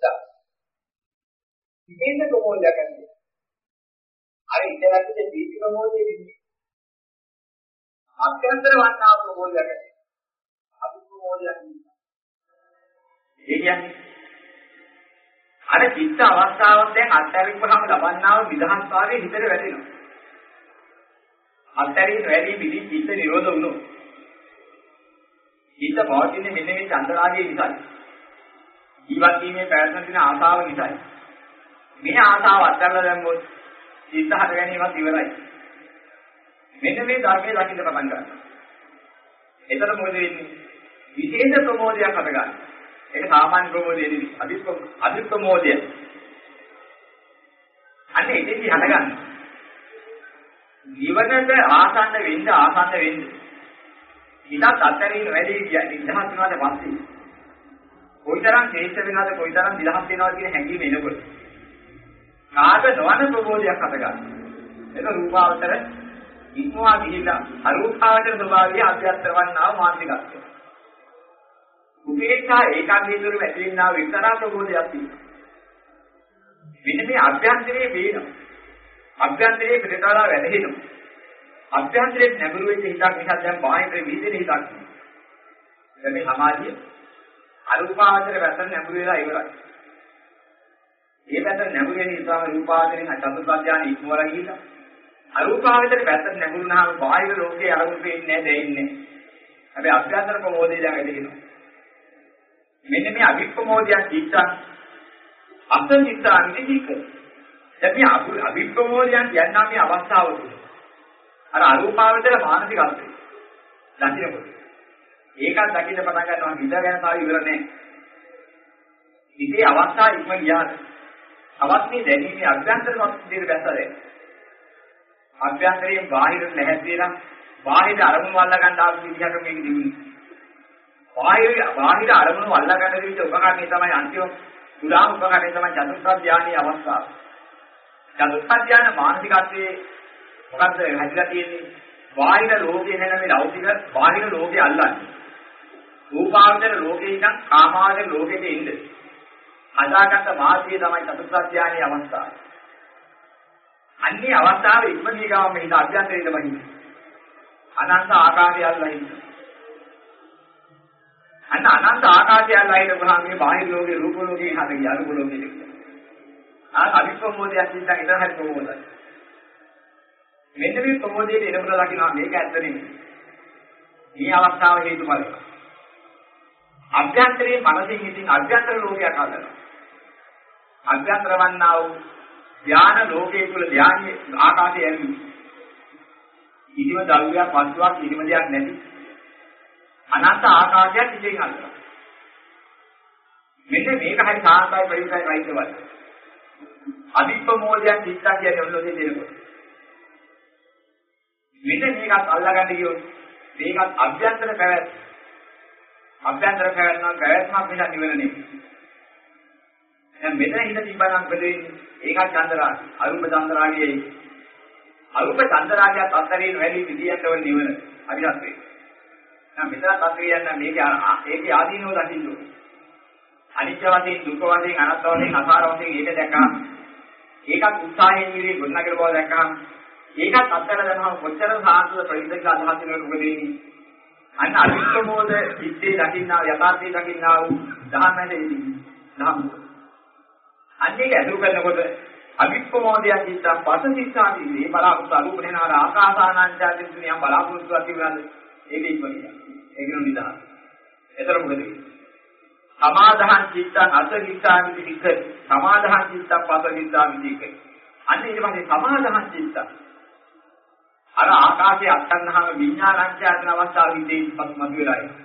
A: විශේෂ ප්‍රමෝදයක් ඇති. අර ඉඳලාදී දීපි ප්‍රමෝදයේ වෙන්නේ. අත්‍යන්තර වන්නා ප්‍රමෝදයක් ඇති. අති ප්‍රමෝදයක් නෙවෙයි. ඒ කියන්නේ අර චිත්ත අවස්ථාවක් දැන් අත්හැරීමකම ලබන්නා වූ විදහාස්වාදයේ හිතට වැටෙනවා. අත්හැරීම වැඩි පිළි චිත්ත නිරෝධ වුණොත් හිත පවතින්නේ මෙන්න මේ චන්දරාගයේ නිසායි. ජීවත් වීමේ පැවැත්ම තියෙන ආසාව නිසායි. මේ ආසාව අත්හැරලා දැම්මොත් සිත හද ගැනීමත් ඉවරයි. මෙන්න මේ ධර්මයේ දකින්න පටන් ගන්නවා. එතන මොකද වෙන්නේ? විශේෂ ප්‍රමෝදයක් හද ගන්නවා. ඒක සාමාන්‍ය ප්‍රමෝදය නෙවෙයි. අධි අධි ප්‍රමෝදය. අන්න එතෙන්දි හද ගන්නවා. ජීවිතයට ආසන්න වෙන්න ආසන්න වෙන්න. හිතත් අත්හැරීම වැඩි කියන්නේ නිදහස් වෙනාට පස්සේ. කොයිතරම් ශ්‍රේෂ්ඨ වෙනවද කොයිතරම් නිදහස් වෙනවද කියන හැඟීම එනකොට. කාද නොවන ප්‍රබෝධයක් හද ගන්නවා. ඒක රූපාවචර ඉක්මවා ගිහිල්ලා අරූපාවචර ස්වභාවය අධ්‍යාත්ම වන්නාව මානසිකත්වය. උපේක්ෂා ඒකාග්‍රීතුරු වැටෙනා විතරා ප්‍රබෝධයක් තියෙනවා. මෙන්න මේ අභ්‍යන්තරයේ වේනවා. අභ්‍යන්තරයේ පිටතලා වැටෙනවා. අභ්‍යන්තරයේ නැඹුරු වෙච්ච හිතක් නිසා දැන් බාහිර විදිහේ හිතක් තියෙනවා. මේ සමාධිය අරූපාවචර වැටෙන නැඹුරු වෙලා ඉවරයි. මේ පැත්තට නැඹුරු වෙන නිසා රූපාවචරයෙන් චතුර්ථ ධානය ඉක්මවලා ගිහිල්ලා අරූපාවචර පැත්තට නැඹුරුනහම බාහිර ලෝකේ අරමුණු වෙන්නේ නැහැ දෙන්නේ. හැබැයි අභ්‍යන්තර ප්‍රමෝදය දැන් වැඩිනවා. මෙන්න මේ අභිප්‍රමෝදයන් කිච්චා අසංචිත්තා නිදික. දැන් මේ අභිප්‍රමෝදයන් කියනවා මේ අවස්ථාව තුල. අර අරූපාවචර මානසිකත්වය. දකින්නකොට. ඒකත් දකින්න පටන් ගන්නවා හිත ගැන තාම ඉවර නැහැ. ඉතේ අවස්ථාව ඉක්ම ගියාද? අවස්ථේ දැනීමේ අභ්‍යන්තර සත්‍යයේ බැසරේ. අභ්‍යන්තරයෙන් බාහිරට නැහැදීලා බාහිර අරමුණු වල්ලා ගන්න ආපු විදිහට මේක දිනුනේ. බාහිර බාහිර අරමුණු වල්ලා ගන්න විදිහ උපකරණේ තමයි අන්තිම පුරාම උපකරණේ තමයි චතුර්ථ ධානයේ අවස්ථාව. චතුර්ථ ධාන මානසිකත්වයේ මොකද්ද හැදිලා තියෙන්නේ? බාහිර ලෝකේ නැන මේ ලෞකික බාහිර ලෝකේ අල්ලන්නේ. රූපාවචර ලෝකේ ඉඳන් කාමාවචර ලෝකෙට එන්නේ. හදාගත්ත මාර්ගය තමයි චතුර්ථ ධානයේ අවස්ථාව. අන්නේ අවස්ථාවේ ඉක්මනිය ගාම මේ අභ්‍යන්තරයේ වහින්න. අනන්ත ආකාශය අල්ලහින්න. අන්න අනන්ත ආකාශය අල්ලහින්න ගහම මේ බාහිර ලෝකේ රූප ලෝකේ හද ගිය අරූප ලෝකෙට. ආ අවිප්‍රමෝදයක් ඉඳන් ඉතන හරි ප්‍රමෝදයි. මෙන්න මේ ප්‍රමෝදයේ එනකොට දකින්න මේක ඇත්ත නෙමෙයි. මේ අවස්ථාව හේතුඵලයි. අභ්‍යන්තරයේ මනසින් ඉතින් අභ්‍යන්තර ලෝකයක් හදනවා. අභ්‍යන්තර වන්නා වූ ඥාන ලෝකයේ තුල ඥානයේ ආකාශය ඇති. ඉදිම දරුවයක් වස්තුවක් ඉදිම දෙයක් නැති. අනන්ත ආකාශයක් ඉතින් හදනවා. මෙන්න මේක හරි සාන්තයි පරිසරයි රයිතවල. අදිප්‍රමෝදයන් චිත්තා කියන්නේ ඔන්නෝසේ දෙනකොට. මෙන්න මේකත් අල්ලගන්න ගියොත් මේකත් අභ්‍යන්තර පැවැත් අභ්‍යන්තර පැවැත්ම පැවැත්මක් වෙන නිවරණේ. දැන් මෙතන හිත තිබ්බනම් බෙදෙන්නේ ඒකත් චන්දරාගය. අරුප චන්දරාගයයි. අරුප චන්දරාගයත් අත්තරින් වැඩි විදියට වල නිවන අදිහත් වේ. දැන් මෙතන අත්වියන්න මේක ඒකේ ආදීනව දකින්න ඕනේ. අනිත්‍ය වශයෙන් දුක වශයෙන් අනාත්ම වශයෙන් අසාර වශයෙන් ඒක දැක්කම ඒකත් උත්සාහයෙන් ඉන්නේ ගොඩනගන බව දැක්කම ඒකත් අත්තර දැනහම කොච්චර සාන්තද ප්‍රතිදක අදහස් වෙනවද මොකද වෙන්නේ? අන්න අවිප්‍රමෝද සිත්තේ දකින්නා යථාර්ථයේ දකින්නා වූ දහමැදෙදී දහම් අන්නේක ඇතුළු කරනකොට අවිප්‍රමෝදයන් සිත්තා පසසිතාදී මේ බලාපොරොත්තු අරූප වෙනාර ආකාසානංචාදී නියම් බලාපොරොත්තු ඇති වෙනද ඒක ඉක්මනිය. ඒක නු නිදහස්. එතන මොකද වෙන්නේ? සමාදාහං චිත්තං අසහිතානි වික සමාදාහං චිත්තං පසහිතානි වික අන්න ඊට පස්සේ සමාදාහං චිත්තං අර ආකාශයේ අත්හන්නහම විඥානංචායතන අවස්ථාවෙදී පස් මතුවලා ඉන්නේ.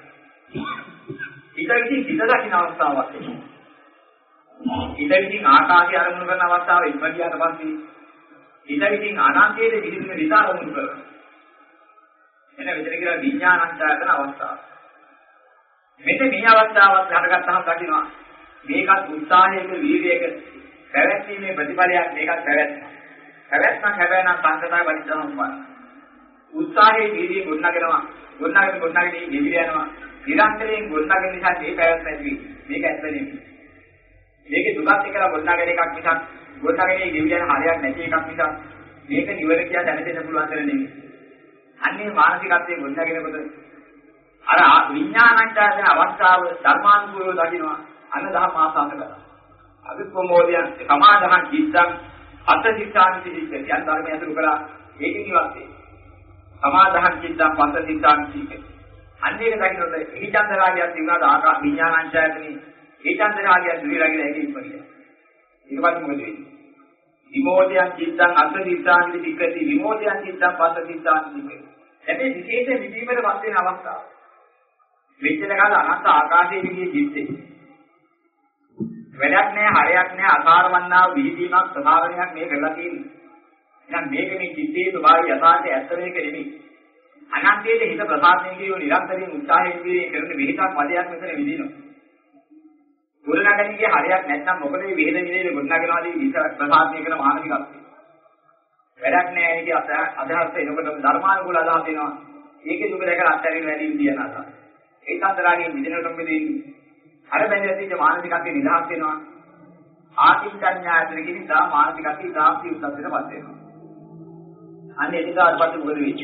A: ඊටදී හිත දකින්න අවස්ථාවක් එනවා. ඊටදී ආකාශය අරමුණු කරන අවස්ථාව ඉක්මනියට පස්සේ ඊටදී අනාන්තයේ විදිහට විතර අරමුණු කරනවා. එන විතර කියලා විඥානංචායතන අවස්ථාව. මෙන්න මේ අවස්ථාවත් හටගත්තාම දකින්නවා මේකත් උත්සාහයක වීර්යයක පැවැත්ීමේ ප්‍රතිඵලයක් මේකත් පැවැත්ම. පැවැත්මක් හැබැයි නම් සංකතයි බලිතම වань. උත්සාහයේ වීර්යය ගොඩනගෙනවා. ගොඩනගෙන ගොඩනගෙන ඉදිරිය යනවා. නිරන්තරයෙන් ගොඩනගෙන නිසා මේ පැවැත්ම ඇති වෙන්නේ. මේක ඇත්ත නෙමෙයි. මේකේ දුකත් එක්කලා ගොඩනගෙන එකක් මිසක් ගොඩනගෙන ඉදිරිය යන හරියක් නැති එකක් මිසක් මේක නිවර කියලා දැනෙන්න පුළුවන් දෙයක් නෙමෙයි. අන්නේ මානසිකත්වයේ ගොඩනගෙනකොට අර විඥානංචායතන අවස්ථාව ධර්මානුකූලව දකින්නවා අන්න දහම් ආසන්න කරා. අවිප්‍රමෝදයන් සමාදාහං චිත්තං අත්ථිතාන්ති චිත්තං යන් ධර්මය අතුරු කරා ඒකෙන් ඉවත් වේ. සමාදාහං චිත්තං පස්සතිතාන්ති චිත්තං අන්න ඒක දකින්නොත් ඊචන්ද රාගයක් තිබුණාද ආකා විඥානංචයතනේ ඊචන්ද රාගයක් දුරිලාගෙන ඒක ඉක්මනිය. ඊට පස්සේ මොකද වෙන්නේ? විමෝධයන් චිත්තං අත්ථිත්තාන්ති විකති විමෝධයන් චිත්තං පස්සතිත්තාන්ති විකති. හැබැයි විශේෂ විදීමකට වත් වෙන අවස්ථාව. මෙච්චර කාල අනන්ත ආකාශයේ විදිහේ ජීවිතේ. වැඩක් නැහැ, හරයක් නැහැ, අසාරවන්නා විහිදීමක් සමාවරණයක් මේ කරලා තියෙන්නේ. එහෙනම් මේක මේ චිත්තේ ස්වභාවය යථාර්ථය ඇත්ත වෙන එක නෙමෙයි. අනන්තයේ හිත ප්‍රසාරණය කියෝ නිරන්තරයෙන් උත්සාහයෙන් විදිහේ කරන විහිදක් වදයක් මෙතන විදිනවා. ගොඩනගන්නේ හරයක් නැත්නම් මොකද මේ විහෙද විදේනේ ගොඩනගනවාදී විතර ප්‍රසාරණය කරන මානසිකත්වය. වැඩක් නැහැ ඒක අදහස් එනකොට ධර්මානුකූල අදහස් වෙනවා. ඒකේ දුක දැකලා අත්හැරින්න වැඩි විදිය නෑ. ඒකාන්තරාගෙන් විදිනකොටම දෙන්නේ. අර බැඳලා තියෙන මානසිකත්වේ නිදහස් වෙනවා. ආකින්චඤ්ඤායතන කියන දා මානසිකත්වයේ දාප්ති උත්සන්නයටපත් වෙනවා. අන්න එදිකාටපත් මොකද වෙන්නේ?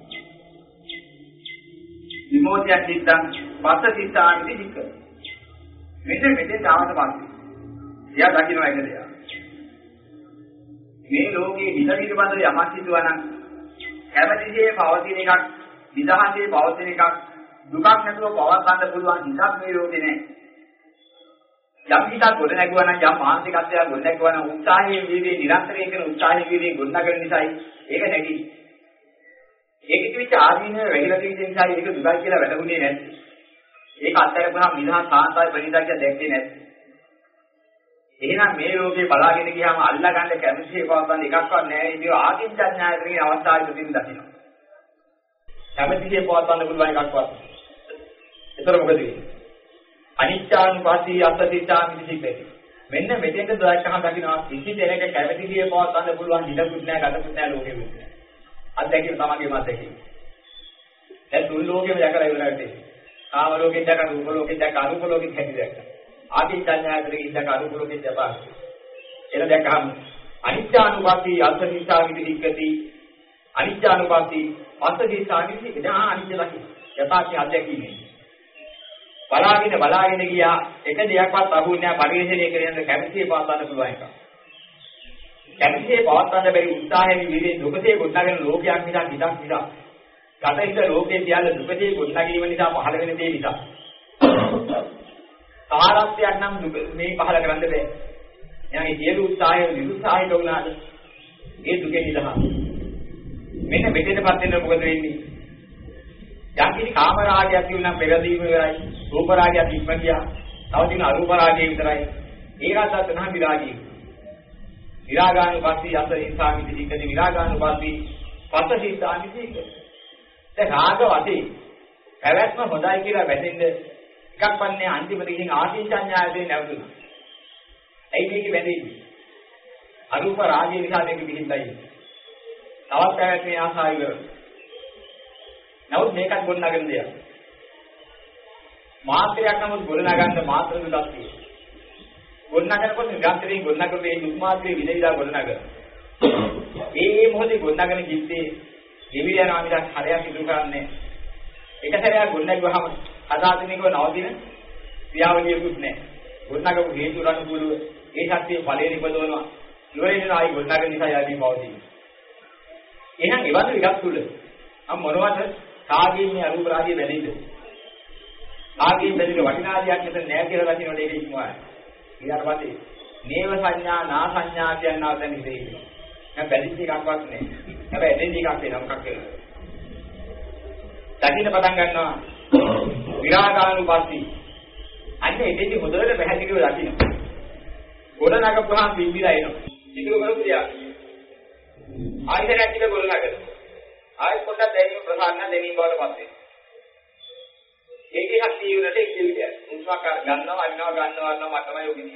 A: විමෝචය චිත්තං පස්ස චිත්තාන්ති වික. මෙන්න මෙතෙන් ආවට පස්සේ එයා දකින්න එක දෙයක්. මේ ලෝකයේ හිත පිළිබඳව යමක් හිතුවා නම් කැමැතිසේ පවතින එකක්, විදහාසේ පවතින එකක්, දුකක් නැතුව පවත්වන්න පුළුවන් හිතක් මේ ලෝකේ නැහැ. යම් හිතක් ගොඩ නැගුවා නම් යම් මානසිකත්වයක් ගොඩ නැගුවා නම් උත්සාහයෙන් වීදී නිරන්තරයෙන් කරන උත්සාහයෙන් වීදී ගොඩ නගන නිසායි ඒක නැගි. ඒක කිවිච්ච ආදීනව වැඩිලා තියෙන නිසා ඒක දුකයි කියලා වැටහුනේ නැති. ඒක අත්හැරපුවාම නිදහස් සාන්තයි ප්‍රණීතයි කියලා දැක්කේ නැති. එහෙනම් මේ ලෝකේ බලාගෙන ගියාම අල්ලා ගන්න කැමැතිසේ පවත්වන්න එකක්වත් නැහැ. ඒක ආකින්චඤ්ඤායතනයේ අවස්ථාවේ තුලින් දකින්න. කැමැතිසේ පවත්වන්න පුළුවන් එකක්වත්. ඒතර මොකද වෙන්නේ? අනිච්චානුපස්සී අත්ථිතාමිති සික්කති. මෙන්න මෙතෙන්ද දැක්කහම දකින්නවා කිසි දෙයක කැමැතිසේ පවත්වන්න පුළුවන් හිතකුත් නැහැ, ගතකුත් නැහැ ලෝකෙ වෙන්නේ. අත්දැකීම තමගේම අත්දැකීම. දැන් තුන් ලෝකෙම දැකලා ඉවරයි. කාම ලෝකෙත් දැක, රූප ලෝකෙත් දැක, අරූප ලෝකෙත් හැටි දැක්ක. ආදිත්‍යඥායතනෙත් දැක, අරූප ලෝකෙත් දැක. එන දැක්කහම අනිච්චානුපස්සී අත්ථිතාමිති සික්කති. අනිච්චානුපස්සී අත්ථිතාමිති සික්කති. ආ අනිච්ච දකින්න. යථාර්ථය අත්දැකීමේ. බලාගෙන බලාගෙන ගියා එක දෙයක්වත් අහුන්නේ නැහැ පරිශ්‍රණය කරගෙන කැමැතිසේ පවත්වන්න පුළුවන් එක. කැමැතිසේ පවත්වන්න බැරි උත්සාහයෙන් විදිහේ දුකසේ ගොඩනගෙන ලෝකයක් නිසා හිතක් නිසා. ගතිත ලෝකයේ තියන දුකසේ ගොඩනගීම නිසා පහළ වෙන දේ නිසා. සාරත්වයක් නම් දුක මේ පහළ කරන්න බෑ. එයාගේ සියලු උත්සාහය නිරුත්සාහිත වුණාද ඒ දුකේ නිදහස. මෙන්න මෙතනපත් වෙන මොකද වෙන්නේ? යම්කිසි කාම රාගයක් තියුණා පෙරදීම ඉවරයි. රූප රාගයක් ඉක්ම ගියා. තව තියෙන අරූප රාගය විතරයි. ඒකත් තනහ විරාගී. විරාගානුපස්සී අතරින්සාමිති සික්කති විරාගානුපස්සී පස්සසිතාමිති සික්කති. දැන් රාග වශයෙන් පැවැත්ම හොඳයි කියලා වැටෙන්න එකක් වන්නේ අන්තිමට ගිහින් ආශීචඤ්ඤායතේ නැවතුණා. ඇයි මේක වැදෙන්නේ? අරූප රාගය නිසා මේක පිළිඳයි. තවත් පැවැත්මේ ආසාව ඉවරයි. නමුත් මේකත් ගොඩනගන දෙයක්. මාත්‍රයක් නමුත් ගොඩනගන්න මාත්‍ර දුක් තියෙනවා. ගොඩනගනකොට නිරන්තරයෙන් ගොඩනගන මේ දුක් මාත්‍රේ විදවිලා ගොඩනගන. මේ මේ මොහොතේ ගොඩනගන කිත්තේ දෙවි යනවා මිසක් හරයක් ඉදු කරන්නේ. එක සැරයක් ගොඩනගුවාම හදාදිනේකව නවතින ක්‍රියාවලියකුත් නැහැ. ගොඩනගපු හේතු අනුකූලව ඒ ශක්තිය ඵලයේ නිපදවනවා. ඉවරේන ආයි ගොඩනගන නිසා යදී පවතී. එහෙනම් ඒවත් විගත් තුල අම් මොනවද කාගින් මේ අරූප රාජ්‍ය බැඳිද? කාගින් බැඳින වටිනාදියක් මෙතන නැහැ කියලා දකින්නට ඒක ඉක්මවයි. ඊට පස්සේ නේව සංඥා නා සංඥා කියනවා දැන් ඉතින්. දැන් බැඳිච්ච එකක්වත් නැහැ. හැබැයි එතෙන්දී එකක් වෙනවා මොකක් වෙනවද? දකින්න පටන් ගන්නවා විරාගානුපස්සී. අන්න එතෙන්දී හොඳට පැහැදිලිව දකින්න. ගොඩ නගපුවාම බිම්බිලා එනවා. ඉතුරු කරපු දෙයක්. ආයතනයක් ටික ගොඩ නගනවා. ආයෙත් පොඩ්ඩක් දැනීම ප්‍රසන්න දැනීම බවට පත් වෙනවා. ඒකේ ශක්තිය උනට ඒක දෙවිදයක්. උන්සාවක් ගන්නවා, අරිනවා, ගන්නවා, අරිනවා මටමයි යෝගිනේ.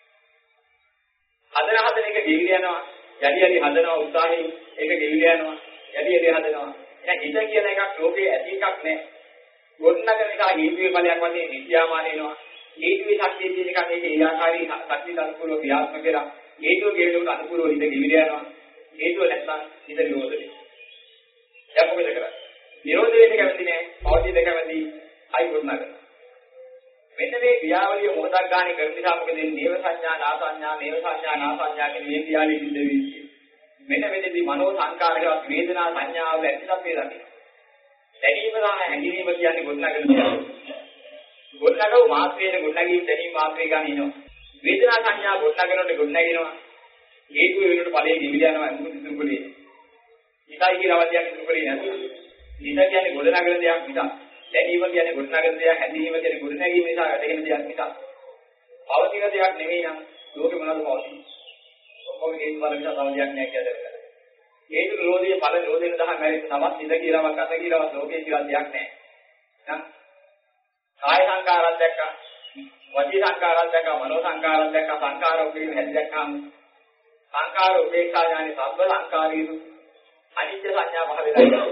A: හදන හදන එක ගෙවිල යනවා. යටි යටි හදනවා උත්සාහයෙන් ඒක ගෙවිල යනවා. යටි යටි හදනවා. එහෙනම් හිත කියන එකක් ලෝකේ ඇති එකක් නෑ. ගොඩනගන එක හේතුවේ ඵලයක් වශයෙන් විද්‍යාමාන වෙනවා. හේතුවේ ශක්තිය කියන එක මේක ඒ ආකාරී ශක්තිය අනුකූලව ක්‍රියාත්මක වෙලා හේතුව ගෙවිලුට අනුකූලව හිත ගෙවිල යනවා. හේතුව නැත්නම් හිත නිරෝධ වෙනවා. දැන් මොකද කරන්නේ? නිරෝධ වෙන්න කැමති නෑ. පෞද්ගලික කැමති අයි ගොඩනගන. මෙන්න මේ ක්‍රියාවලිය මොහොතක් ගානේ කරන නිසා මොකද වෙන්නේ? නේව සංඥා, නා සංඥා, මේව සංඥා, නා සංඥා කියන මේ ක්‍රියාවලිය සිද්ධ වෙන්නේ. මෙන්න මෙතනදී මනෝ සංකාරකවත් වේදනා සංඥාව ඇතිසත් වේදන්නේ. දැනීම සහ හැඟීම කියන්නේ ගොඩනගන දෙයක්. ගොඩනගව මාත්‍රයේ ගොඩනගී දැනීම මාත්‍රේ ගන්න ඉනවා. වේදනා සංඥා ගොඩනගනකොට ගොඩනගිනවා. හේතු වෙනුවට ඵලයේ නිවිල යනවා මුළු සිතුරුකලේ. ඊටයි කියලා වදියක් සිතුරුකලේ නැතුව. ඊට කියන්නේ ගොඩනගන දෙයක් නිසා. දැනීම කියන්නේ ගොඩනගන දෙයක්, හැඳීම කියන්නේ ගොඩනැගීම නිසා වැටෙන දෙයක් නිසා. පවතින දෙයක් නෙවෙයි නම් ලෝකෙ මොනවද පවතින්නේ? ඔක්කොම හේතු බල නිසා තව දෙයක් නැහැ කියලා දැනගන්න. හේතු නිරෝධයේ ඵල නිරෝධයෙන් දහම මැරෙන්න තමත් ඉඳ කියලාවත් අත කියලාවත් ලෝකේ කියලා දෙයක් නැහැ. නම් කාය සංකාරات දැක්කා, වචී සංකාරات දැක්කා, මනෝ සංකාරات දැක්කා, සංකාර උපේන හැද දැක්කාම සංකාර උපේක්ෂා ඥානෙ සබ්බ සංකාරීරු අනිත්‍ය සංඥා පහ වෙලා ඉන්නවා.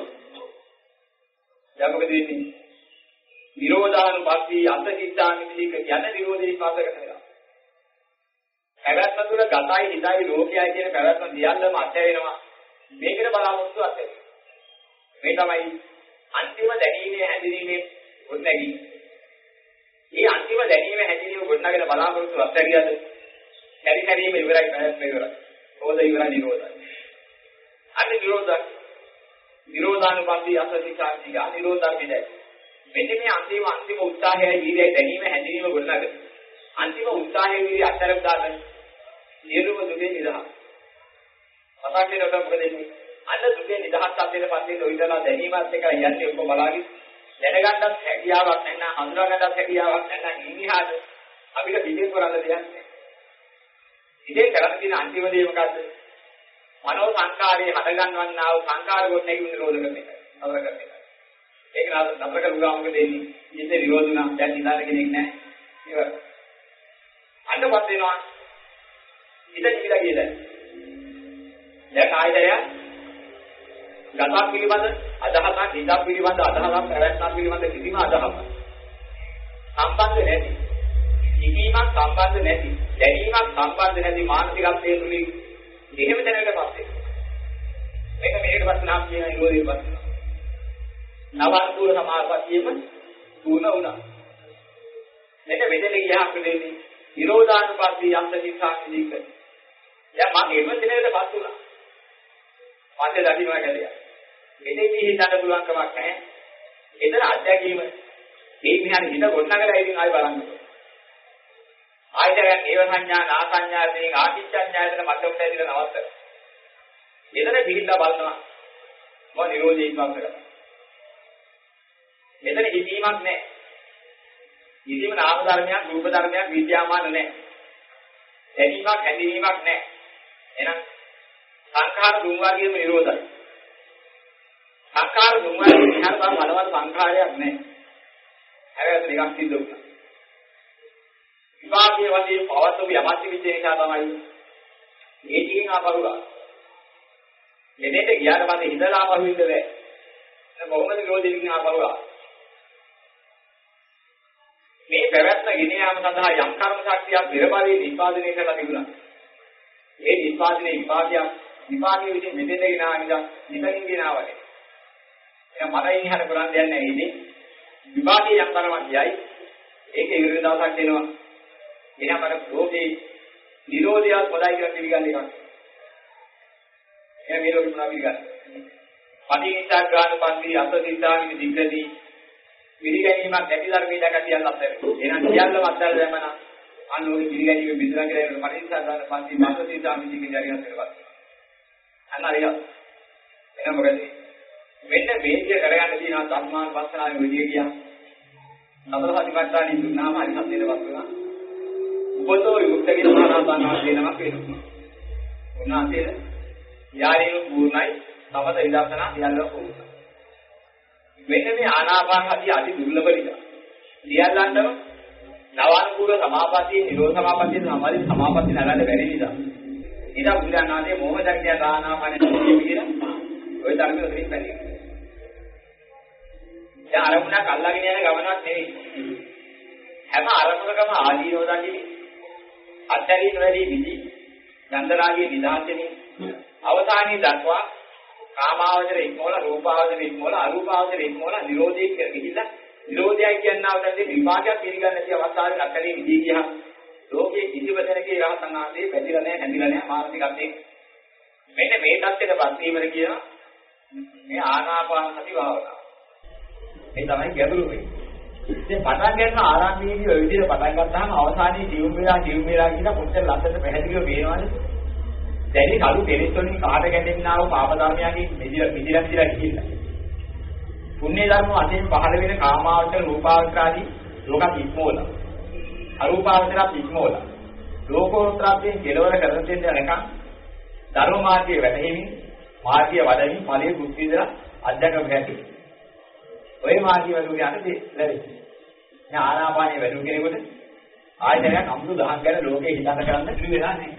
A: යකමද වෙන්නේ? නිරෝධානුපස්සී අන්තචිත්තානිමිතික යන නිරෝධේ පාදක වෙනවා. පැවැත්ම තුළ ගතයි හිතයි ලෝකයයි කියන පැවැත්ම දියල්ලම අත්හැරෙනවා. මේකට බලාපොරොත්තු අත්හැරෙනවා. මේ තමයි අන්තිම දැනීමේ හැඳිනීමේ ගොඩනැගීම. මේ අන්තිම දැනීමේ හැඳිනීම ගොඩනගෙන බලාපොරොත්තු අත්හැරියද? හැරි හැරීම ඉවරයි පැවැත්ම ඉවරයි. රෝධ ඉවරයි නිරෝධයි. අන්න නිරෝධයි. නිරෝධානුපස්සී අන්තචිත්තානිමිතික නිරෝධාර්ථයයි. මෙන්න මේ අන්තිම අන්තිම උත්සාහයයි වීර්යය දැනීම හැඳිනීම ගොඩනගන. අන්තිම උත්සාහයේ වීර්ය අත්හැරලා දාන්න. සියලුම දුකේ නිදහස්. මතක් වෙනකොට මොකද වෙන්නේ? අන්න දුකේ නිදහස් අත්දැකීම පස්සේ ඔයිදලා දැනීමත් එක යන්නේ ඔක්කොම බලාගෙන දැනගන්නත් හැකියාවක් නැත්නම් හඳුනාගන්නත් හැකියාවක් නැත්නම් ඉනිහාද අපිට පිටින් කරන්න දෙයක් නැහැ. ඉතින් කරන්න තියෙන අන්තිම දේ මොකද්ද? මනෝ සංකාරයේ හදගන්වන්නා වූ සංකාර කොට නැගී නිරෝධ කරන එක. නතර කරන එක. ඒක නතර කරුවා මොකද වෙන්නේ? ඉතින් නිරෝධ නම් දැන් නිදාන කෙනෙක් නැහැ. ඉවර. අන්නපත් වෙනවා. ඉතින් කියලා කියලා. දැන් ආයතය ගතක් පිළිබඳ අදහසක්, හිතක් පිළිබඳ අදහසක්, පැවැත්මක් පිළිබඳ කිසිම අදහසක් සම්බන්ධ නැති. ඉකීමක් සම්බන්ධ නැති. දැනීමක් සම්බන්ධ නැති මානසිකත්වයේ තුලින් එහෙම දැනගන්න පස්සේ මේක මේකට පස්සේ නම් කියන නිරෝධය පස්සේ නවන්තුර සමාපත්තියම තුන වුණා. මෙන්න මෙතන ගියාම දෙන්නේ නිරෝධානුපස්සී අන්තචිත්තානිමිතික. දැන් මම එහෙම දිනේට පස් වුණා. පස්සේ දකින්නවා කියලා. මෙතෙක් හිතන්න පුළුවන් කමක් නැහැ. ඒතර අධ්‍යක්ීම ඒ විහාර හිත ගොඩනගලා ඉතින් ආයි බලන්න. ආයතයන් ඒව සංඥා නා සංඥා දෙක ආදිච්ඡඥායතන මතකට ඇදලා නවත්තන. එතන පිළිලා බලනවා. මොන නිරෝධී ඉස්මක් කරලා. මෙතන හිතීමක් නැහැ. හිතීම නාම ධර්මයක්, රූප ධර්මයක් විද්‍යාමාන නැහැ. දැනීමක්, හැඳිනීමක් නැහැ. එහෙනම් සංඛාර දුන් වර්ගයේම නිරෝධයි. සංඛාර දුන් වර්ගයේ විහාර බව බලවත් සංඛාරයක් නැහැ. හැබැයි දෙකක් සිද්ධ වුණා. විපාකයේ වශයෙන් පවත්වපු යමත් විචේෂා තමයි මේ ටිකෙන් ආපරුවා. මෙතෙන්ට ගියාට පස්සේ හිතලා ආපහු ඉන්න බෑ. දැන් කොහොමද නිරෝධයෙන් ආපරුවා? මේ පැවැත්ම ගෙන යාම සඳහා යම් කර්ම ශක්තියක් පෙරපරිදි නිස්පාදනය කරලා තිබුණා. ඒ නිස්පාදනයේ විපාකයක් විපාකයේ විදිහ මෙතෙන්ට ගෙනාවා නිසා නිතකින් ගෙනාවනේ. එහෙනම් මරින් හර කරන් දෙන්නේ නැහැ ඉතින්. විපාකයේ යම් කර්මයක් කියයි. ඒක ඉරිද දවසක් එනවා. එහෙනම් අර ලෝකේ නිරෝධයත් පොඩයි කියලා පිළිගන්න එකක්. එහෙනම් මේ ලෝකෙ මොනවා පිළිගන්නේ? පටිච්ච සමුප්පාදයේ අසදිතානි දිග්ගදී පිළිගැනීමක් ඇති ධර්මයේ දැක කියන්න අත්හැර. එහෙනම් සියල්ලම අත්හැර දැමන අනෝගේ පිළිගැනීම බිඳලා කියලා පටිච්ච සමුප්පාදයේ අසදිතානි දිග්ගදී හරියට කරපත්. අන්න හරිය. එහෙනම් මොකද? මෙන්න මේක කරගන්න තියෙනවා ධර්මාන වස්සනාවේ විදිය කියා. නතර සතිපට්ඨානෙ දුන්නාම හරි හතේට වත් වෙනවා. උපතෝ යුක්තගෙන මහානාථාන වේනමක් වෙනවා. උනාතේ යාරේන පූර්ණයි සමත විදර්ශනා සියල්ලම පූර්ණයි. මෙන්න මේ ආනාපාන හතිය අති දුර්ලභ නිසා. සියල්ලන්ටම නවානුකූල සමාපatti, නිරෝධ සමාපatti, සමාධි සමාපatti නලන්න බැරි නිසා. ඊට බුදුරණාහි මොහොතක් ආනාපාන හතිය කියන ඔය ධර්මයේ උදලින් පැහැදිලි. දැන් අරමුණක් අල්ලගෙන යන ගමනක් නෙවෙයි. හැම අරමුණකම ආදීනෝ දකින්නේ. අත්තරින් වැඩි විදි. ගන්ධරාගයේ නිදාසෙනි. අවසානයේ දක්වා කාමාවචර ඉක්මෝල, රූපාවචර ඉක්මෝල, අරූපාවචර ඉක්මෝල නිරෝධී කියලා ගිහිල්ලා නිරෝධයයි කියනවා දැන් විපාකයක් පිළිගන්න නැති අවස්ථාවේ අත්තරින් විදි ගියා. ලෝකයේ කිසිම තැනකේ රහතන් වහන්සේ පැතිරලා නැහැ, හැදිලා නැහැ, මානසිකත්වයේ. මෙන්න මේ தත්ත්වයටපත් වීමද කියනවා මේ ආනාපාන සති භාවනාව. මේ තමයි ගැඹුරු වෙන්නේ. ඉතින් පටන් ගන්න ආරම්භයේදී ඔය විදිහට පටන් ගත්තාම අවසානයේ ජීවුම් වේලා ජීවුම් වේලා කියලා කොච්චර ලස්සනට පැහැදිලිව පේනවද? දැන් කලු දෙරිස් වලින් කාට ගැටෙන්නා වූ පාප ධර්මයන්ගේ මිදිලා මිදිලා මිදිලා ගිහිල්ලා. පුණ්‍ය ධර්ම වශයෙන් පහළ වෙන කාමාවචර රූපාවචර ආදී ලෝකත් ඉක්මෝලා. අරූපාවචරත් ඉක්මෝලා. ලෝකෝත්තරයෙන් කෙලවර කරන දෙන්න යනකම් ධර්ම මාර්ගයේ වැටෙමින් මාර්ගය වඩමින් ඵලයේ බුද්ධ විදලා අධ්‍යාත්ම ගැටි. ඔය මාර්ගය වලු යන්නේ ලැබෙන්නේ. දැන් ආනාපානිය වැඩි කෙනෙකුට ආයතනයක් අමුතු දහම් ගැන ලෝකේ හිතන්න කරන්න ඉලු වෙලා නැහැ.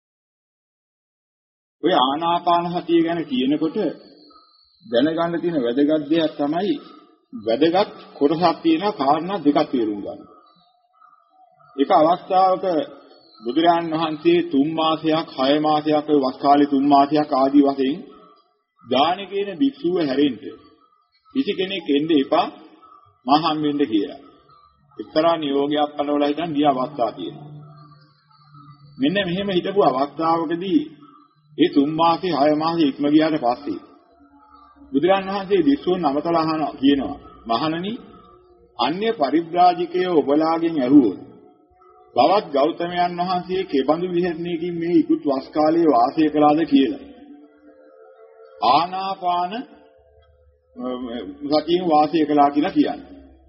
B: ඔය ආනාපාන සතිය ගැන කියනකොට දැනගන්න තියෙන වැදගත් දෙයක් තමයි වැදගත් කොටසක් තියෙන කාරණා දෙකක් තේරුම් ගන්න. එක අවස්ථාවක බුදුරජාන් වහන්සේ තුන් මාසයක් හය මාසයක් ඔය වස් කාලේ තුන් මාසයක් ආදී වශයෙන් දාන කියන භික්ෂුව හැරෙන්න කිසි කෙනෙක් එන්න එපා මහම් වෙන්න කියලා. එක්තරා නියෝගයක් කරනවලා හිටන් ගිය අවස්ථා තියෙනවා. මෙන්න මෙහෙම හිටපු අවස්ථාවකදී ඒ තුන් මාසේ හය මාසේ ඉක්ම ගියාට පස්සේ බුදුරජාන් වහන්සේ භික්ෂුන් අමතලා අහනවා කියනවා මහණනි අන්‍ය පරිබ්‍රාජිකයෝ ඔබලාගෙන් ඇහුවොත් බවත් ගෞතමයන් වහන්සේ කෙබඳු විහෙරණයකින් මේ ඉක්ුත් වස් කාලයේ වාසය කළාද කියලා. ආනාපාන සතියෙන් වාසය කළා කියලා කියන්නේ.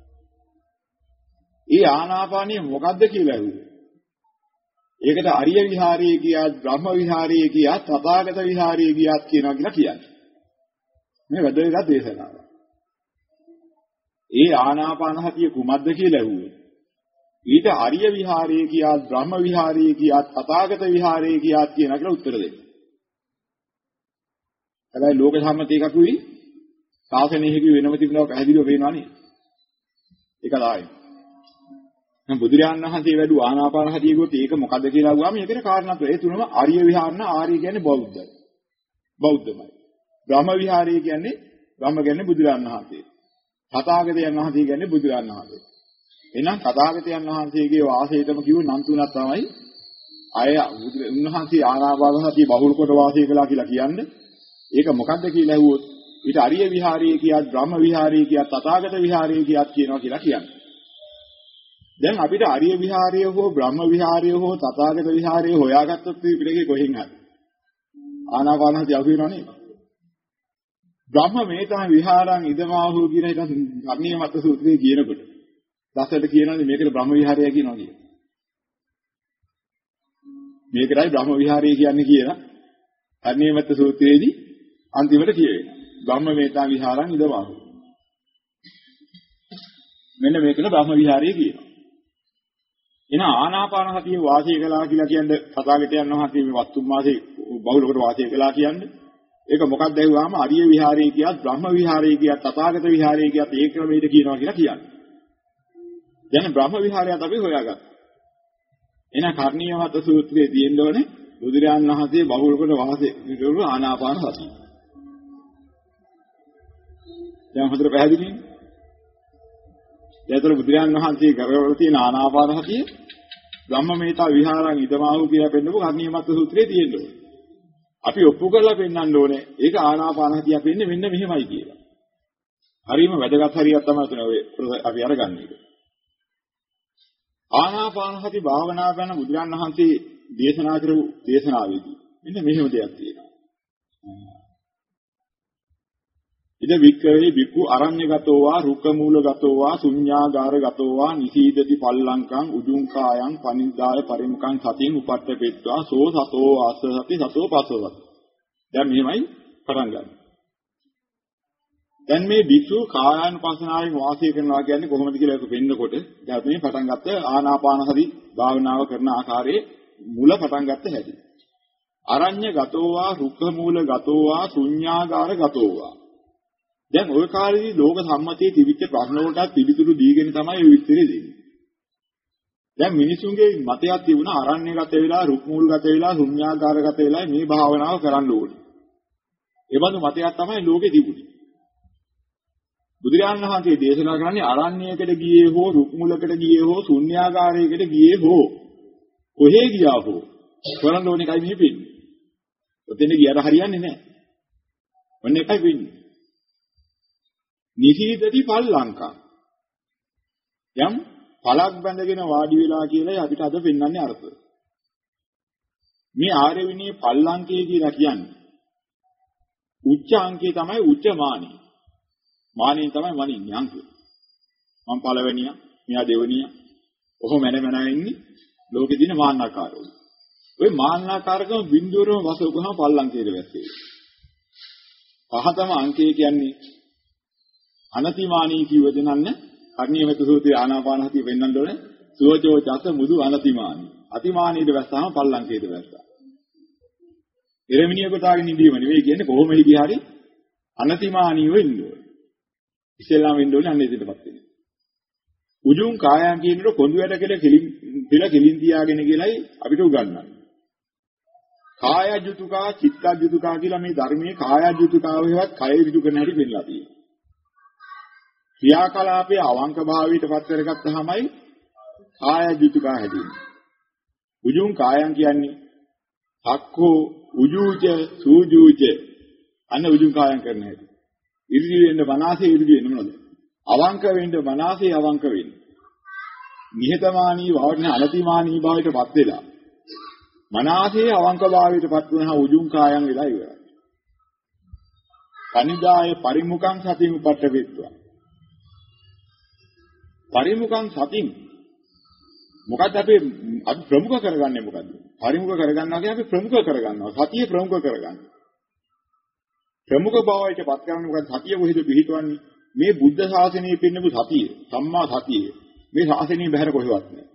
B: ඒ ආනාපානිය මොකද්ද කියලා ඇහුවේ. ඒකට අරිය විහාරයේ කියාත් බ්‍රහ්ම විහාරයේ කියාත් තථාගත විහාරයේ කියාත් කියනවා කියලා කියන්නේ. මේ වැදගත් දේශනාව. ඒ ආනාපාන සතිය කුමක්ද කියලා ඇහුවේ. ඊට අරිය විහාරයේ කියාත් බ්‍රහ්ම විහාරයේ කියාත් තථාගත විහාරයේ කියාත් කියනවා කියලා උත්තර දෙන්න. හැබැයි ලෝක සම්මත එකකුයි සාසනයෙහි වෙනම තිබුණා පැහැදිලිව පේනවා නේද? ඒක තමයි. දැන් බුදුරජාණන් වහන්සේ වැඩු ආනාපාන සතිය කිව්වොත් ඒක මොකද්ද කියලා අහුවාම ඒකට කාරණා තුන. ඒ තුනම ආර්ය විහාරණ ආර්ය කියන්නේ බෞද්ධයි. බෞද්ධමයි. බ්‍රහ්ම විහාරය කියන්නේ බ්‍රහ්ම කියන්නේ බුදුරජාණන් වහන්සේ. තථාගතයන් වහන්සේ කියන්නේ බුදුරජාණන් වහන්සේ. එහෙනම් තථාගතයන් වහන්සේගේ වාසයටම කිව්ව නම් තුනක් තමයි අය උන්වහන්සේ ආනාපාන සතිය බහුල කොට වාසය කළා කියලා කියන්නේ. ඒක මොකද්ද කියලා ඇහුවොත් ඊට ආර්ය විහාරයේ කියාත් බ්‍රහ්ම විහාරයේ කියාත් තථාගත විහාරයේ කියාත් කියනවා කියලා කියන්නේ. දැන් අපිට ආර්ය විහාරය හෝ බ්‍රහ්ම විහාරය හෝ තථාගත විහාරය හොයාගත්තොත් පිටකේ කොහෙන් හරි ආනාපාන සතිය අවු වෙනව නේද? බ්‍රහ්ම මේතම විහාරං ඉදමාහු කියන එක කර්ණීය මත සූත්‍රයේ කියනකොට දසට කියනවානේ මේකට බ්‍රහ්ම විහාරය කියනවා කියලා. මේකටයි බ්‍රහ්ම විහාරය කියන්නේ කියලා කර්ණීය මත සූත්‍රයේදී අන්තිමට කියවෙනවා. බ්‍රහ්ම මේතා විහාරං ඉදමාහු. මෙන්න මේකට බ්‍රහ්ම විහාරය කියනවා. එන ආනාපාන සතිය වාසය කළා කියලා කියන්නේ තථාගතයන් වහන්සේ මේ වස්තුම් මාසේ බහුල කොට වාසය කළා කියන්නේ ඒක මොකක්ද ඇහුවාම ආර්ය විහාරය කියත් බ්‍රහ්ම විහාරය කියත් තථාගත විහාරය කියත් ඒ ක්‍රමයට කියනවා කියලා කියන්නේ. දැන් බ්‍රහ්ම විහාරයත් අපි හොයාගත්තා. එන කර්ණීය මත සූත්‍රයේ තියෙන්න ඕනේ බුදුරජාණන් වහන්සේ බහුල කොට වාසය කරන ආනාපාන සතිය. දැන් හතර පැහැදිලිනේ. ඒතර බුදුරජාණන් වහන්සේ කරවල තියෙන ආනාපාන සතිය බ්‍රහ්මමේතා විහාරං ඉදමාහු කියලා පෙන්නපු කර්ණීය මත සූත්‍රයේ තියෙන්න ඕනේ. අපි ඔප්පු කරලා පෙන්වන්න ඕනේ ඒක ආනාපාන සතිය වෙන්නේ මෙන්න මෙහෙමයි කියලා. හරියම වැදගත් හරියක් තමයි තුන ඔය අපි අරගන්නේ. ආනාපාන සති භාවනා කරන බුදුරජාණන් වහන්සේ දේශනා කරපු දේශනාවේදී මෙන්න මෙහෙම දෙයක් තියෙනවා. ඉද වික්‍රේ වික්ඛු අරඤ්‍යගතෝ වා රුක්කමූලගතෝ වා ශුඤ්ඤාගාරගතෝ වා නිසීදති පල්ලංකං උජුං කායං පනිදාය පරිමුඛං සතින් උපට්ඨපෙත්වා සෝ සතෝ ආසසති සතෝ පසවති. දැන් මෙහෙමයි පටන් ගන්න. දැන් මේ භික්ෂු කායානුපස්සනාවෙන් වාසය කරනවා කියන්නේ කොහොමද කියලා ඒක වෙන්නකොට දැන් මේ පටන් ගත්ත ආනාපාන සති භාවනාව කරන ආකාරයේ මුල පටන් ගත්ත හැටි. අරඤ්‍යගතෝ වා රුක්කමූලගතෝ වා ශුඤ්ඤාගාරගතෝ වා දැන් ওই කාලේදී ලෝක සම්මතයේ තිබිච්ච ප්‍රශ්න වලට පිළිතුරු දීගෙන තමයි ඔය විස්තරය දෙන්නේ. දැන් මිනිසුන්ගේ මතයක් තිබුණා අරණ්‍යගත වෙලා, රුක්මූලගත වෙලා, ශුන්‍යාකාරගත වෙලා මේ භාවනාව කරන්න ඕනේ. ඒ බඳු මතයක් තමයි ලෝකේ තිබුණේ. බුදුරජාණන් වහන්සේ දේශනා කරන්නේ අරණ්‍යයකට ගියේ හෝ, රුක්මූලකට ගියේ හෝ, ශුන්‍යාකාරයකට ගියේ හෝ, කොහේ ගියා හෝ කරන්න ඕනේ කයි මේ වෙන්නේ. ඔතෙන් ගියාට හරියන්නේ නැහැ. ඔන්න එකයි වෙන්නේ. නිහීදති පල්ලංකම්. යම් පළක් බැඳගෙන වාඩි වෙලා කියලායි අපිට අද පෙන්වන්නේ අර්ථය. මේ ආර්ය විනී පල්ලංකේ කියලා කියන්නේ උච්ච අංකේ තමයි උච්ච මානෙ. මානෙන් තමයි වනින්නේ අංකය. මම පළවෙනියා, මෙයා දෙවෙනියා. ඔහොම මැන මැන ඉන්නේ ලෝකේ දින මාන්නාකාරෝ. ඔය මාන්නාකාරකම බිඳුවරම වසුගහම පල්ලංකේට වැස්සේ. පහතම අංකය කියන්නේ අනතිමානී කියවද නන්න කර්ණීයමෙත සූත්‍රයේ ආනාපාන හතිය වෙන්නන්න ඕනේ. සුවචෝ චස මුදු අනතිමානී. අතිමානීට වැස්සාම පල්ලංකේට වැස්සා. එරමිනිය කොටාගෙන ඉඳීම නෙවෙයි කියන්නේ කොහොම හිදී හරි අනතිමානීව ඉන්න ඕනේ. ඉස්සෙල්ලාම වෙන්න ඕනේ අන්න ඉතින්පත් වෙන්නේ. උජුං කායයන් කියනකොට කොඳු වැඩ කියලා කෙලින් පිළ කෙලින් තියාගෙන කියලායි අපිට උගන්වන්නේ. කායජුතුකා චිත්තජුතුකා කියලා මේ ධර්මයේ කායජුතුකාව හේවත් කය ඍජු කරන හැටි පෙන්නලා තියෙනවා. ක්‍රියාකලාපයේ අවංක භාවයට පත් කරගත්තාමයි කායජුතුකා හැදෙන්නේ. උජුං කායයන් කියන්නේ හක්කෝ උජූච සූජූච අන්න උජුං කායයන් කරන හැටි. ඉරිදි වෙන්න මනසේ ඉරිදි වෙන්න මොනවද? අවංක වෙන්න මනසේ අවංක වෙන්න. නිහතමානී වවන අනතිමානී භාවයට පත් වෙලා මනසේ අවංක භාවයට පත් වුණා උජුං කායයන් වෙලා ඉවරයි. කනිදාය පරිමුඛං සතින් උපට්ඨවෙත්වා. පරිමුඛං සතින් මොකද අපි අපි ප්‍රමුඛ කරගන්නේ මොකද්ද? පරිමුඛ කරගන්නවා කියන්නේ අපි ප්‍රමුඛ කරගන්නවා. සතිය ප්‍රමුඛ කරගන්නවා. ප්‍රමුඛ භාවයට පත් කරන්නේ මොකද? සතිය කොහෙද පිහිටවන්නේ? මේ බුද්ධ ශාසනයේ පින්නපු සතිය, සම්මා සතිය. මේ ශාසනයේ බහැර කොහෙවත් නැහැ.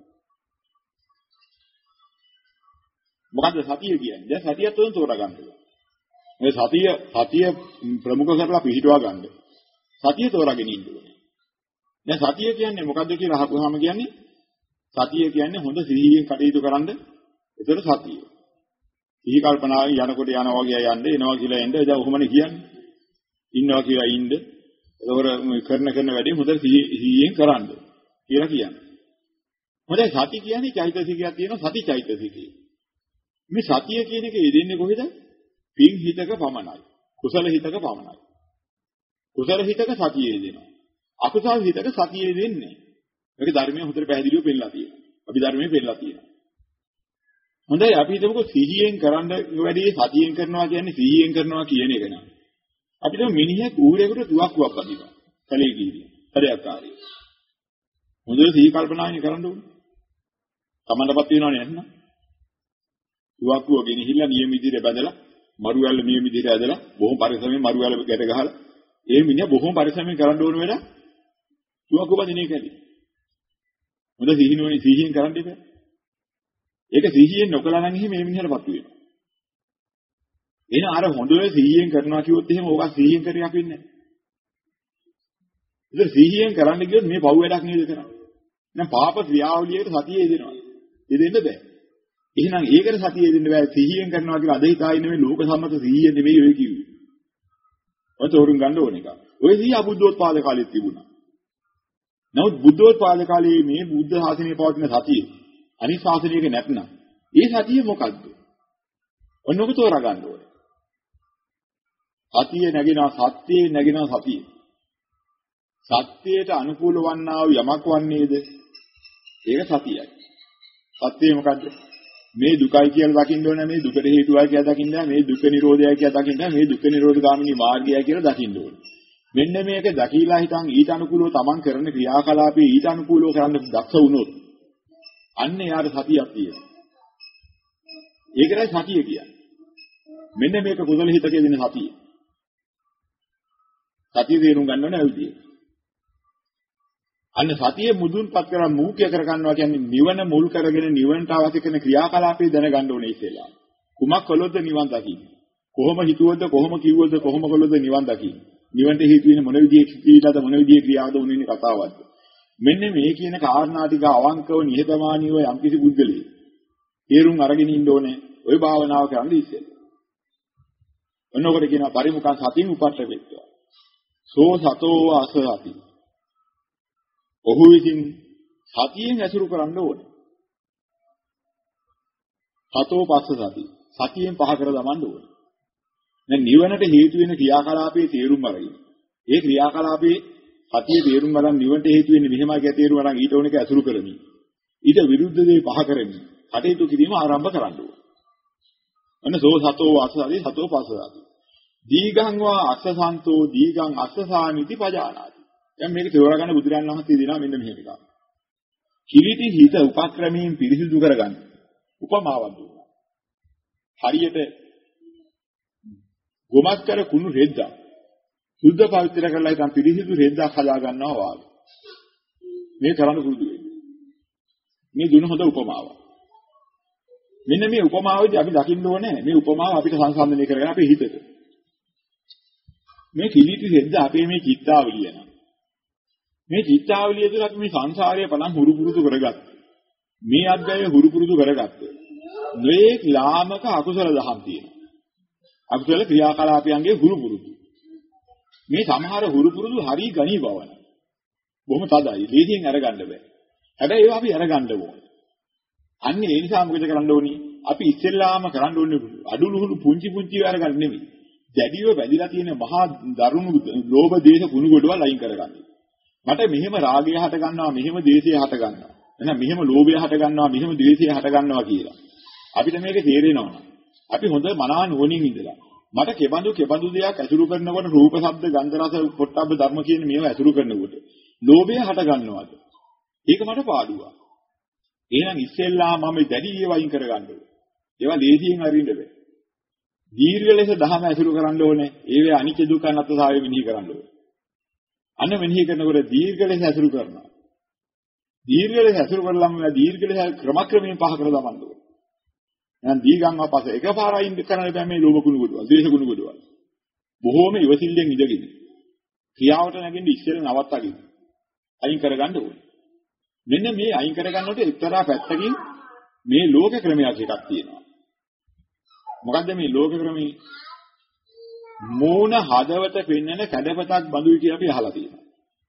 B: මොකද්ද සතිය කියන්නේ? දැන් සතියත් උන් තෝරා ගන්න ඕනේ. මේ සතිය සතිය ප්‍රමුඛ කරලා පිහිටවා ගන්න. සතිය තෝරාගෙන ඉන්න ඕනේ. දැන් සතිය කියන්නේ මොකද්ද කියලා අහපුවාම කියන්නේ සතිය කියන්නේ හොඳ සිහියෙන් කටයුතු කරන්න. ඒතර සතිය. සිහි කල්පනාවෙන් යනකොට යනවා වගේ යන්න එනවා කියලා එන්න. එදා ඔහොමනේ කියන්නේ. ඉන්නවා කියලා ඉන්න. ඒතකොට කරන කරන වැඩේ හොඳ සිහියෙන් කරන්න කියලා කියන්නේ. හොඳයි සති කියන්නේ චෛතසිකයක් තියෙනවා සති චෛතසිකය. මේ සතිය කියන එක යෙදෙන්නේ කොහෙද? පින් හිතක පමණයි. කුසල හිතක පමණයි. කුසල හිතක සතිය යෙදෙනවා. අකුසල හිතක සතිය යෙදෙන්නේ නැහැ. මේක ධර්මයේ හොඳට පැහැදිලිව පෙන්නලා තියෙනවා. අපි ධර්මයේ පෙන්නලා තියෙනවා. හොඳයි අපි හිතමුකෝ සිහියෙන් කරන්න වැඩි සතියෙන් කරනවා කියන්නේ සිහියෙන් කරනවා කියන එක නේ. අපි හිතමු මිනිහෙක් ඌරේකට තුවක්කුවක් අදිනවා. කලේ ගිහින්. හරියක්කාරී. හොඳට සිහි කල්පනාවෙන් කරන්න ඕනේ. තමන්ටපත් වෙනවනේ නැත්නම්. තුවක්කුව ගෙනහිල්ලා නියම විදිහට බැදලා මරු වැල්ල නියම විදිහට ඇදලා බොහොම පරිස්සමෙන් මරු වැල්ල ගැට ගහලා ඒ මිනිහා බොහොම පරිස්සමෙන් කරන්න ඕන වෙලා තුවක්කුව බදින එකයි. හොඳ සිහිනුවනේ සිහියෙන් කරන්න ඉතින්. ඒක සිහියෙන් නොකළා නම් එහෙම මේ මිනිහටපත් වෙනවා. එන අර හොඳට සිහියෙන් කරනවා කිව්වොත් එහෙම ඕක සිහියෙන් කරේ අපි ඉන්නේ නැහැ. ඉතින් සිහියෙන් කරන්න ගියොත් මේ පව් වැඩක් නේද කරන්නේ. දැන් පාප ක්‍රියාවලියකට සතිය යෙදෙනවා. යෙදෙන්න බෑ. එහෙනම් ඒකට සතිය යෙදෙන්න බෑ. සිහියෙන් කරනවා කියලා අද හිතා ඉන්නේ මේ ලෝක සම්මත සිහිය නෙවෙයි ඔය කිව්වේ. ඔය තෝරුම් ගන්න ඕන එක. ඔය සිහිය අබුද්ධෝත්පාද කාලෙත් තිබුණා. නමුත් බුද්ධෝත්පාද කාලයේ මේ බුද්ධ ශාසනයේ පවතින සතිය අනිත් ශාසනයක නැත්නම් ඒ සතිය මොකද්ද? ඔන්නෝක තෝරා ගන්න ඕනේ. සතිය නැගිනවා සත්‍යයේ නැගිනවා සතිය. සත්‍යයට අනුකූල වන්නා වූ යමක් වන්නේද? ඒක සතියයි. සත්‍යය මොකද්ද? මේ දුකයි කියලා දකින්න ඕනේ මේ දුකට හේතුවයි කියලා දකින්න මේ දුක නිරෝධයයි කියලා දකින්න මේ දුක නිරෝධ ගාමිනී මාර්ගයයි කියලා දකින්න ඕනේ. මෙන්න මේක දකීලා හිතන් ඊට අනුකූලව තමන් කරන ක්‍රියාකලාපේ ඊට අනුකූලව කරන්න දක්ෂ වුණොත් අන්න යාට සතියක් තියෙනවා. ඒකයි සතිය කියන්නේ. මෙන්න මේක කුසල හිතකේ දෙන සතිය. සතිය තේරුම් ගන්න ඕනේ ඇවිදී. අන්න සතිය මුදුන්පත් කරලා මූක්‍ය කර ගන්නවා කියන්නේ නිවන මුල් කරගෙන නිවනට අවශ්‍ය කරන ක්‍රියාකලාපේ දැනගන්න ඕනේ ඉතින්ලා. කුමක් කළොත්ද නිවන් දකින්නේ? කොහොම හිතුවොත්ද කොහොම කිව්වොත්ද කොහොම කළොත්ද නිවන් දකින්නේ? නිවන්ට හේතු වෙන මොන විදිහේ ක්‍රියාවද මොන විදිහේ ක්‍රියාවද උන්නේ කතාවක්ද? මෙන්න මේ කියන කාරණා ටික අවංකව නිහතමානීව යම්කිසි බුද්ධලේ තේරුම් අරගෙන ඉන්න ඕනේ. ওই භාවනාව කරන්න ඉස්සෙල්ලා. ඔන්නෝකට කියනවා පරිමුඛං සතින් උපට්ඨවෙත්වා. සෝ සතෝ අසහති. ඔහු විසින් සතියෙන් ඇසුරු කරන්න ඕනේ. සතෝ පස්ස සති. සතියෙන් පහ කර දමන්න ඕනේ. දැන් නිවනට හේතු වෙන ක්‍රියාකලාපයේ තේරුම් අරගෙන ඒ ක්‍රියාකලාපේ සතිය තේරුම් ගන්න නිවන්ට හේතු වෙන්නේ මෙහෙමයි කියලා තේරුම් ගන්න ඊට ඕනෙක අසුරු කරමි. ඊට විරුද්ධ දේ පහ කරමි. කටයුතු කිරීම ආරම්භ කරන්න ඕන. අන්න සෝ සතෝ වාසසාදී සතෝ පස්සසාදී. දීගං වා අස්සසන්තෝ දීගං අස්සසාමිති පජානාති. දැන් මේක තේරුම් ගන්න බුදුරජාණන් වහන්සේ දෙනවා මෙන්න මෙහෙම එකක්. කිලිටි හිත උපක්‍රමයෙන් පිරිසිදු කරගන්න. උපමාවක් දුන්නා. හරියට ගොමක් කර කුණු රෙද්දක් සුද්ධ පවිත්‍ර කරලා ඉතින් පිරිසිදු රෙද්දක් හදා ගන්නවා වාගේ. මේ කරන්න පුරුදු වෙන්න. මේ දුන හොඳ උපමාවක්. මෙන්න මේ උපමාවේදී අපි දකින්න ඕනේ මේ උපමාව අපිට සංසන්දනය කරගෙන අපේ හිතට. මේ කිලිටි රෙද්ද අපේ මේ චිත්තාවලිය න ะ. මේ චිත්තාවලිය තුළ අපි මේ සංසාරයේ පලන් හුරු පුරුදු කරගත්තා. මේ අධ්‍යය හුරු පුරුදු කරගත්තා. මේ ලාමක අකුසල දහම් තියෙනවා. අකුසල ක්‍රියාකලාපයන්ගේ හුරු පුරුදු. මේ සමහර හුරු පුරුදු හරි ගණී බවන. බොහොම තදයි. ලේසියෙන් අරගන්න බෑ. හැබැයි ඒවා අපි අරගන්න ඕනේ. අන්න ඒ නිසා මොකද කරන්න ඕනේ? අපි ඉස්සෙල්ලාම කරන්න ඕනේ අඩුලුහුළු පුංචි පුංචි අරගන්න නෙමෙයි. දැඩිව වැදිලා තියෙන මහා දරුණු ලෝභ දේශ කුණු ගොඩවල් අයින් කරගන්න. මට මෙහෙම රාගය හට ගන්නවා, මෙහෙම දේශය හට ගන්නවා. එහෙනම් මෙහෙම ලෝභය හට ගන්නවා, මෙහෙම ද්වේෂය හට ගන්නවා කියලා. අපිට මේක තේරෙනවා. අපි හොඳ මනා නුවණින් ඉඳලා මට කෙබඳු කෙබඳු දෙයක් ඇසුරු කරනකොට රූප, ශබ්ද, ගන්ධ, රස, පොට්ටබ්බ ධර්ම කියන මේවා ඇසුරු කරනකොට ලෝභය හට ගන්නවාද? ඒක මට පාඩුවක්. එහෙනම් ඉස්සෙල්ලා මම දැඩි ඒවා අයින් කරගන්න ඕනේ. ඒවා ලේසියෙන් අරින්න බෑ. දීර්ඝ ලෙස දහම ඇසුරු කරන්න ඕනේ. ඒවේ අනිත්‍ය දුක්ඛ අනාත්මතාවය මෙනෙහි කරන්න ඕනේ. අන්න මෙනෙහි කරනකොට දීර්ඝ ලෙස ඇසුරු කරනවා. දීර්ඝ ලෙස ඇසුරු කරලම දීර්ඝ ලෙස ක්‍රමක්‍රමයෙන් පහ කර දමන්න ඕනේ. එහෙනම් දීගං අපස එකපාරයින් කරන්න බෑ මේ ලෝභ කුණු කොටවල්, ද්වේෂ කුණු කොටවල්. බොහෝම ඉවසිල්ලෙන් ඉඳගෙන ක්‍රියාවට නැගෙන්න ඉස්සෙල්ලා නවත්තගෙන අයින් කරගන්න ඕනේ. මෙන්න මේ අයින් කරගන්නකොට එක්තරා පැත්තකින් මේ ලෝක ක්‍රමයක් එකක් තියෙනවා. මොකද්ද මේ ලෝක ක්‍රමී? මෝන හදවත පෙන්වන කැඩපතක් බඳුයි කියලා අපි අහලා තියෙනවා.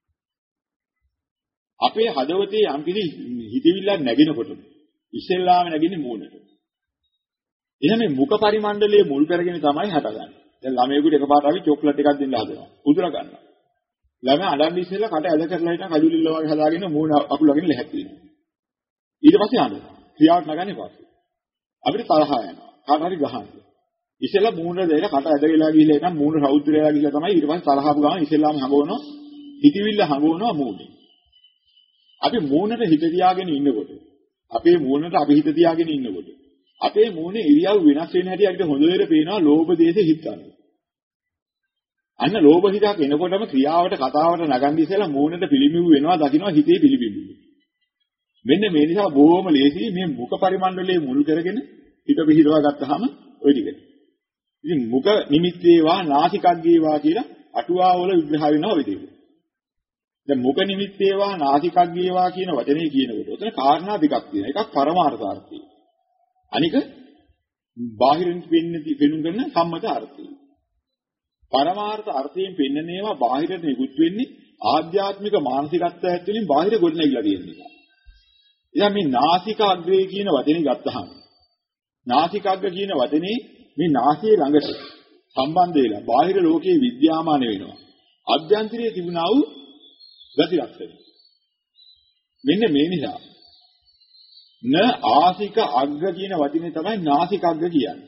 B: අපේ හදවතේ යම්කිසි හිතවිල්ලක් නැගෙනකොට ඉස්සෙල්ලාම නැගෙන්නේ මෝනට. එහෙනම් මේ මුඛ පරිමණ්ඩලයේ මුල් කරගෙන තමයි හටගන්නේ. දැන් ළමයෙකුට එකපාරට අපි චොක්ලට් එකක් දෙන්න හදනවා. උදුර ගන්නවා. ළමයා අඬන්නේ ඉස්සෙල්ලා කට ඇද කරලා හිටන් කජුලිල්ල වගේ හදාගෙන මූණ අකුලගෙන ලැහැත් වෙනවා. ඊට පස්සේ අඬනවා. ක්‍රියාවට නගන්නේ පස්සේ. අපිට තරහ යනවා. කාට හරි ගහනවා. ඉස්සෙල්ලා මූණ දෙලා කට ඇද වෙලා ගිහිල්ලා ඉතින් මූණ රෞද්‍ර වෙලා ගිහිල්ලා තමයි ඊට පස්සේ තරහපු ගමන් ඉස්සෙල්ලාම හඟවනවා. හිතවිල්ල හඟවනවා මූණේ. අපි මූණට හිත තියාගෙන ඉන්නකොට අපේ මූණට අපි හිත තියාගෙන ඉන්නකොට අපේ මූණේ ඉරියව් වෙනස් වෙන හැටි අපිට හොඳට පේනවා ලෝභ දේශ හිතන්න. අන්න ලෝභ හිතක් එනකොටම ක්‍රියාවට කතාවට නගන්නේ ඉස්සෙල්ලා මූණට පිළිඹු වෙනවා දකින්නවා හිතේ පිළිඹු. මෙන්න මේ නිසා බොහොම ලේසි මේ මුඛ පරිමණ්ඩලයේ මුල් කරගෙන හිත පිහිටවා ගත්තාම ওই ටික. ඉතින් මුඛ නිමිත්තේවා නාසිකග්ගේවා කියලා අටුවාවල විග්‍රහ වෙනවා ඔය දෙක. දැන් මුඛ නිමිත්තේවා නාසිකග්ගේවා කියන වචනේ කියනකොට උතන කාරණා දෙකක් තියෙනවා. එකක් පරමාර්ථාර්ථය. අනික බාහිරින් වෙන්නේ වෙනුම් කරන සම්මත අර්ථය. පරමාර්ථ අර්ථයෙන් පෙන්නන ඒවා බාහිරට නිකුත් වෙන්නේ ආධ්‍යාත්මික මානසිකත්වය ඇතුලින් බාහිර ගොඩ නැගිලා තියෙන නිසා. ඉතින් මේ නාසික අග්‍රේ කියන වචනේ ගත්තහම නාසිකග්ග කියන වචනේ මේ නාසයේ ළඟට සම්බන්ධ වෙලා බාහිර ලෝකයේ විද්‍යාමාන වෙනවා. අභ්‍යන්තරයේ තිබුණා වූ ගති ලක්ෂණ. මෙන්න මේ නිසා න ආසික අග්ග කියන වචනේ තමයි නාසිකග්ග කියන්නේ.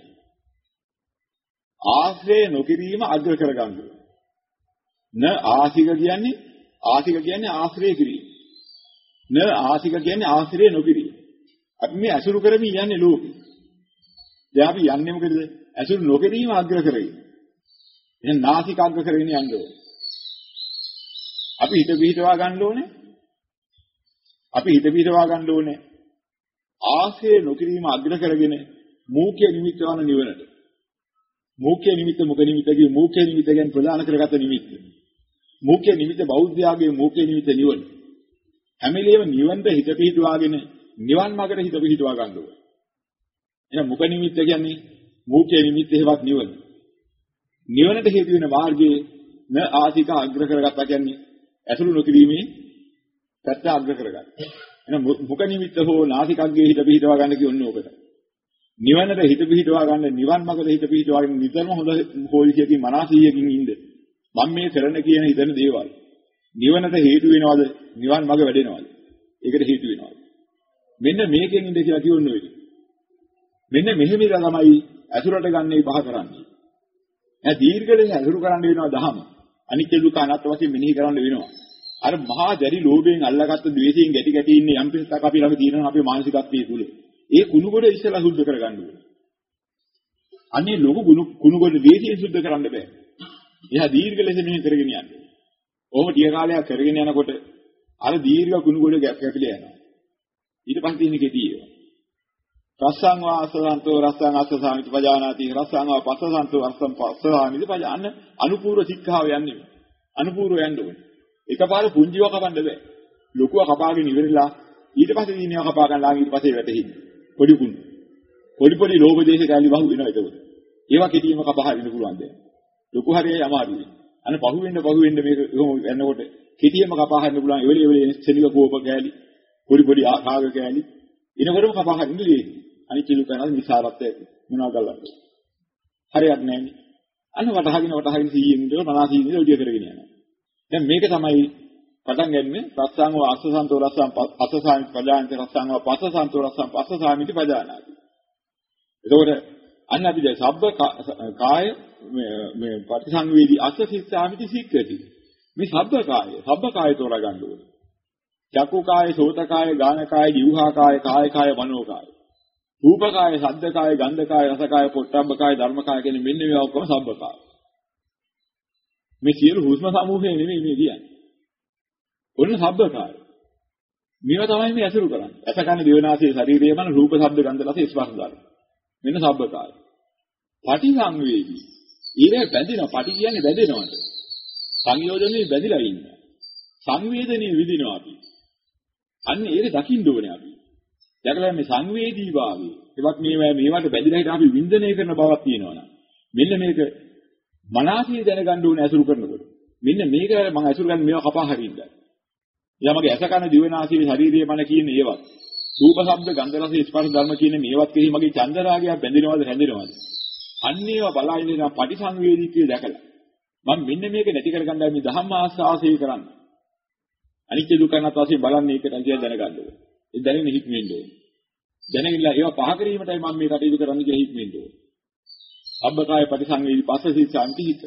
B: ආශ්‍රය නොකිරීම අග්‍ර කරගන්න ඕන. න ආසික කියන්නේ ආසික කියන්නේ ආශ්‍රය කිරීම. න ආසික කියන්නේ ආශ්‍රය නොකිරීම. අපි මේ අසුරු කරමින් යන්නේ ලෝකෙ. දැන් අපි යන්නේ මොකද? අසුරු නොකිරීම අග්‍ර කරගෙන. එහෙනම් නාසික අග්‍ර කරගෙන යන්න ඕනේ. අපි හිත පිහිටවා ගන්න ඕනේ. අපි හිත පිහිටවා ගන්න ඕනේ. ආශ්‍රය නොකිරීම අග්‍ර කරගෙන මූඛ්‍ය නිමිත්ත වන නිවනට. මූඛ්‍ය නිමිත්ත මොක නිමිත්තගේ මූඛ්‍ය නිමිත්ත කියන්නේ ප්‍රධාන කරගත නිමිත්ත. මූඛ්‍ය නිමිත්ත බෞද්ධයාගේ මූඛ්‍ය නිමිත්ත නිවන. හැම වෙලේම නිවන්ට හිත පිහිටවාගෙන නිවන් මාර්ගට හිත පිහිටවා ගන්න ඕනේ. එහෙනම් මුඛ නිමිත්ත කියන්නේ මූඛ්‍ය නිමිත්ත හේවත් නිවන. නිවනට හේතු වෙන මාර්ගයේ න ආසික අග්‍ර කරගත්තා කියන්නේ ඇසුරු නොකිරීමේ පැත්ත අග්‍ර කරගන්න. එහෙනම් මුඛ නිමිත්ත හෝ නාසිකග්ගේ හිත පිහිටවා ගන්න කියන්නේ ඕකට. නිවනට හිත පිහිටවා ගන්න නිවන් මාර්ගයට හිත පිහිටවාගෙන නිතරම හොඳ හොල්සියකින් මනසීයකින් ඉන්න. මම මේ කරන කියන හිතන දේවල් නිවනට හේතු වෙනවද? නිවන් මඟ වැඩෙනවද? ඒකට හේතු වෙනවද? මෙන්න මේකෙන් ඉඳ කියලා කියන්න ඕනේ. මෙන්න මෙහෙම ඉඳලා තමයි අසුරට ගන්නේ පහ කරන්නේ. දැන් දීර්ඝ ලෙස අසුරු කරන්න වෙනවා දහම. අනිත්‍ය දුක අනාත්ම වශයෙන් මෙනෙහි කරන්න වෙනවා. අර මහා දැරි ලෝභයෙන් අල්ලාගත්ත ද්වේෂයෙන් ගැටි ගැටි ඉන්නේ යම් පිටක් අපි ළඟ තියෙනවා අපේ මානසිකත්වයේ තුල. ඒ කුණුගොඩ ඉස්සලා සුද්ධ කරගන්න ඕනේ. අනේ ලොකු කුණුගොඩ ද්වේෂයෙන් සුද්ධ කරන්න බෑ. එයා දීර්ඝ ලෙස මෙහෙ කරගෙන යන්නේ. ඔහොම ටික කාලයක් කරගෙන යනකොට අර දීර්ඝ කුණුගොඩ ගැප් කැපිලා යනවා. ඊට පස්සේ තියෙන කෙටිය. රස්සං වාසසන්තෝ රස්සං අස්සසාමිති පජානාති රස්සං වා පස්සසන්තෝ අස්සං පස්සසාමිති පජාන අනුපූර්ව ශික්ෂාව යන්නේ. අනුපූර්ව යන්න ඕනේ. එකපාර පුංජිව කපන්න බෑ. ලොකුව කපාගෙන ඉවරලා ඊට පස්සේ දිනේව කපා ගන්නවා ඊට පස්සේ වැටෙන්නේ. පොඩි කුණු. පොඩි පොඩි ලෝභ දේශ කැලි බහුව වෙනවා ඒකවල. ඒවා කෙටියෙම කපා හරින්න පුළුවන් දැන්. ලොකු හරියයි අමාරුයි. අන්න පහුවෙන්න පහුවෙන්න මේක යනකොට කෙටියෙම කපා හරින්න පුළුවන්. එවෙලේ එවෙලේ සෙලික කෝප කැලි, පොඩි පොඩි ආකාග කැලි. එනකොටම කපා හරින්න දෙන්නේ. අනිත් කිලු කරනවා නිසාරත් මොනවා කරලාද? හරියක් නැහැ. අන්න වටහාගෙන වටහාගෙන සීයෙන් ඉඳලා මනස සීයෙන් ඔය විදිය කරගෙන යනවා. දැන් මේක තමයි පටන් ගන්නේ රස්සං වා අස්සසන්තෝ රස්සං අස්සසාමිති පජානාති රස්සං වා පස්සසන්තෝ රස්සං පස්සසාමිති පජානාති. එතකොට අන්න අපි දැන් සබ්බ කාය මේ පටිසංවේදී අස්සසිස්සාමිති සික්කති. මේ සබ්බ කාය සබ්බ කාය තෝරා ගන්න ඕනේ. චක්කු කාය, සෝත කාය, ගාන කාය, જીවහා කාය, කාය කාය, මනෝ කාය. රූප කාය, ශබ්ද කාය, ගන්ධ කාය, රස කාය, පොට්ටබ්බ කාය, ධර්ම කාය කියන මෙන්න මේවා ඔක්කොම සබ්බ කාය. මේ සියලු හුස්ම සමූහය නෙමෙයි මේ කියන්නේ. ඔන්න සබ්බ කාය. මේවා තමයි මේ ඇසුරු කරන්නේ. ඇස කන දිවනාසය ශරීරය මන රූප, ශබ්ද, ගන්ධ, රස, ස්පර්ශ ධර්ම. මෙන්න සබ්බ කාය. පටි සංවේදී. ඊරේ බැඳිනවා. පටි කියන්නේ බැඳෙනවට. සංයෝජනේ බැඳිලා ඉන්නවා. සංවේදනයේ විදිනවා අපි. අන්න ඒක දකින්න ඕනේ අපි. දැකලා මේ සංවේදී භාවය. ඒවත් මේවා මේවට බැඳිලා හිට අපි වින්දනය කරන බවක් තියෙනවනම්. මෙන්න මේක මනසේ දැනගන්න ඕනේ අසුරු කරනකොට. මෙන්න මේක මම අසුරු ගන්න මේවා කපා හරින්නයි. එයා මගේ ඇස කන දිවනාසයේ ශරීරයේ මන කියන ඒවත්. රූප ශබ්ද ගන්ධ රස ස්පර්ශ ධර්ම කියන මේවත් කෙරෙහි මගේ චන්දරාගය බැඳෙනවද හැඳෙනවද? අන්න ඒවා බලයින් ඉඳන් පටිසංවේදීත්වය දැකලා. මම මෙන්න මේක නැති කරගන්නයි මේ ධම්ම ආස්වාසය කරන්නේ. අනිත්‍ය දුක්ඛ අනාත්ම වශයෙන් බලන්නේ ඒකට අදියා දැනගන්න ඕනේ. ඒ දැනෙන්න හික්මෙන්න ඕනේ. දැනගිලා ඒවා පහ කිරීමටයි මම මේ කටයුතු කරන්න කියලා හික්මෙන්න ඕනේ. අබ්බකාය පටිසංවේදී පස්සසී සාන්ති හිත.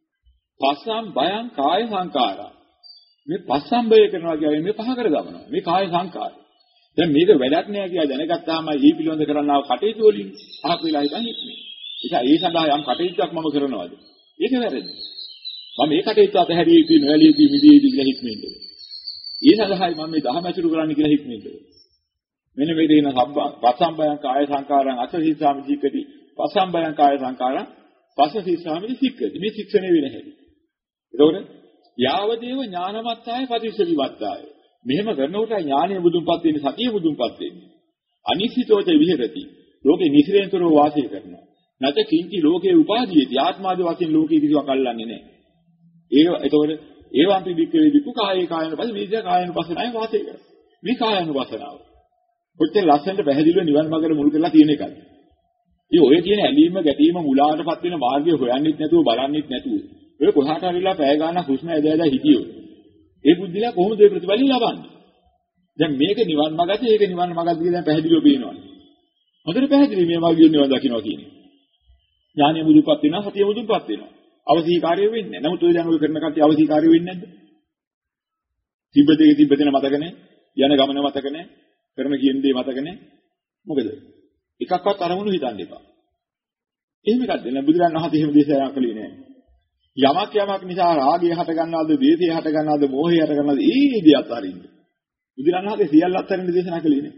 B: පස්සම් බයං කාය සංකාරා. මේ පස්සම්බය කරනවා කියන්නේ මේ පහ කර දමනවා. මේ කාය සංකාරය. දැන් මේක වැඩක් නෑ කියලා දැනගත්තාම මේ පිළිබඳ කරන්නා කටයුතු වලින් අහක් වෙලා හිටන් හිටන්නේ. ඒක ඒ සඳහා යම් කටයුත්තක් මම කරනවාද? ඒක වැරදි. මම මේ කටයුත්ත අතහැරිය යුතුයි නොයලිය යුතුයි මිදිය යුතුයි කියලා හික්මෙන්න ඕනේ. ඒ සඳහායි මම මේ දහම ඇසුරු කරන්න කියලා හික්මෙන්න ඕනේ. මෙන්න මේ දෙන සබ්බ පස්සම්බයං කාය සංකාරං අසසීසාමි සික්කති. පස්සම්බයං කාය සංකාරං පස්සසීසාමි සික්කති. මේ ශික්ෂණය වෙන හැටි. එතකොට යාවදේව ඥානමත්තාය පටිච්ච විවත්තාය. මෙහෙම කරනකොට ඥානය මුදුන්පත් වෙන්නේ සතිය මුදුන්පත් වෙන්නේ. අනිසිතෝච විහෙරති. ලෝකේ නිසිරෙන්තරෝ වාසය කරනවා. නැත කිංචි ලෝකේ උපාදීයති. ආත්මාදී වශයෙන් ලෝකේ කිසිවක් අල්ලන්නේ නැහැ. ඒක එතකොට ඒවන්ති වික්කේ විකු කායේ කායන පස්සේ විද්‍යා කායන පස්සෙන්යි වාසය කරන්නේ. මේ කායන වසනාව. කොච්චර ලස්සනට පැහැදිලිව නිවන් මාර්ගයට මුල් කරලා තියෙන එකද? ඉතින් ඔය කියන ඇලීම ගැටීම මුලාවටපත් වෙන මාර්ගය හොයන්නෙත් නැතුව බලන්නෙත් නැතුව ඔය කොහාට හරිලා පැය ගානක් හුස්ම ඇදලා හිටියෝ. ඒ බුද්ධිලා කොහොමද ඒ ප්‍රතිඵල ලබන්නේ? දැන් මේක නිවන් මාර්ගද ඒක නිවන් මාර්ගද කියලා දැන් පැහැදිලිව පේනවා. හොඳට පැහැදිලි මේ මාර්ගය නිවන් දකින්නවා කියන්නේ. ඥානිය මුදුපත් වෙනවා සතිය මුදුපත් වෙනවා. අවසීකාරය වෙන්නේ නැහැ. නමුත් ඔය දැන් ඔය කරන කට්ටිය අවසීකාරය වෙන්නේ නැද්ද? තිබ්බතේ තිබ්බතේන මතක නැහැ. යන ගමන මතක නැහැ. කරන කියන දේ මතක නැහැ. මොකද? එකක්වත් අරමුණු හිතන්න එපා. එහෙම එකක් දෙන්න බුදුරන් වහන්සේ එහෙම දේශනා කළේ නැහැ. යමක් යමක් නිසා රාගය හට ගන්නවද, ද්වේෂය හට ගන්නවද, මෝහය හට ගන්නවද, ඒ දේ අත්හරින්න. බුදුරන් වහන්සේ සියල්ල අත්හරින්න දේශනා කළේ නැහැ.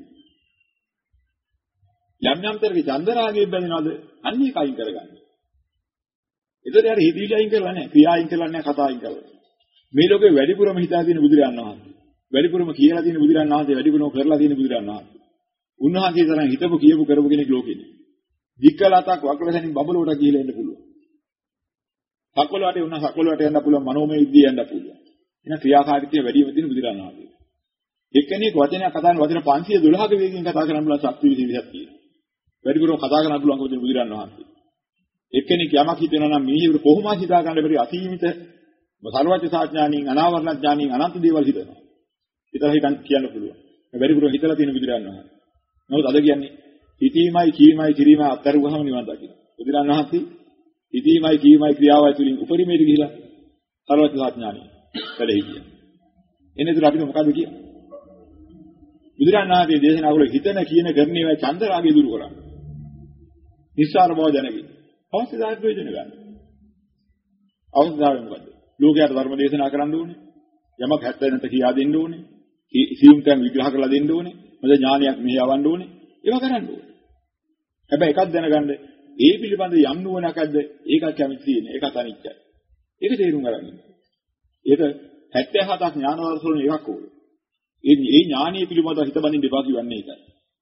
B: යම් යම් තරගේ චන්ද රාගයෙන් බැඳෙනවද, අන්න ඒක අයින් කරගන්න. ඒතර යාර හිතවිලි අයින් කරලා නැහැ, ක්‍රියා අයින් කරලා නැහැ, කතා අයින් කරලා. මේ ලෝකේ වැඩිපුරම හිතා තියෙන බුදුරන් වහන්සේ. වැඩිපුරම කියලා තියෙන බුදුරන් වහන්සේ, වැඩිපුරම කරලා තියෙන බුදුරන් වහන්සේ. උන්වහන්සේ තරම් හිතපු කියපු කරපු කෙනෙක් ලෝකේ නෑ. දික්කලතක් වක්ලසනින් බබලුවට ගිහිලා එන්න පුළුවන්. සක්වලවට උන සක්වලවට යන්න පුළුවන්, මනෝමය විද්‍යාව යන්න පුළුවන්. එහෙනම් ක්‍රියාකාරීත්වය වැඩිම තියෙන බුදුරන් වහන්සේ. එක්කෙනෙක් වචනයක් කතා කරන වචන පන්සිය දොළහක වේගයෙන් කතා කරන්න පුළුවන් ශක්තිය විදිහක් තියෙනවා. වැඩිපුරම කතා කරන්න පුළුවන් කොහොමද බුදුරන් වහන්සේ. එක්කෙනෙක් යමක් හිතනවා නම් මිනිහෙකුට කොහොමද හිතා ගන්න බැරි අසීමිත සර්වඥ සාඥානින් අනාවරණ ඥානින් අනන්ත දේවල් හිතනවා. හිතලා හිතන් කියන්න පුළුවන්. මේ වැඩිපුර හිතලා තියෙන බුදුරජාණන් වහන්සේ. නමුත් අද කියන්නේ හිතීමයි කීමයි කිරීමයි අත්හැරුවාම නිවන් දකින්න. බුදුරජාණන් වහන්සේ හිතීමයි කීමයි ක්‍රියාවයි තුලින් උපරිමයට ගිහිලා සර්වඥ සාඥානින් වැඩේ කියනවා. එනේතර අපිට මොකද කියන්නේ? බුදුරජාණන් වහන්සේ දේශනා කළ හිතන කියන කරන්නේ වේ චන්ද රාගය දුරු කරන්නේ. නිස්සාර බව දැනගන්න. අවශ්‍යතාවය ප්‍රයෝජන ගන්න. අවශ්‍යතාවය මොකද්ද? ලෝකයට ධර්ම දේශනා කරන්න ඕනේ. යමක් හැත්ත නැත කියා දෙන්න ඕනේ. සියුම් තැන් විග්‍රහ කරලා දෙන්න ඕනේ. මොකද ඥානයක් මෙහෙවන්න ඕනේ. ඒවා කරන්න ඕනේ. හැබැයි එකක් දැනගන්න ඒ පිළිබඳ යම් නුවණක් ඇද්ද ඒකක් කැමති තියෙන. ඒකත් අනිත්‍යයි. ඒක තේරුම් ගන්න. ඒක හැත්තෑ හතක් ඥාන වර්ෂවල එකක් ඕනේ. ඒ ඒ ඥානීය පිළිබඳව හිත බඳින්න දෙපා කියන්නේ ඒකයි.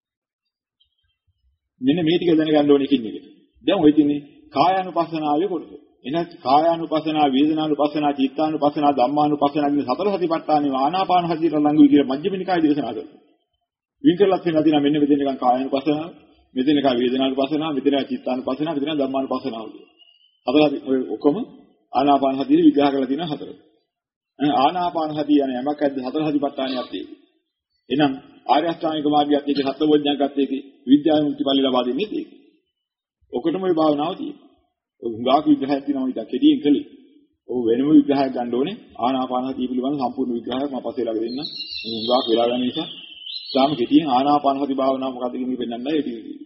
B: මෙන්න මේ ටික දැනගන්න ඕනේ කින් එක. දැන් ඔය තින්නේ කායානුපස්සනාවේ කොටස. එහෙනම් කායානුපස්සනා, වේදනානුපස්සනා, චිත්තානුපස්සනා, ධම්මානුපස්සනා කියන සතර සතිපට්ඨානේ ආනාපාන හදියට ලඟුයි කියලා මජ්ක්‍ධිම නිකායේ දේශනා කරනවා. වින් කරලත් වෙනවා තියෙනවා මෙන්න මෙතන නිකන් කායානුපස්සනාව, මෙතන නිකන් වේදනානුපස්සනාව, මෙතන චිත්තානුපස්සනාව, මෙතන ධම්මානුපස්සනාව කියලා. හතර ඔය ඔක්කොම ආනාපාන හදියේ විග්‍රහ කරලා තියෙනවා හතර. ආනාපාන හදිය යන යමක් ඇද්ද හතර සතිපට්ඨානියක් තියෙන්නේ. එහෙනම් ආර්ය අෂ්ටාංගික මාර්ගයත් එක්ක සත්වෝඥාගත් එක්ක විද්‍යාව මුක්තිපල්ලි ලබා දෙන්නේ ඒක. ඔකටම මේ භාවනාව තියෙනවා. ඔය හුඟාක විග්‍රහයක් තියෙනවා ඉතින් කෙටියෙන් කළේ. ඔය වෙනම විග්‍රහයක් ගන්න ඕනේ. ආනාපාන හදිය පිළිබඳ සම්පූර්ණ විග්‍රහයක් මම පස්සේ ළඟ දෙන්න. හුඟාක වෙලා ගන්න නිසා තාම කෙටියෙන් ආනාපාන හදි භාවනාව මොකක්ද කියන එක පෙන්නන්නයි ඒක.